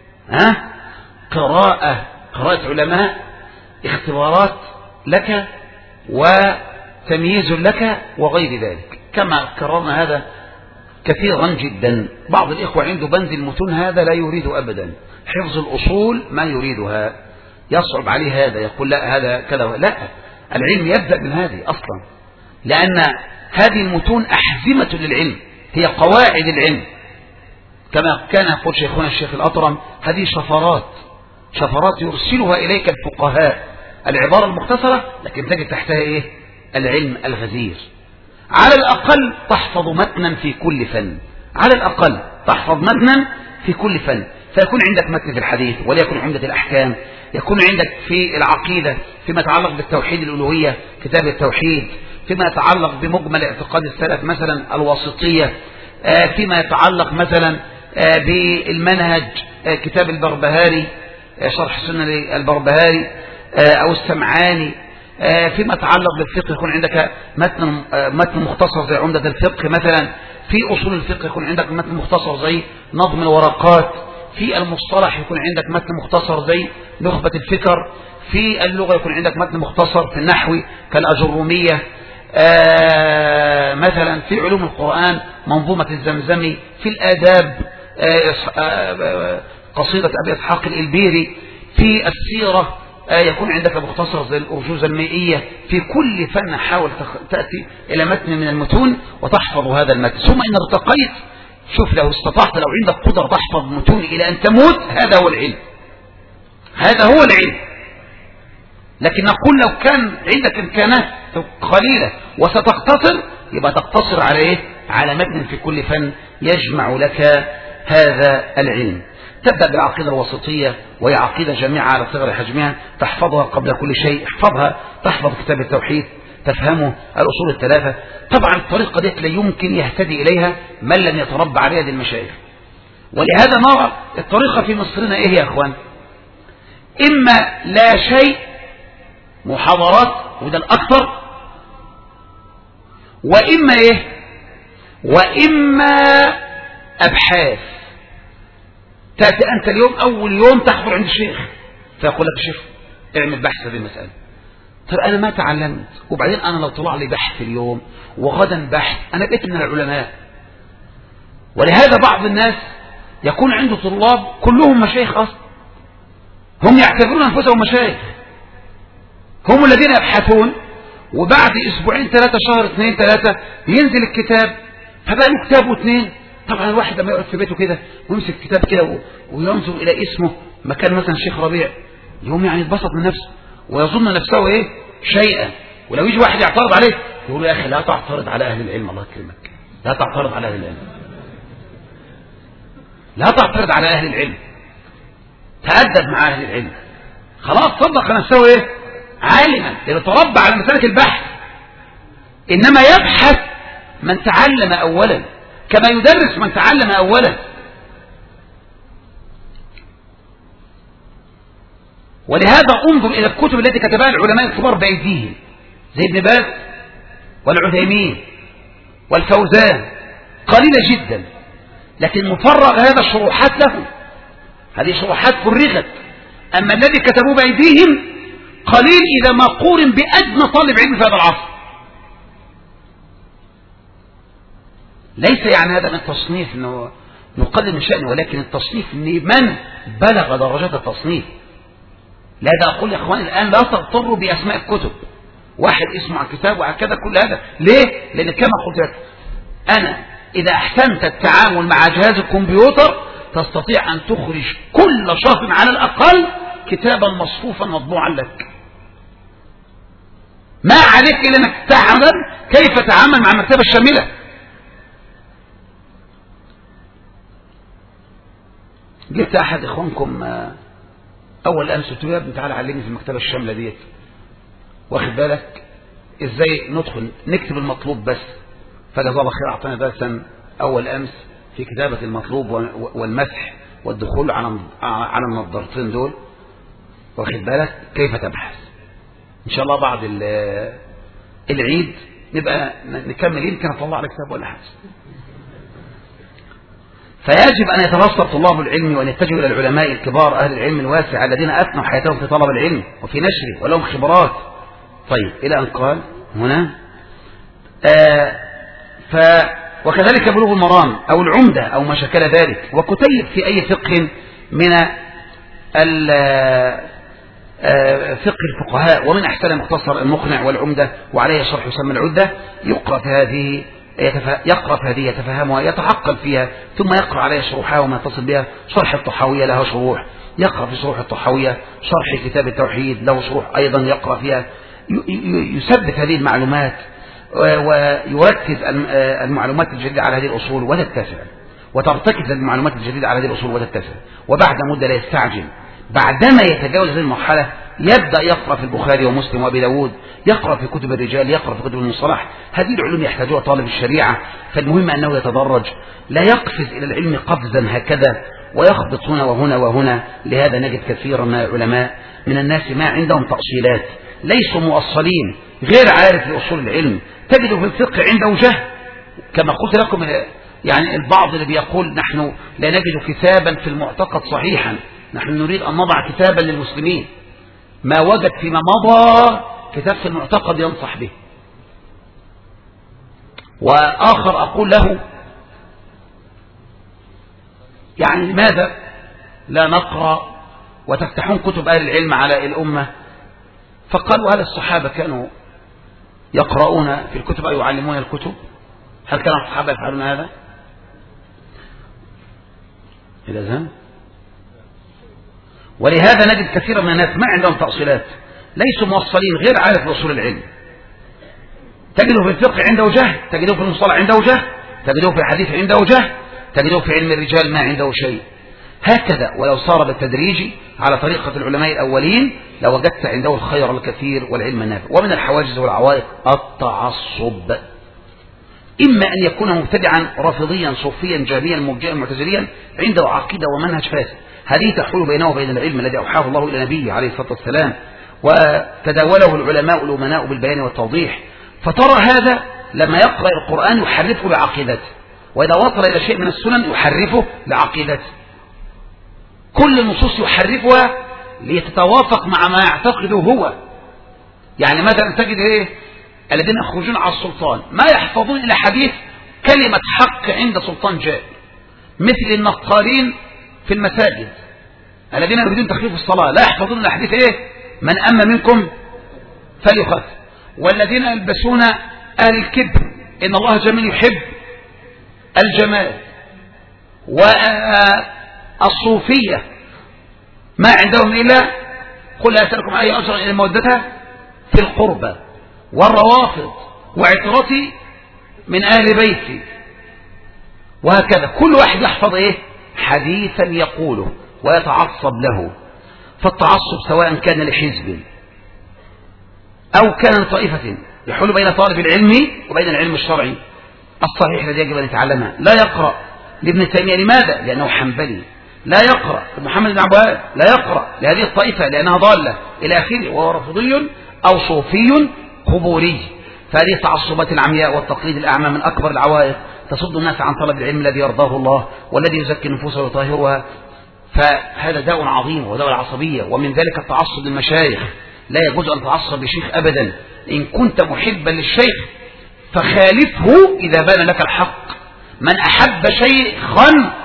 قراءة علماء، اختبارات لك وتمييز لك وغير ذلك. كما كررنا هذا كثيرا جدا. بعض الإخوة عنده بند المتون هذا لا يريد أبدا، حفظ الأصول ما يريدها، يصعب عليه هذا، يقول لا هذا كذا. لا، العلم يبدأ من هذه أصلا، لأن هذه المتون أحزمة للعلم، هي قواعد العلم. كما كان يقول شيخنا الشيخ الأطرم: هذه شفرات يرسلها إليك الفقهاء، العبارة المختصرة لكن تجد تحتها إيه؟ العلم الغزير. على الأقل تحفظ متنا في كل فن، على الأقل تحفظ متنا في كل فن، فيكون عندك متن في الحديث وليكن عمدة الأحكام، يكون عندك في العقيدة فيما يتعلق بالتوحيد الألوهية كتاب التوحيد، فيما يتعلق بمجمل اعتقاد السلف مثلا الواسطية، فيما يتعلق مثلا بالمنهج كتاب البربهاري شرح سنن البربهاري أو السمعاني، فيما يتعلق بالفقه يكون عندك متن مختصر زي عمدة الفقه مثلا، في أصول الفقه يكون عندك متن مختصر زي نظم الورقات، في المصطلح يكون عندك متن مختصر زي نخبة الفكر، في اللغة يكون عندك متن مختصر في النحو كالأجرومية مثلا، في علوم القرآن منظومة الزمزمي، في الآداب قصيدة أبي إسحاق الإلبيري، في السيرة يكون عندك مختصر زي الأرجوزة المائية. في كل فن حاول تأتي إلى متن من المتون وتحفظ هذا المتن. ثم إن ارتقيت، شوف لو استطعت، لو عندك قدرة تحفظ متون إلى أن تموت، هذا هو العلم، هذا هو العلم. لكن نقول لو كان عندك إمكانات قليلة وستختصر، يبقى تقتصر على إيه؟ على متن في كل فن يجمع لك هذا العلم. تبدأ بالعقيدة الوسطية، وهي عقيدة جامعة على صغر حجمها، تحفظها قبل كل شيء، احفظها، تحفظ كتاب التوحيد، تفهمه، الأصول الثلاثة. طبعا الطريقة دي لا يمكن يهتدي إليها من لم يتربى عليها دي المشايخ. ولهذا نرى الطريقة في مصرنا إيه يا أخوان؟ إما لا شيء، محاضرات وده الأكثر، وإما إيه؟ وإما أبحاث. تأتي أنت اليوم أول يوم تحضر عند الشيخ فيقول لك الشيخ اعمل بحث في المسألة. طب أنا ما تعلمت، وبعدين أنا لو طلع لي بحث اليوم وغدا بحث أنا بقيت من العلماء. ولهذا بعض الناس يكون عنده طلاب كلهم مشايخ أصلا، هم يعتبرون أنفسهم مشايخ، هم الذين يبحثون، وبعد أسبوعين ثلاثة، شهر اثنين ثلاثة، ينزل الكتاب، فبقى له كتاب واثنين طبعا الواحد لما يقعد في بيته كده ويمسك كتاب كده وينظر إلى اسمه مكان مثلا الشيخ ربيع، يوم يعني يتبسط من نفسه ويظن نفسه إيه شيئا. ولو يجي واحد يعترض عليه يقول له يا أخي لا تعترض على أهل العلم، الله يكرمك، لا تعترض على أهل العلم، لا تعترض على أهل العلم، تأدب مع أهل العلم. خلاص صدق نفسه إيه عالما، يتربى على مسالك البحث. إنما يبحث من تعلم أولا كما يدرس من تعلم أولا. ولهذا انظر إلى الكتب التي كتبها العلماء الكبار بأيديهم زي ابن باز والعثيمين والفوزان، قليلة جدا، لكن مفرغ هذا شروحات له، هذه شروحات فرغت. أما الذي كتبوه بأيديهم قليل إذا ما قورن بأدنى طالب علم في هذا العصر. ليس يعني هذا من التصنيف انه نقلل من شأنه، ولكن التصنيف لمن بلغ درجات التصنيف. لهذا أقول يا إخواني الآن لا تغتروا بأسماء الكتب، واحد اسمه عن كتاب وهكذا كل هذا. ليه؟ لأن كما قلت لك أنا إذا أحسنت التعامل مع جهاز الكمبيوتر تستطيع أن تخرج كل شهر على الأقل كتابا مصفوفا مطبوعا لك. ما عليك إلا أنك تعلم كيف تتعامل مع المكتبة الشاملة. جبت أحد إخوانكم أول أمس قلت له يا ابني تعالى علمني في المكتبة الشاملة ديت، واخد بالك إزاي ندخل نكتب المطلوب بس. فجزاه الله خير أعطانا درسا أول أمس في كتابة المطلوب والمسح والدخول على النظارتين دول، واخد بالك كيف تبحث. إن شاء الله بعد العيد نبقى نكمل، يمكن أطلع على كتاب ولا حاجة. فيجب أن يتبسط طلاب العلم وأن يتجهوا إلى العلماء الكبار أهل العلم الواسع الذين أثنوا حياتهم في طلب العلم وفي نشره ولهم خبرات. طيب إلى أن قال هنا وكذلك بلوغ المرام أو العمدة أو ما شكل ذلك، وكتيب في أي فقه من فقه الفقهاء، ومن أحسن مختصر المقنع والعمدة وعليه شرح يسمى العدة، يقرأ في هذه يتفهمها يتعقل فيها، ثم يقرأ عليها شروحها وما يتصل بها. شرح الطحاوية لها شروح، يقرأ في شروح الطحاوية. شرح كتاب التوحيد له شروح أيضا يقرأ فيها، يثبت هذه المعلومات ويركز المعلومات الجديدة على هذه الأصول وتتسع، وترتكز المعلومات الجديدة على هذه الأصول وتتسع. وبعد مدة لا يستعجل، بعدما يتجاوز هذه المرحلة يبدأ يقرأ في البخاري ومسلم وأبي داود، يقرأ في كتب الرجال، يقرأ في كتب المصطلح. هذه العلوم يحتاجها طالب الشريعة، فالمهم أنه يتدرج، لا يقفز إلى العلم قفزا هكذا ويخبط هنا وهنا وهنا. لهذا نجد كثيرا من العلماء من الناس ما عندهم تأصيلات، ليسوا مؤصلين، غير عارف لأصول العلم. تجد في الفقه عنده جهل، كما قلت لكم يعني البعض اللي بيقول نحن لا نجد كتابا في المعتقد صحيحا، نحن نريد أن نضع كتابا للمسلمين، ما وجد فيما مضى كتاب في المعتقد ينصح به. وآخر أقول له يعني لماذا لا نقرأ وتفتحون كتب أهل العلم على الأمة؟ فقالوا هل الصحابة كانوا يقرؤون في الكتب أو يعلمون الكتب؟ هل كان الصحابة يفعلون هذا؟ إلى ذهن. ولهذا نجد كثيرا من الناس ما عندهم تأصيلات، ليسوا موصلين، غير عارف بأصول العلم. تجده في الفقه عنده جهل، تجده في المصطلح عنده جهل، تجده في الحديث عنده جهل، تجده في علم الرجال ما عنده شيء. هكذا ولو صار بالتدريج على طريقة العلماء الأولين لوجدت عنده الخير الكثير والعلم النافع. ومن الحواجز والعوائق التعصب، إما أن يكون مبتدعا رافضيا صوفيا جاميا مرجئا معتزليا عنده عقيدة ومنهج فاسد، هذه تحول بينه وبين العلم الذي أوحاه الله إلى نبيه عليه الصلاة والسلام، وتداوله العلماء الأمناء بالبيان والتوضيح. فترى هذا لما يقرأ القرآن يحرفه لعقيدته، وإذا وصل إلى شيء من السنن يحرفه لعقيدته. كل النصوص يحرفها ليتوافق مع ما يعتقده هو. يعني مثلا تجد الذين يخرجون على السلطان ما يحفظون إلى حديث كلمة حق عند سلطان جائر، مثل النقالين في المساجد الذين يريدون تخفيف الصلاة لا يحفظون إلى حديث من أما منكم فليخف، والذين يلبسون أهل الكبر إن الله جميل يحب الجمال، والصوفية ما عندهم إلا قل لا أسألكم أي أجر إلى مودتها في القربى، والروافض وعترتي من أهل بيتي، وهكذا كل واحد يحفظ حديثا يقوله ويتعصب له. فالتعصب سواء كان لحزب أو كان لطائفة يحول بين طالب العلم وبين العلم الشرعي الصحيح الذي يجب أن يتعلمه. لا يقرأ لابن تيمية، لماذا؟ لأنه حنبلي. لا يقرأ محمد بن عبد الوهاب، لا يقرأ لهذه الطائفة لأنها ضالة إلى آخره، وهو رافضي أو صوفي قبوري. فهذه التعصبات العمياء والتقليد الأعمى من أكبر العوائق تصد الناس عن طلب العلم الذي يرضاه الله والذي يزكي النفوس ويطهرها. فهذا داء عظيم وداء العصبية، ومن ذلك التعصب للمشايخ. لا يجوز أن تعصب لشيخ أبدا. إن كنت محبا للشيخ فخالفه إذا بان لك الحق. من أحب شيخا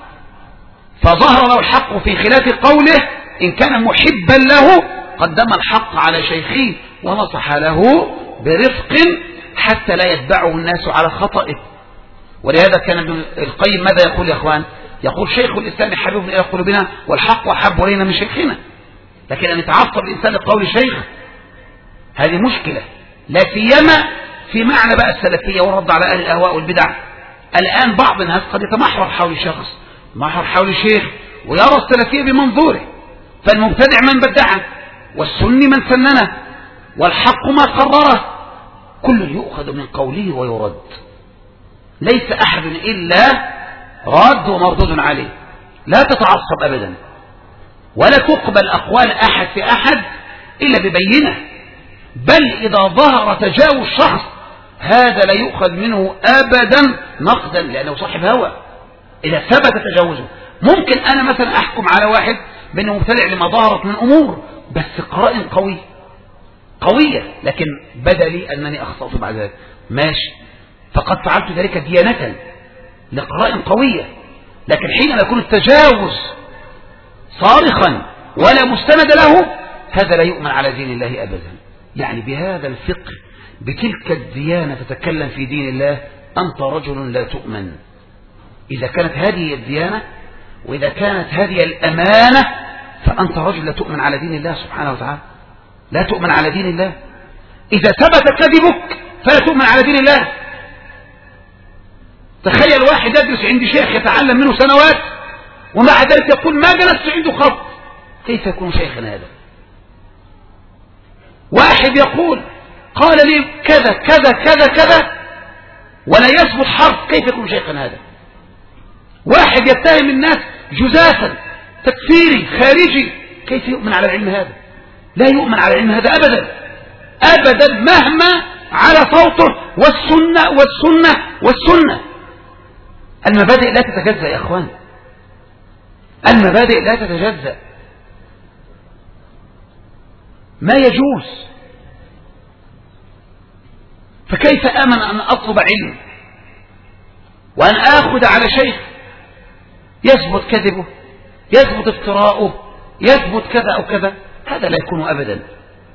فظهر له الحق في خلاف قوله، إن كان محبا له قدم الحق على شيخه ونصح له برفق حتى لا يتبعه الناس على خطئه. ولهذا كان ابن القيم ماذا يقول يا أخوان؟ يقول شيخ الإسلام حبيب إلى قلوبنا والحق أحب إلينا من شيخنا. لكن أن يتعصب الإنسان لقول شيخ هذه مشكلة، لا سيما في معنى بقى السلفية والرد على أهل الأهواء والبدع. الآن بعض الناس قد يتمحور حول شخص، محور حول شيخ، ويرى السلفية بمنظوره. فالمبتدع من بدعه، والسني من سننه، والحق ما قرره، كل يؤخذ من قوله ويرد. ليس أحد إلا راد ومردود عليه. لا تتعصب أبدا، ولا تقبل أقوال أحد في أحد إلا ببينه. بل إذا ظهر تجاوز شخص هذا لا يؤخذ منه أبدا نقدا، لأنه صاحب هوى. إذا ثبت تجاوزه، ممكن أنا مثلا أحكم على واحد بأنه مبتدع لما ظهرت من أمور، بس قرائن قوية، لكن بدا لي أنني أخطأت بعد ذلك، ماشي، فقد فعلت ذلك ديانة لقرائن قوية. لكن حينما يكون التجاوز صارخا ولا مستند له، هذا لا يؤمن على دين الله أبدا. يعني بهذا الفقه بتلك الديانة تتكلم في دين الله، أنت رجل لا تؤمن. إذا كانت هذه الديانة وإذا كانت هذه الأمانة فأنت رجل لا تؤمن على دين الله سبحانه وتعالى، لا تؤمن على دين الله. إذا ثبت كذبك فلا تؤمن على دين الله. تخيل واحد يدرس عند شيخ يتعلم منه سنوات ومع ذلك يقول ما جلست عنده خط، كيف يكون شيخا هذا؟ واحد يقول قال لي كذا كذا كذا كذا ولا يثبت حرف، كيف يكون شيخا هذا؟ واحد يتهم الناس جزافا تكفيري خارجي، كيف يؤمن على العلم هذا؟ لا يؤمن على العلم هذا أبدا أبدا، مهما على صوته. والسنة والسنة والسنة. المبادئ لا تتجزأ يا أخوان، المبادئ لا تتجزأ، ما يجوز. فكيف آمن أن أطلب علم وأن آخذ على شيخ يثبت كذبه، يثبت افتراؤه، يثبت كذا أو كذا؟ هذا لا يكون أبدا.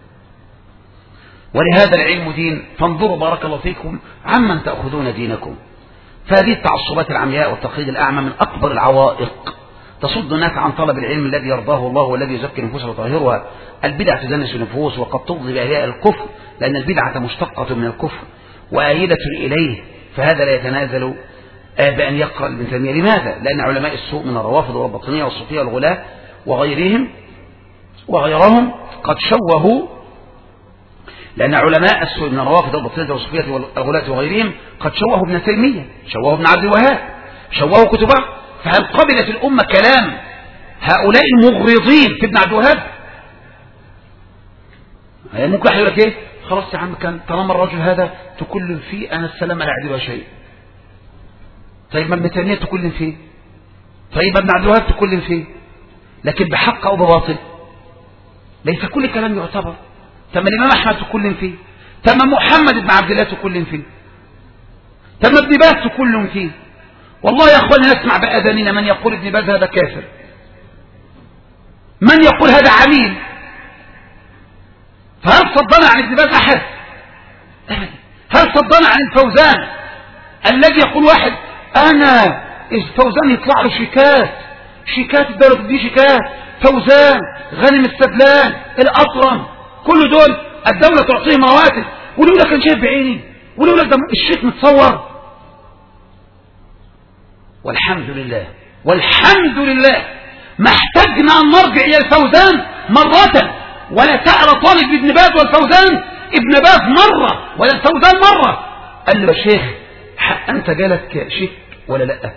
ولهذا العلم دين، فانظروا بارك الله فيكم عمن تأخذون دينكم. فهذه التعصبات العمياء والتقليد الأعمى من أكبر العوائق تصد الناس عن طلب العلم الذي يرضاه الله والذي يزكي النفوس ويطهرها. البدعة تدنس النفوس وقد تفضي بأهياء الكفر، لأن البدعة مشتقة من الكفر وآيلة إليه. فهذا لا يتنازل بأن يقرأ ابن تيمية. لماذا؟ لأن علماء السوء من الروافض والباطنية والصوفية والغلاة وغيرهم قد شوهوا، لأن علماء السوء من الروافض والباطنية والصوفية والغلاة وغيرهم قد شوهوا ابن تيمية، شوهوا ابن عبد الوهاب، شوهوا كتبه. فهل قبلت الأمة كلام هؤلاء المغرضين في ابن عبد الوهاب؟ ممكن يقول لك خلاص يا عم، كان طالما الرجل هذا تكلم فيه أنا السلام لا أعدل شيء. طيب ما ابن تيمية تكلم فيه، طيب ما ابن عبد الوهاب تكلم فيه، لكن بحق أو بباطل ليس كل كلام يعتبر. تم الإمام أحمد تكلم فيه، تم محمد بن عبد الله تكلم فيه، تم ابن باز تكلم فيه. والله يا أخواني نسمع بأذاننا من يقول ابن باز هذا كافر، من يقول هذا عميل. فهل صدنا عن ابن باز أحد؟ هل صدنا عن الفوزان الذي يقول واحد أنا فوزان يطلع له شيكات الدولة دي شيكات، فوزان، غانم السدلان، الأطرم، كل دول الدولة تعطيه مواتف، ولولا كان شايف بعيني، ولولا ده الشيك متصور. والحمد لله ما احتجنا أن نرجع إلى الفوزان مرة، ولا سأل طالب ابن باز والفوزان ابن باز مرة ولا الفوزان مرة قال له يا شيخ أنت جالك شيك ولا لا؟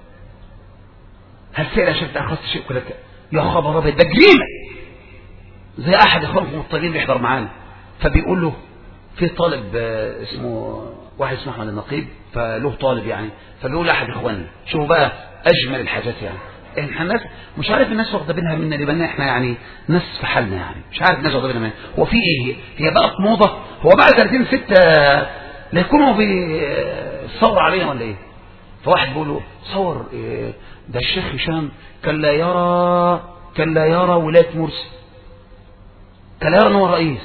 هل فعلا شفت أخذت شيك ولا لا؟ يا خبر أبيض، ده جريمة. زي أحد إخوانكم الطالبين بيحضر معانا، فبيقول له في طالب اسمه واحد اسمه أحمد النقيب، فله طالب يعني، فبيقول لأحد إخواننا شوفوا بقى أجمل الحاجات يعني، احنا الناس مش عارف الناس واخده بالها منا ليه، بقى احنا يعني ناس في حالنا يعني، مش عارف الناس واخده بالها منا. هو في ايه؟ هي بقت موضه؟ هو بعد 30/6 لا يكونوا بيصور علينا ولا ايه؟ فواحد بيقول له صور إيه ده الشيخ هشام كان لا يرى ولايه مرسي، كان لا يرى ان هو رئيس.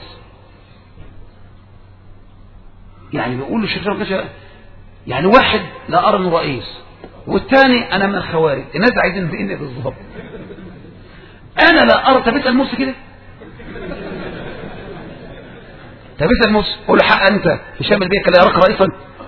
يعني بيقول له الشيخ هشام يعني واحد لا ارى انه رئيس، والثاني انا من الخوارج. الناس عايزين بإني بالظبط. انا لا ارى. طب اسال مرسي كده، طب اسال مرسي قول له حق انت هشام البيه كان لا يراك رئيسا.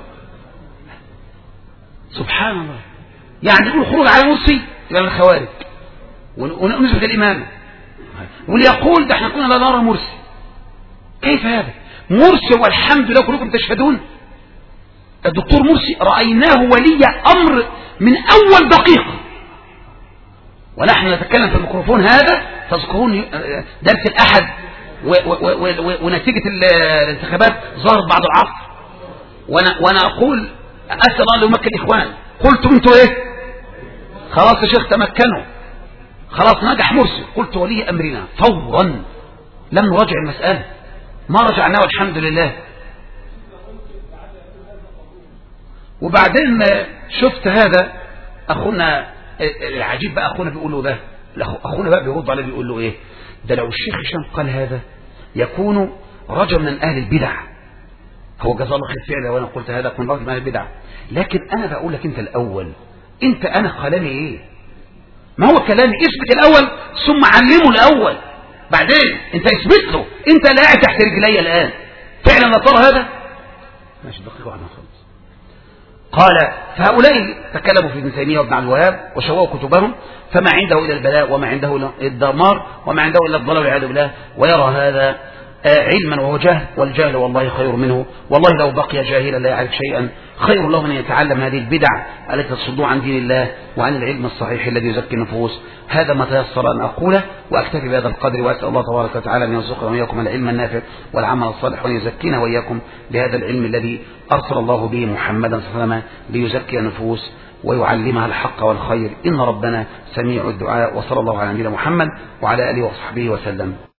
سبحان الله. يعني يقول خروج على مرسي يبقى من الخوارج ونثبت الامامه، واللي يقول ده احنا كنا لا نرى مرسي. كيف هذا؟ مرسي والحمد لله كلكم تشهدون الدكتور مرسي رأيناه ولي أمر من أول دقيقة، ونحن نتكلم في الميكروفون هذا. تذكرون درس الأحد ونتيجة الانتخابات ظهرت بعد العصر، وأنا أقول أسأل الله يمكن الإخوان، قلت أنتوا إيه؟ خلاص يا شيخ تمكنوا، خلاص نجح مرسي. قلت ولي أمرنا فورا، لم نراجع المسألة، ما رجعناه والحمد لله. وبعدين شفت هذا أخونا العجيب بقى، أخونا بيقول له ده، أخونا بقى بيرد عليه بيقول له إيه ده؟ لو الشيخ هشام قال هذا يكون رجل من أهل البدع. هو جزاه الله خير فعلا، وأنا قلت هذا كن رجل من أهل البدع، لكن أنا بقول لك أنت الأول، أنا كلامي إيه؟ ما هو كلامي اثبت الأول ثم علمه الأول، بعدين أنت اثبت له. أنت لا قاعد تحت رجلي الآن فعلا لا ترى هذا؟ ماشي دقيقة واحدة خالص. قال فهؤلاء تكلموا في ابن تيمية وابن عبد الوهاب وشوهوا كتبهم، فما عنده إلا البلاء وما عنده إلا الدمار وما عنده إلا الضلال والعياذ بالله، ويرى هذا علما وهو جهل، والجهل والله خير منه، والله لو بقي جاهلا لا يعرف شيئا خير له من يتعلم هذه البدع التي تصد عن دين الله وعن العلم الصحيح الذي يزكي النفوس. هذا ما تيسر أن أقوله، وأكتفي بهذا القدر، وأسأل الله تبارك وتعالى أن يرزقنا وإياكم العلم النافع والعمل الصالح، وأن يزكينا وإياكم بهذا العلم الذي أرسل الله به محمدا صلى الله عليه وسلم ليزكي النفوس ويعلمها الحق والخير. إن ربنا سميع الدعاء، وصلى الله على نبينا محمد وعلى آله وصحبه وسلم.